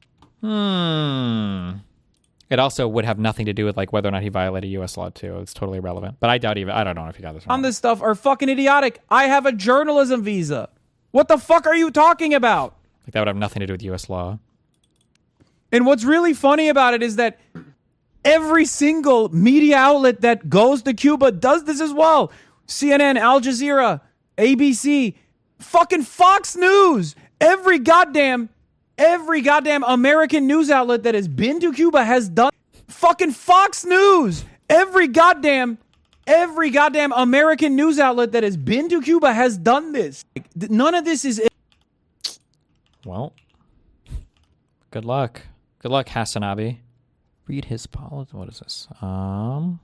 Hmm. It also would have nothing to do with like whether or not he violated U S law too. It's totally irrelevant. But I doubt even. I don't know if he got this wrong. On this stuff are fucking idiotic. I have a journalism visa. What the fuck are you talking about? Like that would have nothing to do with U S law. And what's really funny about it is that every single media outlet that goes to Cuba does this as well. C N N, Al Jazeera, A B C, fucking Fox News. Every goddamn, every goddamn American news outlet that has been to Cuba has done. Fucking Fox News. Every goddamn, every goddamn American news outlet that has been to Cuba has done this. None of this is. Well, good luck. Good luck, Hasanabi. Read his policy. What is this? Um,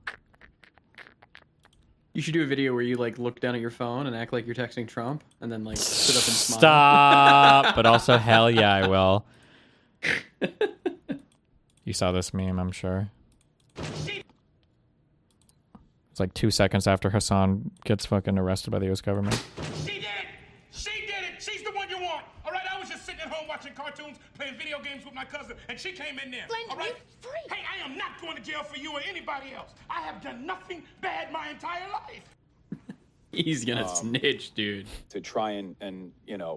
You should do a video where you like look down at your phone and act like you're texting Trump, and then like sit up and smile. Stop. But also, hell yeah, I will. You saw this meme, I'm sure. It's like two seconds after Hassan gets fucking arrested by the U S government. She did it! She did it! She's the one you want! All right, I was just sitting at home watching cartoons, playing video games with my cousin, and she came in there. All right? Hey, I am not going to jail for you or anybody else. I have done nothing bad my entire life. He's gonna Um, snitch, dude. To try and, and you know.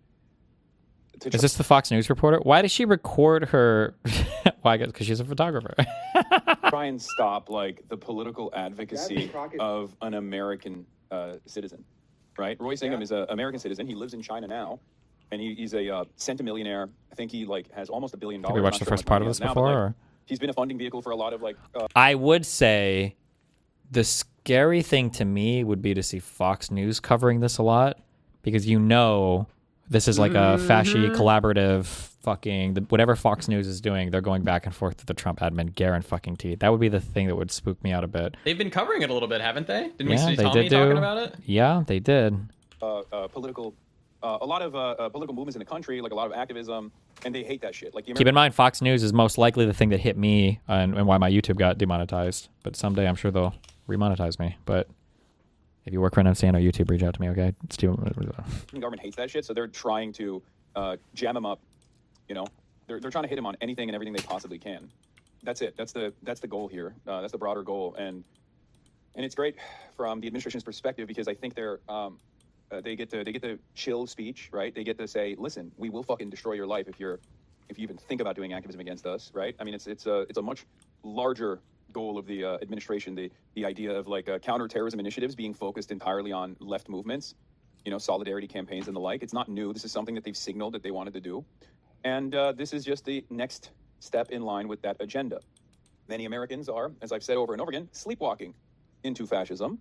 To Is this the Fox News reporter? Why does she record her? Why? I guess because she's a photographer. try and stop like the political advocacy of an American uh, citizen, right? Roy Singham is an American citizen. He lives in China now, and he, he's a uh, centimillionaire. I think he like has almost a billion Have dollars. we watched I'm the not first sure part how of much this he has now, before? but, like, Or? he's been a funding vehicle for a lot of like. Uh, I would say the scary thing to me would be to see Fox News covering this a lot, because you know this is like a fashy collaborative fucking the, whatever Fox News is doing, they're going back and forth with the Trump admin Garen fucking T. That would be the thing that would spook me out a bit. They've been covering it a little bit, haven't they? Didn't we Yeah, see they Tommy did do. talking about it? Yeah, they did. uh, uh, political, uh, a lot of uh, uh, political movements in the country, like a lot of activism, and they hate that shit. Like the Keep in mind, Fox News is most likely the thing that hit me and, and why my YouTube got demonetized. But someday I'm sure they'll remonetize me. But if you work for N M C N or YouTube, reach out to me, okay? It's too. The government hates that shit, so they're trying to uh, jam him up. You know, they're they're trying to hit him on anything and everything they possibly can. That's it. That's the that's the goal here. Uh, that's the broader goal, and and it's great from the administration's perspective because I think they're um, uh, they get to they get to chill speech, right? They get to say, listen, we will fucking destroy your life if you're if you even think about doing activism against us, right? I mean, it's it's a it's a much larger goal of the uh, administration. The the idea of like uh, counterterrorism initiatives being focused entirely on left movements. You know, solidarity campaigns and the like. It's not new. This is something that they've signaled that they wanted to do. And uh, this is just the next step in line with that agenda. Many Americans are, as I've said over and over again, sleepwalking into fascism,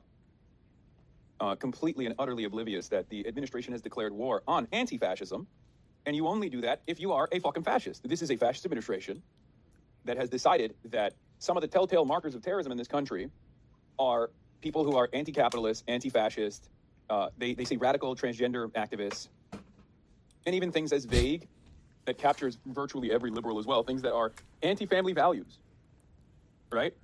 uh, completely and utterly oblivious that the administration has declared war on anti-fascism. And you only do that if you are a fucking fascist. This is a fascist administration that has decided that some of the telltale markers of terrorism in this country are people who are anti-capitalist, anti-fascist, Uh, they, they say radical transgender activists, and even things as vague that captures virtually every liberal as well, things that are anti-family values, right?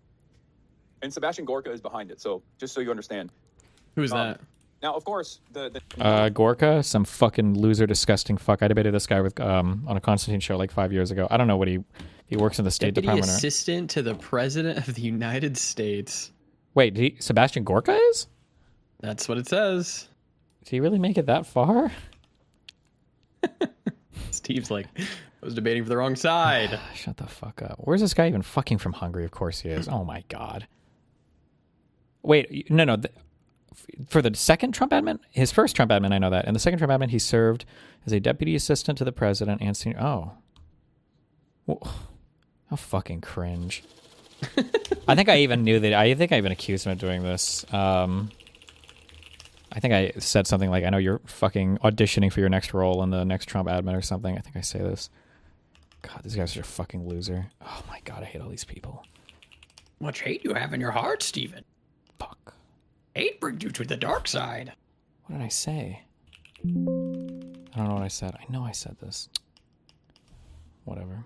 And Sebastian Gorka is behind it, so just so you understand. Who is Um, that? Now, of course, the... the Uh, Gorka, some fucking loser, disgusting fuck. I debated this guy with um on a Constantine show like five years ago. I don't know what he he works in the State Deputy Department. Or, Assistant to the President of the United States. wait, did he, Sebastian Gorka is? That's what it says. Did he really make it that far? Steve's like, I was debating for the wrong side. Shut the fuck up. Where's this guy even fucking from Hungary? Of course he is. Oh my god. Wait, no, no. The, for the second Trump admin? His first Trump admin, I know that. And the second Trump admin, he served as a deputy assistant to the president and senior... Oh. Well, how fucking cringe. I think I even knew that. I think I even accused him of doing this. Um, I think I said something like, I know you're fucking auditioning for your next role in the next Trump admin or something. I think I say this. God, this guy's such a fucking loser. Oh my God, I hate all these people. Much hate you have in your heart, Stephen. Fuck. Hate brings you to the dark side. What did I say? I don't know what I said. I know I said this. Whatever.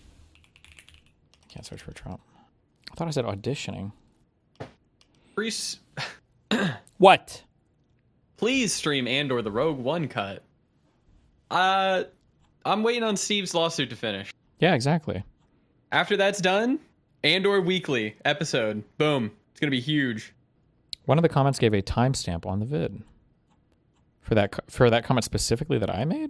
I can't search for Trump. I thought I said auditioning. Reese, what? Please stream Andor the Rogue One cut. Uh, I'm waiting on Steve's lawsuit to finish. Yeah, exactly. After that's done, Andor Weekly episode. Boom. It's going to be huge. One of the comments gave a timestamp on the vid. For that for that comment specifically that I made?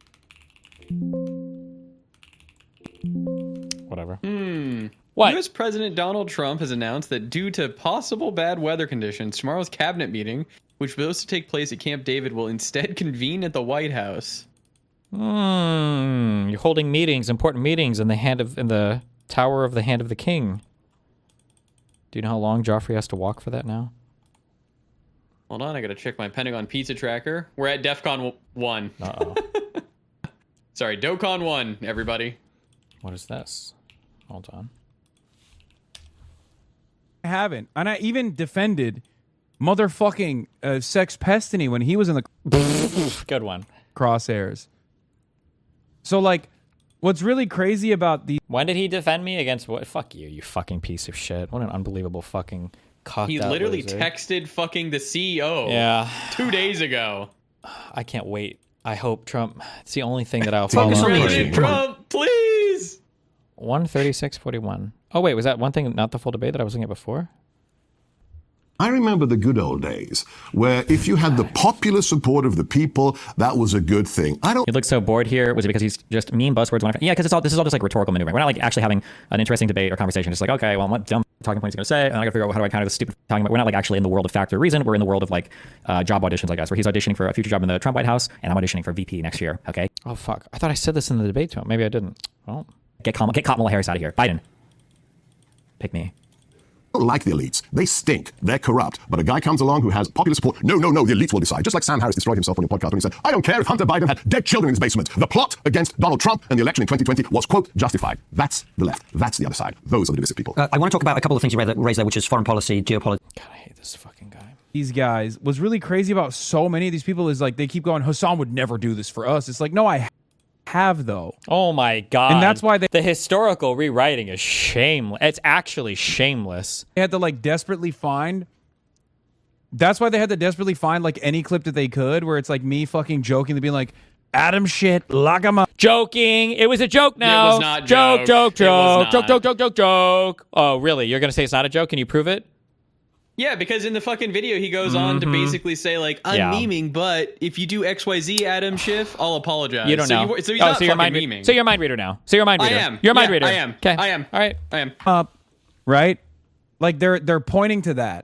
Whatever. Hmm. What? U S President Donald Trump has announced that due to possible bad weather conditions, tomorrow's cabinet meeting, which was supposed to take place at Camp David, will instead convene at the White House. Hmm. You're holding meetings, important meetings, in the hand of in the Tower of the Hand of the King. Do you know how long Joffrey has to walk for that now? Hold on, I gotta check my Pentagon pizza tracker. We're at DEFCON one. Uh-oh. Sorry, DOCON one, everybody. What is this? Hold on. I haven't. And I even defended motherfucking uh, Sex Pestiny when he was in the good one crosshairs. So, like, what's really crazy about the... When did he defend me against what? Fuck you, you fucking piece of shit. What an unbelievable fucking cocked He out literally loser. texted fucking the C E O Yeah. two days ago. I can't wait. I hope Trump... It's the only thing that I'll follow. President Trump, please! one thirty-six forty-one. Oh, wait, was that one thing, not the full debate that I was looking at before? I remember the good old days where if you had the popular support of the people, that was a good thing. I don't. He looks so bored here. Was it because he's just mean buzzwords? When I, yeah, because it's all this is all just like rhetorical maneuvering. We're not like actually having an interesting debate or conversation. Just like, okay, well, what dumb talking points he going to say? And I got to figure out how do I counter this stupid talking about. We're not like actually in the world of fact or reason. We're in the world of like uh, job auditions, I guess, where he's auditioning for a future job in the Trump White House, and I'm auditioning for V P next year. Okay. Oh fuck! I thought I said this in the debate to him. Maybe I didn't. Well, get Kamala, get Kamala Harris out of here. Biden, pick me. Like the elites. They stink. They're corrupt. But a guy comes along who has popular support. No, no, no, the elites will decide. Just like Sam Harris destroyed himself on your podcast when he said, I don't care if Hunter Biden had dead children in his basement. The plot against Donald Trump and the election in twenty twenty was, quote, justified. That's the left. That's the other side. Those are the divisive people. Uh, I want to talk about a couple of things you raised there, which is foreign policy, geopolitics. God, I hate this fucking guy. These guys, what's really crazy about so many of these people is like they keep going, Hassan would never do this for us. It's like, no, I have though. Oh my God. And that's why they, the historical rewriting is shameless. It's actually shameless. They had to like desperately find. That's why they had to desperately find like any clip that they could where it's like me fucking jokingly being like, Adam shit, lock him up. Joking. It was a joke now. It was not joke, joke. joke, It was joke, joke, not. joke, joke, joke, joke. Oh, really? You're going to say it's not a joke? Can you prove it? Yeah, because in the fucking video, he goes on to Mhm. basically say, like, I'm Yeah. memeing, but if you do X Y Z, Adam Schiff, I'll apologize. You don't so know. You, so he's oh, not so you're a fucking mind memeing. So you're a mind reader now. So you're a mind I reader. am. You're a mind Yeah, reader. I am. Okay. I am. All right. I am. Up, right? Like they're they're pointing to that.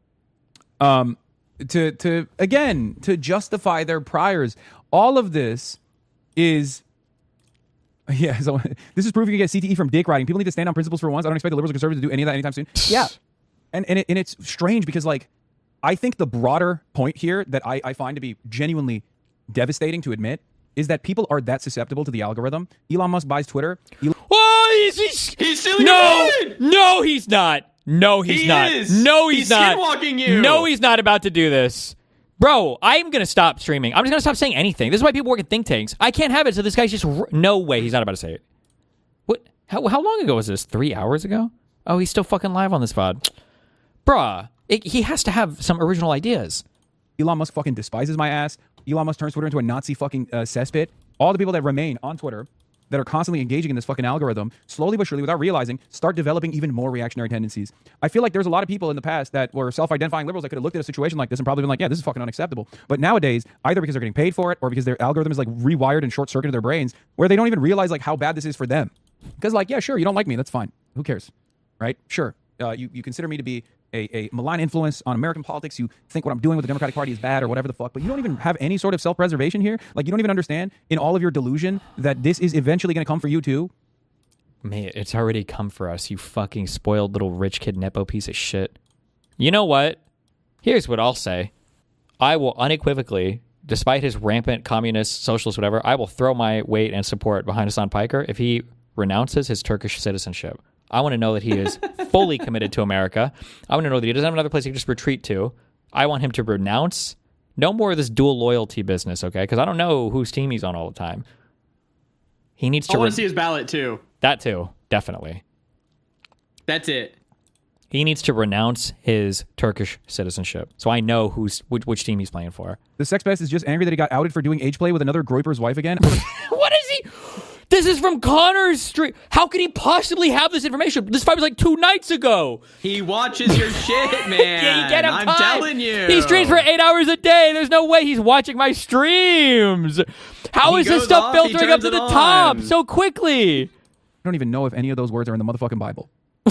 Um, to to again to justify their priors. All of this is. Yeah, so this is proving you get C T E from dick riding. People need to stand on principles for once. I don't expect the liberals or conservatives to do any of that anytime soon. Yeah, and and, it, and it's strange because like I think the broader point here that I, I find to be genuinely devastating to admit is that people are that susceptible to the algorithm. Elon Musk buys Twitter. Elon- Oh, he's, he's, he's stealing no, your mind! No, he's not. No, he's He not. is. No, he's, He's not. skinwalking you. No, he's not about to do this. Bro, I'm going to stop streaming. I'm just going to stop saying anything. This is why people work at think tanks. I can't have it, so this guy's just... R- no way he's not about to say it. What? How, how long ago was this? Three hours ago? Oh, he's still fucking live on this pod. Bruh, it, he has to have some original ideas. Elon Musk fucking despises my ass. Elon Musk turns Twitter into a Nazi fucking uh, cesspit. All the people that remain on Twitter that are constantly engaging in this fucking algorithm, slowly but surely, without realizing, start developing even more reactionary tendencies. I feel like there's a lot of people in the past that were self-identifying liberals that could have looked at a situation like this and probably been like, yeah, this is fucking unacceptable. But nowadays, either because they're getting paid for it or because their algorithm is like rewired and short-circuited their brains, where they don't even realize like how bad this is for them. Because like, yeah, sure, you don't like me, that's fine. Who cares? Right? Sure. Uh, you, you consider me to be a, a malign influence on American politics. You think what I'm doing with the Democratic Party is bad or whatever the fuck, but you don't even have any sort of self-preservation here. Like, you don't even understand in all of your delusion that this is eventually going to come for you too. Mate, it's already come for us, you fucking spoiled little rich kid nepo piece of shit. You know what? Here's what I'll say. I will unequivocally, despite his rampant communist, socialist, whatever, I will throw my weight and support behind Hassan Piker if he renounces his Turkish citizenship. I want to know that he is fully committed to America. I want to know that he doesn't have another place he can just retreat to. I want him to renounce. No more of this dual loyalty business, okay? Because I don't know whose team he's on all the time. He needs to... I want re- to see his ballot, too. That, too. Definitely. That's it. He needs to renounce his Turkish citizenship. So I know who's which, which team he's playing for. The sex pest is just angry that he got outed for doing age play with another Groiper's wife again. What is he? This is from Connor's stream. How could he possibly have this information? This fight was like two nights ago. He watches your shit, man. Yeah, you get him I'm time. telling you. He streams for eight hours a day. There's no way he's watching my streams. How He is this goes stuff off, he filtering up turns to it the on. top so quickly? I don't even know if any of those words are in the motherfucking Bible.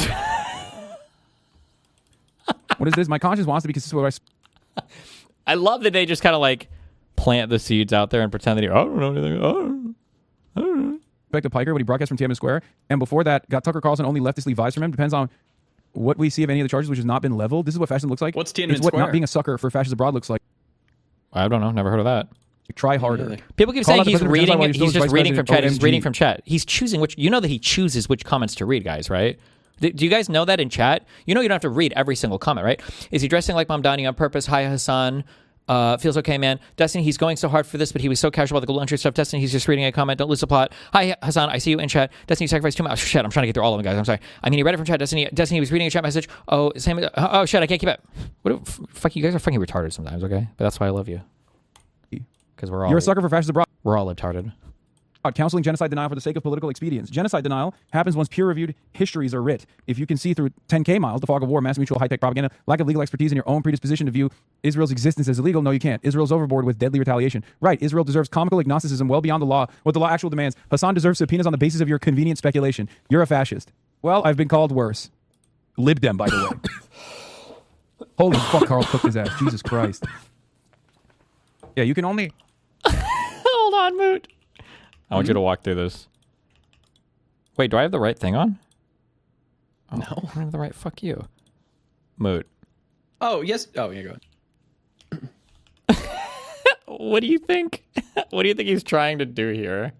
What is this? My conscience wants to be consistent with what I... I love that they just kind of like plant the seeds out there and pretend that he, I don't know anything. I don't, I don't know. Back to Piker when he broadcast from Tiananmen Square, and before that, got Tucker Carlson only leftistly vibes from him. Depends on what we see of any of the charges, which has not been leveled. This is what fascism looks like. What's Tiananmen It's what Square? not being a sucker for fascists abroad looks like. I don't know. Never heard of that. Try harder. People keep Call saying out the he's president of reading. genocide while you're still He's his just vice reading from president. chat. He's O M G. reading from chat. He's choosing which. You know that he chooses which comments to read, guys, right? Do do you guys know that in chat? You know you don't have to read every single comment, right? Is he dressing like Mamdani on purpose? Hi, Hassan. Uh, feels okay, man. Destiny, he's going so hard for this, but he was so casual about the global entry stuff. Destiny, he's just reading a comment. Don't lose the plot. Hi, Hassan. I see you in chat. Destiny, you sacrificed too much. Oh, shit, I'm trying to get through all of them, guys. I'm sorry. I mean, he read it from chat. Destiny, Destiny, he was reading a chat message. Oh, same. Oh, shit, I can't keep it. What? F- fuck, you guys are fucking retarded sometimes, okay? But that's why I love you. Because we're all. You're a sucker for fascists abroad. We're all retarded. Counseling genocide denial for the sake of political expedience. Genocide denial happens once peer-reviewed histories are writ. If you can see through ten K miles, the fog of war, mass mutual high-tech propaganda, lack of legal expertise, and your own predisposition to view Israel's existence as illegal, no, you can't. Israel's overboard with deadly retaliation. Right, Israel deserves comical agnosticism well beyond the law, what the law actually demands. Hassan deserves subpoenas on the basis of your convenient speculation. You're a fascist. Well, I've been called worse. Lib Dem, by the way. Holy fuck, Carl cooked his ass. Jesus Christ. Yeah, you can only... Hold on, Moot. I want you to walk through this. Wait, do I have the right thing on? Oh, no. I don't have the right... Fuck you. Moot. Oh, yes. Oh, yeah, go ahead. What do you think? What do you think he's trying to do here?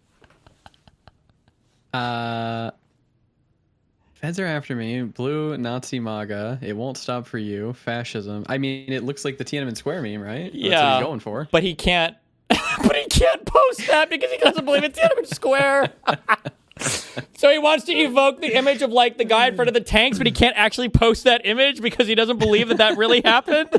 Uh, Feds are after me. Blue Nazi MAGA. It won't stop for you. Fascism. I mean, it looks like the Tiananmen Square meme, right? Yeah. That's what he's going for. But he can't... but he can't post that because he doesn't believe it's Tiananmen Square. So he wants to evoke the image of like the guy in front of the tanks, but he can't actually post that image because he doesn't believe that that really happened.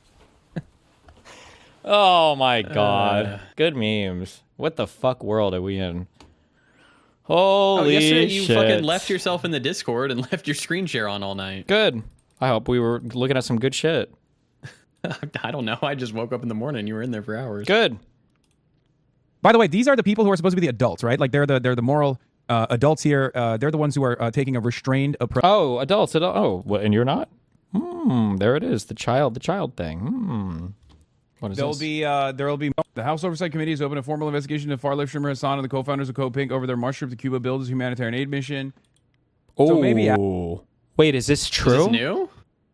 Oh my god. Uh, Good memes. What the fuck world are we in? Holy oh, yesterday you shit. fucking left yourself in the Discord and left your screen share on all night. Good. I hope we were looking at some good shit. I don't know. I just woke up in the morning. You were in there for hours. Good. By the way, these are the people who are supposed to be the adults, right? Like they're the they're the moral uh, adults here. Uh, they're the ones who are uh, taking a restrained approach. Oh, adults. Adult, oh, what, and you're not? Hmm. There it is. The child. The child thing. Hmm. What is There'll this? be uh, there'll be the House Oversight Committee has opened a formal investigation of far-left streamer Hassan and the co-founders of Code Pink over their March trip to Cuba billed as a humanitarian aid mission. Oh, so maybe wait, is this true? Is this new?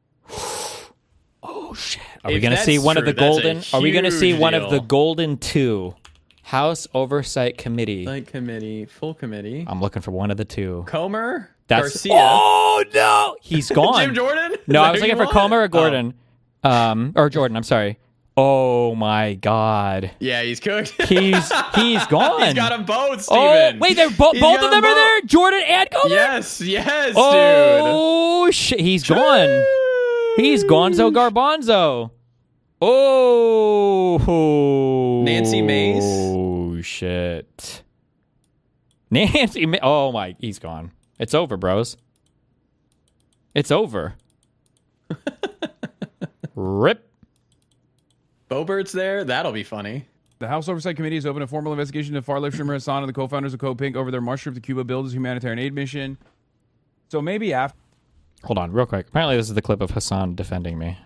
Oh shit! Are we gonna see one true, of the golden? Are we gonna see one deal. of the golden two? House Oversight Committee. Oversight Committee, full committee. I'm looking for one of the two. Comer, That's, Garcia. Oh no, he's gone. Jim Jordan? No, Is I was that looking who for you Comer or want? Gordon, Oh. um, or Jordan. I'm sorry. Oh my god. Yeah, he's cooked. He's he's gone. He's got them both, Steven. Oh wait, they're bo- He's both got of them them are there. Jordan and Comer. Yes, yes, dude. Oh shit, he's gone. He's gonzo garbanzo. Oh, Nancy Mace. Oh shit, Nancy. Ma- oh my, he's gone. It's over, bros. It's over. Rip. Bobert's there. That'll be funny. The House Oversight Committee has opened a formal investigation of far-left streamer Hassan and the co-founders of Code Pink over their March trip to Cuba billed as a humanitarian aid mission. So maybe after. Hold on, real quick. Apparently, this is the clip of Hassan defending me.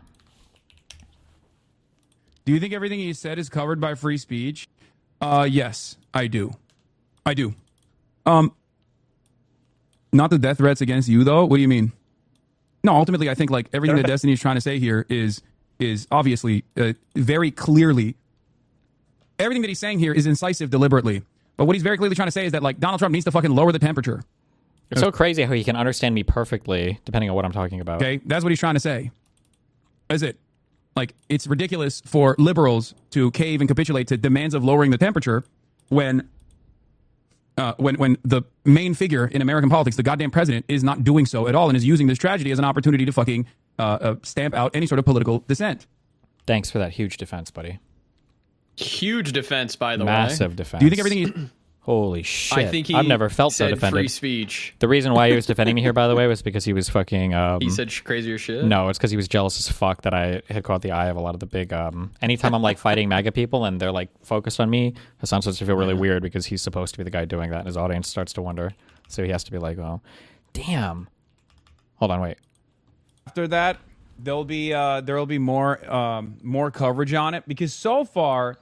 Do you think everything he said is covered by free speech? Uh, yes, I do. I do. Um, Not the death threats against you, though. What do you mean? No, ultimately, I think like everything that Destiny is trying to say here is is obviously uh, very clearly. Everything that he's saying here is incisive deliberately. But what he's very clearly trying to say is that like Donald Trump needs to fucking lower the temperature. It's so crazy how he can understand me perfectly, depending on what I'm talking about. Okay, that's what he's trying to say. Is it? Like, it's ridiculous for liberals to cave and capitulate to demands of lowering the temperature when, uh, when, when the main figure in American politics, the goddamn president, is not doing so at all and is using this tragedy as an opportunity to fucking uh, uh, stamp out any sort of political dissent. Thanks for that huge defense, buddy. Huge defense, by the Massive way. Massive defense. Do you think everything he... Holy shit. I think he I've never felt so said defended. free speech. The reason why he was defending me here, by the way, was because he was fucking... Um, He said sh- crazier shit? No, it's because he was jealous as fuck that I had caught the eye of a lot of the big... Um, anytime I'm like fighting MAGA people and they're like focused on me, Hassan starts to feel really weird because he's supposed to be the guy doing that and his audience starts to wonder. So he has to be like, oh, damn. Hold on, wait. After that, there'll be uh, there'll be more um, more coverage on it because so far,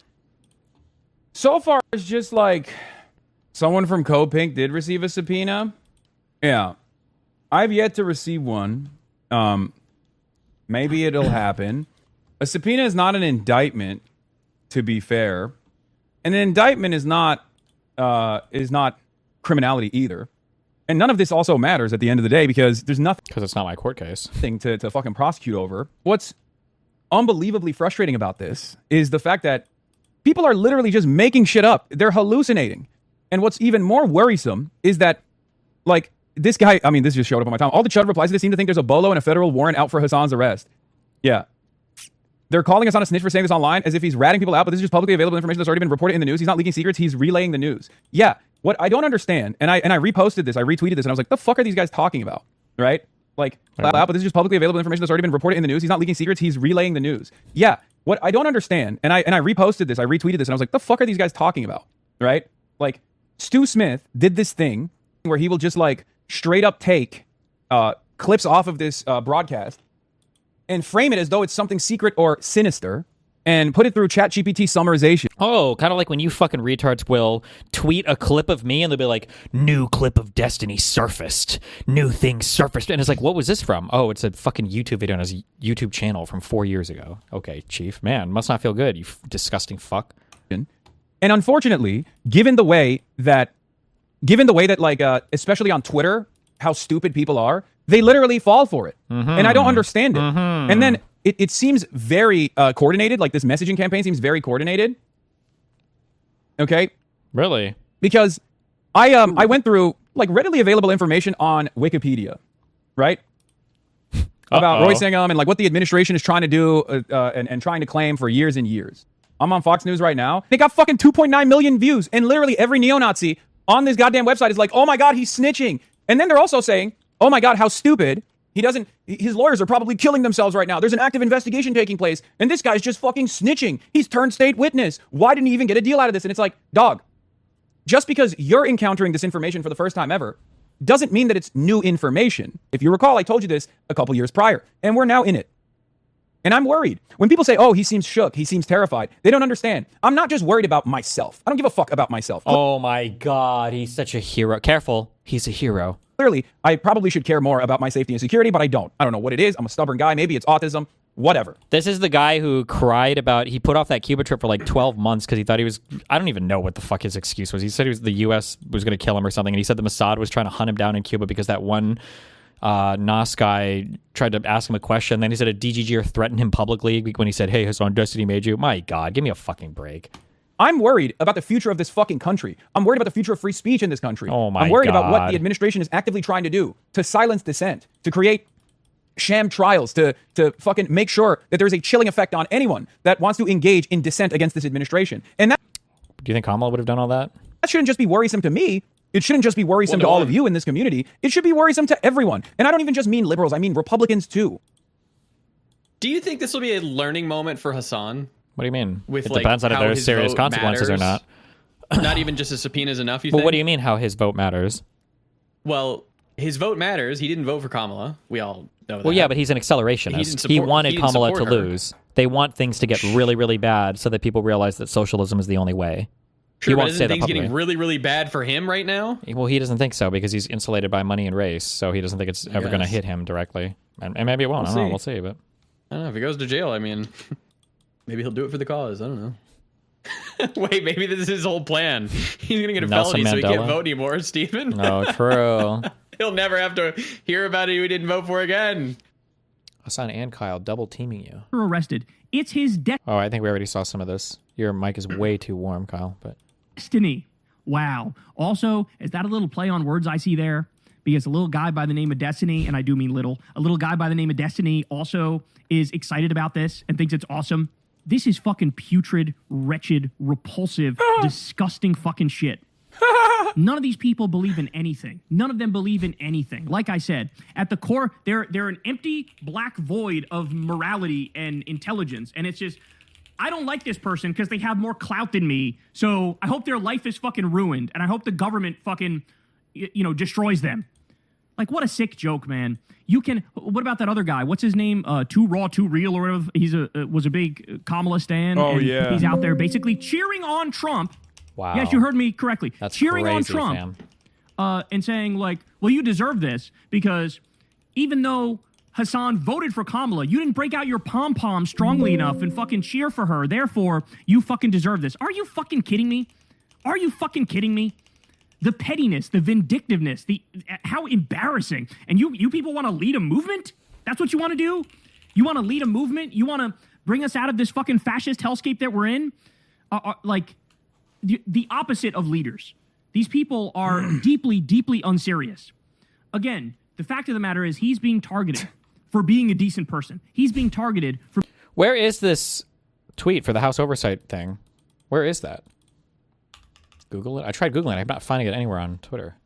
so far it's just like someone from Code Pink did receive a subpoena. Yeah, I've yet to receive one. Um, maybe it'll happen. A subpoena is not an indictment, to be fair, and an indictment is not uh, is not criminality either. And none of this also matters at the end of the day because there's nothing... Because it's not my court case. ...thing to, to fucking prosecute over. What's unbelievably frustrating about this is the fact that people are literally just making shit up. They're hallucinating. And what's even more worrisome is that, like, this guy... I mean, this just showed up on my time. All the Chud replies to this seem to think there's a bolo and a federal warrant out for Hassan's arrest. Yeah. They're calling Hassan a snitch for saying this online as if he's ratting people out, but this is just publicly available information that's already been reported in the news. He's not leaking secrets. He's relaying the news. Yeah. What I don't understand, and I and I reposted this, I retweeted this, and I was like, the fuck are these guys talking about? Right? Like, out, but this is just publicly available information that's already been reported in the news. He's not leaking secrets. He's relaying the news. Yeah. What I don't understand, and I and I reposted this, I retweeted this, and I was like, the fuck are these guys talking about? Right? Like, Stu Smith did this thing where he will just like straight up take uh, clips off of this uh, broadcast and frame it as though it's something secret or sinister. And put it through ChatGPT summarization. Oh, kind of like when you fucking retards will tweet a clip of me and they'll be like, new clip of Destiny surfaced. New thing surfaced. And it's like, what was this from? Oh, it's a fucking YouTube video on his YouTube channel from four years ago. Okay, Chief. Man, must not feel good, you f- disgusting fuck. And unfortunately, given the way that, given the way that, like, uh, especially on Twitter, how stupid people are, they literally fall for it. Mm-hmm. And I don't understand it. Mm-hmm. And then it, it seems very uh, coordinated. Like this messaging campaign seems very coordinated. Okay? Really? Because I um I went through like readily available information on Wikipedia, right? About Uh-oh. Roy Singham and like what the administration is trying to do uh, uh, and, and trying to claim for years and years. I'm on Fox News right now. They got fucking two point nine million views. And literally every neo-Nazi on this goddamn website is like, oh my God, he's snitching. And then they're also saying, oh my God, how stupid. He doesn't, his lawyers are probably killing themselves right now. There's an active investigation taking place. And this guy's just fucking snitching. He's turned state witness. Why didn't he even get a deal out of this? And it's like, dog, just because you're encountering this information for the first time ever doesn't mean that it's new information. If you recall, I told you this a couple years prior, and we're now in it. And I'm worried. When people say, oh, he seems shook, he seems terrified, they don't understand. I'm not just worried about myself. I don't give a fuck about myself. Oh my God, he's such a hero. Careful, he's a hero. Clearly, I probably should care more about my safety and security, but I don't. I don't know what it is. I'm a stubborn guy. Maybe it's autism. Whatever. This is the guy who cried about, he put off that Cuba trip for like twelve months because he thought he was, I don't even know what the fuck his excuse was. He said he was, the U S was going to kill him or something, and he said the Mossad was trying to hunt him down in Cuba because that one uh, N A S guy tried to ask him a question. Then he said a D G G R threatened him publicly when he said, hey, Hassan, Destiny made you. My God, give me a fucking break. I'm worried about the future of this fucking country. I'm worried about the future of free speech in this country. Oh my I'm worried God. about what the administration is actively trying to do to silence dissent, to create sham trials, to to fucking make sure that there's a chilling effect on anyone that wants to engage in dissent against this administration. And that, do you think Kamala would have done all that? That shouldn't just be worrisome to me. It shouldn't just be worrisome Well, to all no. of you in this community. It should be worrisome to everyone. And I don't even just mean liberals. I mean Republicans too. Do you think this will be a learning moment for Hassan? What do you mean? With it like depends on if how there's his serious vote consequences or matters? not. Not even just a subpoena is enough, you But think? what do you mean how his vote matters? Well, his vote matters. He didn't vote for Kamala. We all know that. Well, yeah, but he's an accelerationist. He He, didn't support- wanted he didn't Kamala to support her. lose. They want things to get really, really bad so that people realize that socialism is the only way. Sure, he but won't isn't say that things publicly. getting really, really bad for him right now? Well, he doesn't think so because he's insulated by money and race, so he doesn't think it's I ever going to guess. hit him directly. And, and maybe it won't. We'll I don't know. see. We'll see. But I don't know. If he goes to jail, I mean, maybe he'll do it for the cause. I don't know. Wait, maybe this is his whole plan. He's going to get a Nelson felony so he can't Mandela? vote anymore, Stephen. no, true. He'll never have to hear about it who he didn't vote for again. Hassan and Kyle double teaming you. Arrested. It's his de- Oh, I think we already saw some of this. Your mic is way too warm, Kyle. But destiny. Wow. Also, is that a little play on words I see there? Because a little guy by the name of Destiny, and I do mean little, a little guy by the name of Destiny also is excited about this and thinks it's awesome. This is fucking putrid, wretched, repulsive, disgusting fucking shit. None of these people believe in anything. None of them believe in anything. Like I said, at the core, they're they're an empty black void of morality and intelligence. And it's just, I don't like this person because they have more clout than me. So I hope their life is fucking ruined. And I hope the government fucking, y- you know, destroys them. Like, what a sick joke, man. You can, what about that other guy? What's his name? Uh, Too Raw, Too Real, or whatever. He's a, uh, was a big Kamala stan. Oh, and yeah. He's out there basically cheering on Trump. Wow. Yes, you heard me correctly. That's cheering on crazy, Trump. fam. Uh, and saying, like, well, you deserve this because even though Hassan voted for Kamala, you didn't break out your pom-pom strongly enough and fucking cheer for her. Therefore, you fucking deserve this. Are you fucking kidding me? Are you fucking kidding me? The pettiness, the vindictiveness, the how embarrassing. And you you people want to lead a movement? That's what you want to do? You want to lead a movement? You want to bring us out of this fucking fascist hellscape that we're in? Uh, uh, like, the, the opposite of leaders. These people are deeply, deeply unserious. Again, the fact of the matter is he's being targeted for being a decent person. He's being targeted for... Where is this tweet for the House Oversight thing? Where is that? Google it. I tried Googling it. I'm not finding it anywhere on Twitter.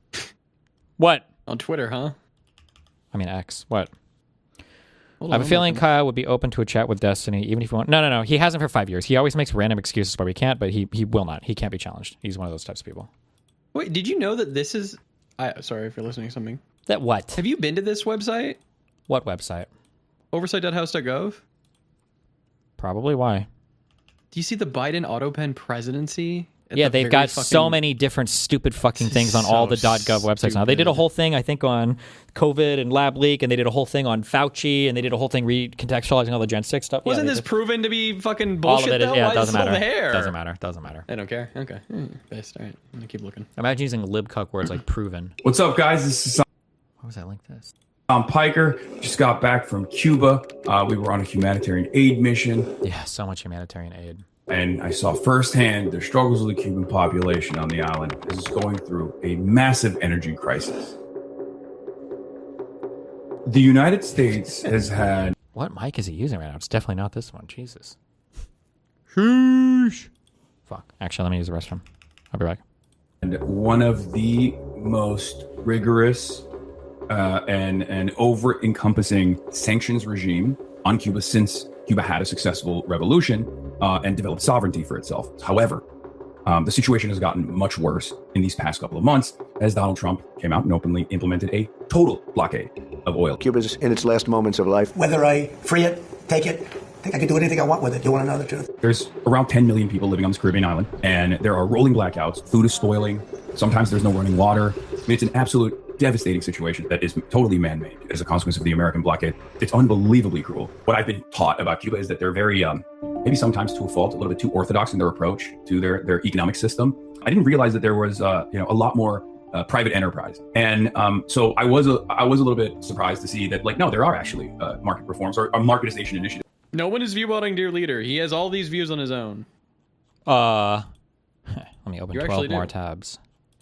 What? On Twitter, huh? I mean, X. What? Hold I have on, a feeling I'm Kyle would be open to a chat with Destiny, even if you want. No, no, no. He hasn't for five years. He always makes random excuses why we can't, but he he will not. He can't be challenged. He's one of those types of people. Wait, did you know that this is... I Sorry if you're listening to something. That what? Have you been to this website? What website? oversight dot house dot gov? Probably. Why? Do you see the Biden autopen presidency? At Yeah, the they've very got fucking- so many different stupid fucking things on all the So .gov websites now. They did a stupid. whole thing, I think, on COVID and lab leak, and they did a whole thing on Fauci, and they did a whole thing recontextualizing all the Gen six stuff. Yeah, Wasn't they this did- proven to be fucking all bullshit, of it? Is, though? yeah, Why it doesn't is it matter. still there? Doesn't matter. Doesn't matter. I don't care. Okay. Hmm, Based. All right. I'm going to keep looking. Imagine using libcuck words like proven. What's up, guys? This is Why was that like this? Tom Piker. Just got back from Cuba. Uh, we were on a humanitarian aid mission, Yeah, so much humanitarian aid. and I saw firsthand the struggles of the Cuban population on the island. This is going through a massive energy crisis. The United States has had What mic is he using right now? It's definitely not this one. Jesus. Sheesh. Fuck. Actually, let me use the restroom. I'll be back. one of the most rigorous uh, and and over encompassing sanctions regime on Cuba since Cuba had a successful revolution uh, and developed sovereignty for itself. However, um, the situation has gotten much worse in these past couple of months as Donald Trump came out and openly implemented a total blockade of oil. Cuba's in its last moments of life. Whether I free it, take it, I think I can do anything I want with it. You want to know the truth? There's around ten million people living on this Caribbean island, and there are rolling blackouts. Food is spoiling. Sometimes there's no running water. I mean, it's an absolute devastating situation that is totally man-made as a consequence of the American blockade. It's unbelievably cruel. What I've been taught about Cuba is that they're very, um, maybe sometimes to a fault, a little bit too orthodox in their approach to their, their economic system. I didn't realize that there was, uh, you know, a lot more uh, private enterprise, and um, so I was, a, I was a little bit surprised to see that, like, no, there are actually uh, market reforms or, or marketization initiatives. No one is viewboating dear leader. He has all these views on his own. Uh, let me open You twelve actually more do. tabs.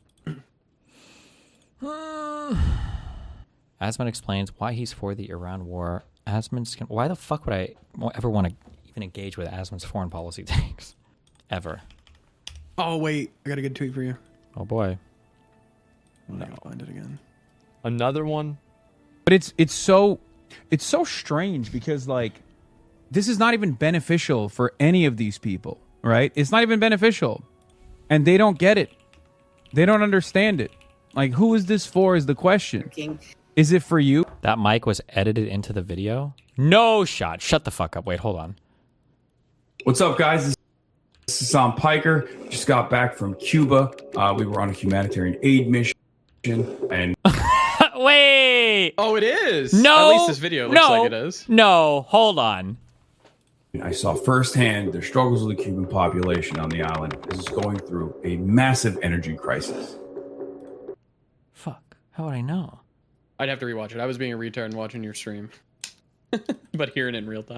Asman explains why he's for the Iran war. Asman's why the fuck would I ever want to even engage with Asman's foreign policy takes? Ever. Oh, wait. I got a good tweet for you. Oh boy. I'm not going to find it again. Another one. But it's it's so it's so strange because like this is not even beneficial for any of these people, right? It's not even beneficial. And they don't get it. They don't understand it. Like, who is this for is the question. Is it for you? That mic was edited into the video? No shot. Shut the fuck up. Wait, hold on. What's up, guys? Hassan Piker just got back from Cuba. Uh, we were on a humanitarian aid mission, and Wait. Oh, it is. No. At least this video looks no, like it is. No, hold on. I saw firsthand the struggles of the Cuban population on the island. This is going through a massive energy crisis. Fuck. How would I know? I'd have to rewatch it. I was being a retard and watching your stream, but hearing it in real time.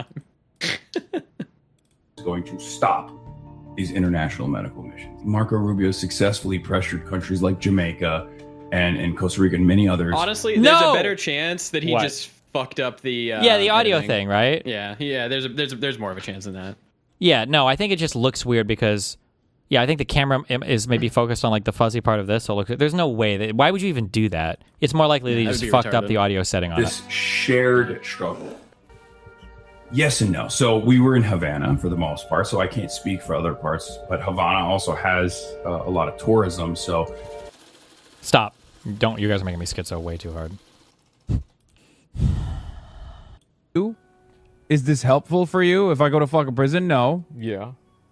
Is going to stop these international medical missions. Marco Rubio successfully pressured countries like Jamaica and, and Costa Rica and many others. Honestly, there's No! a better chance that he What? just fucked up the uh, Yeah, the audio editing. thing, right? Yeah, yeah. There's a, there's a, there's more of a chance than that. Yeah, no, I think it just looks weird because, yeah, I think the camera im- is maybe focused on like the fuzzy part of this. So look, there's no way that. Why would you even do that? It's more likely that you that just would be fucked up retarded. the audio setting on This it. shared struggle. Yes and no. So we were in Havana for the most part, so I can't speak for other parts, but Havana also has uh, a lot of tourism, so Stop! Don't. You guys are making me schizo way too hard. You? Is this helpful for you if I go to fucking prison? No. Yeah.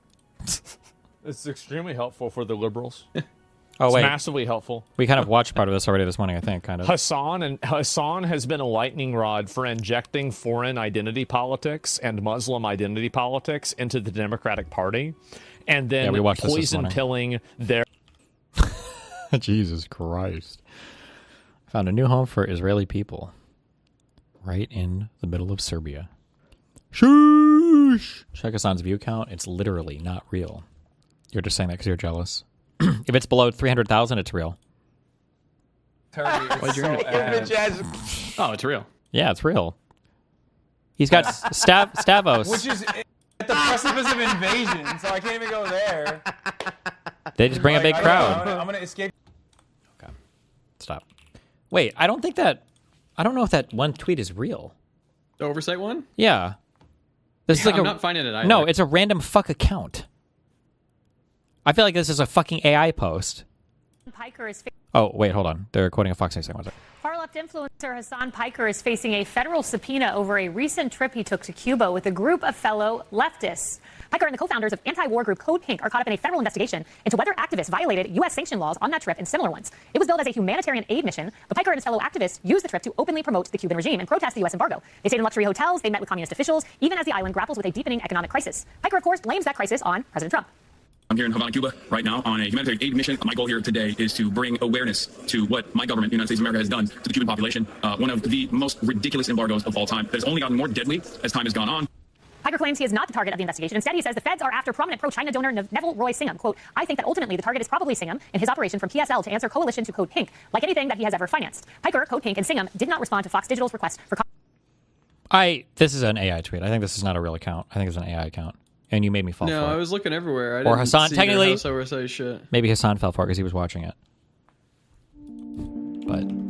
It's extremely helpful for the liberals. Oh, It's wait. massively helpful. We kind of watched part of this already this morning, I think, kind of. Hassan and Hassan has been a lightning rod for injecting foreign identity politics and Muslim identity politics into the Democratic Party, and Yeah, then we watched this this poison morning. pilling their. Jesus Christ. Found a new home for Israeli people. Right in the middle of Serbia. Sheesh. Check Hassan's view count. It's literally not real. You're just saying that because you're jealous. If it's below three hundred thousand, it's real. Why'd you so add? Oh, it's real. Yeah, it's real. He's got Stav- Stavos. Which is at the precipice of invasion, so I can't even go there. They just bring a big Like, I- crowd. I'm gonna, I'm gonna escape. Stop. Wait, I don't think that... I don't know if that one tweet is real. The oversight one? Yeah. This is Yeah, like I'm a, not finding it either. No, it's a random fuck account. I feel like this is a fucking A I post. Piker is fa- Oh, wait, hold on. They're quoting a Fox News thing. One second. Far left influencer Hassan Piker is facing a federal subpoena over a recent trip he took to Cuba with a group of fellow leftists. Piker and the co-founders of anti-war group Code Pink are caught up in a federal investigation into whether activists violated U S sanction laws on that trip and similar ones. It was billed as a humanitarian aid mission, but Piker and his fellow activists used the trip to openly promote the Cuban regime and protest the U S embargo. They stayed in luxury hotels, they met with communist officials, even as the island grapples with a deepening economic crisis. Piker, of course, blames that crisis on President Trump. I'm here in Havana, Cuba, right now on a humanitarian aid mission. My goal here today is to bring awareness to what my government, the United States of America, has done to the Cuban population. Uh, one of the most ridiculous embargoes of all time that has only gotten more deadly as time has gone on. Piker claims he is not the target of the investigation. Instead, he says the feds are after prominent pro-China donor Nev- Neville Roy Singham. Quote, I think that ultimately the target is probably Singham in his operation from P S L to answer coalition to Code Pink, like anything that he has ever financed. Piker, Code Pink, and Singham did not respond to Fox Digital's request for... I This is an A I tweet. I think this is not a real account. I think it's an A I account. And you made me fall No, for it. I was looking everywhere. I Or didn't Hassan, see their technically- house oversight shit. Maybe Hassan fell for it because he was watching it. But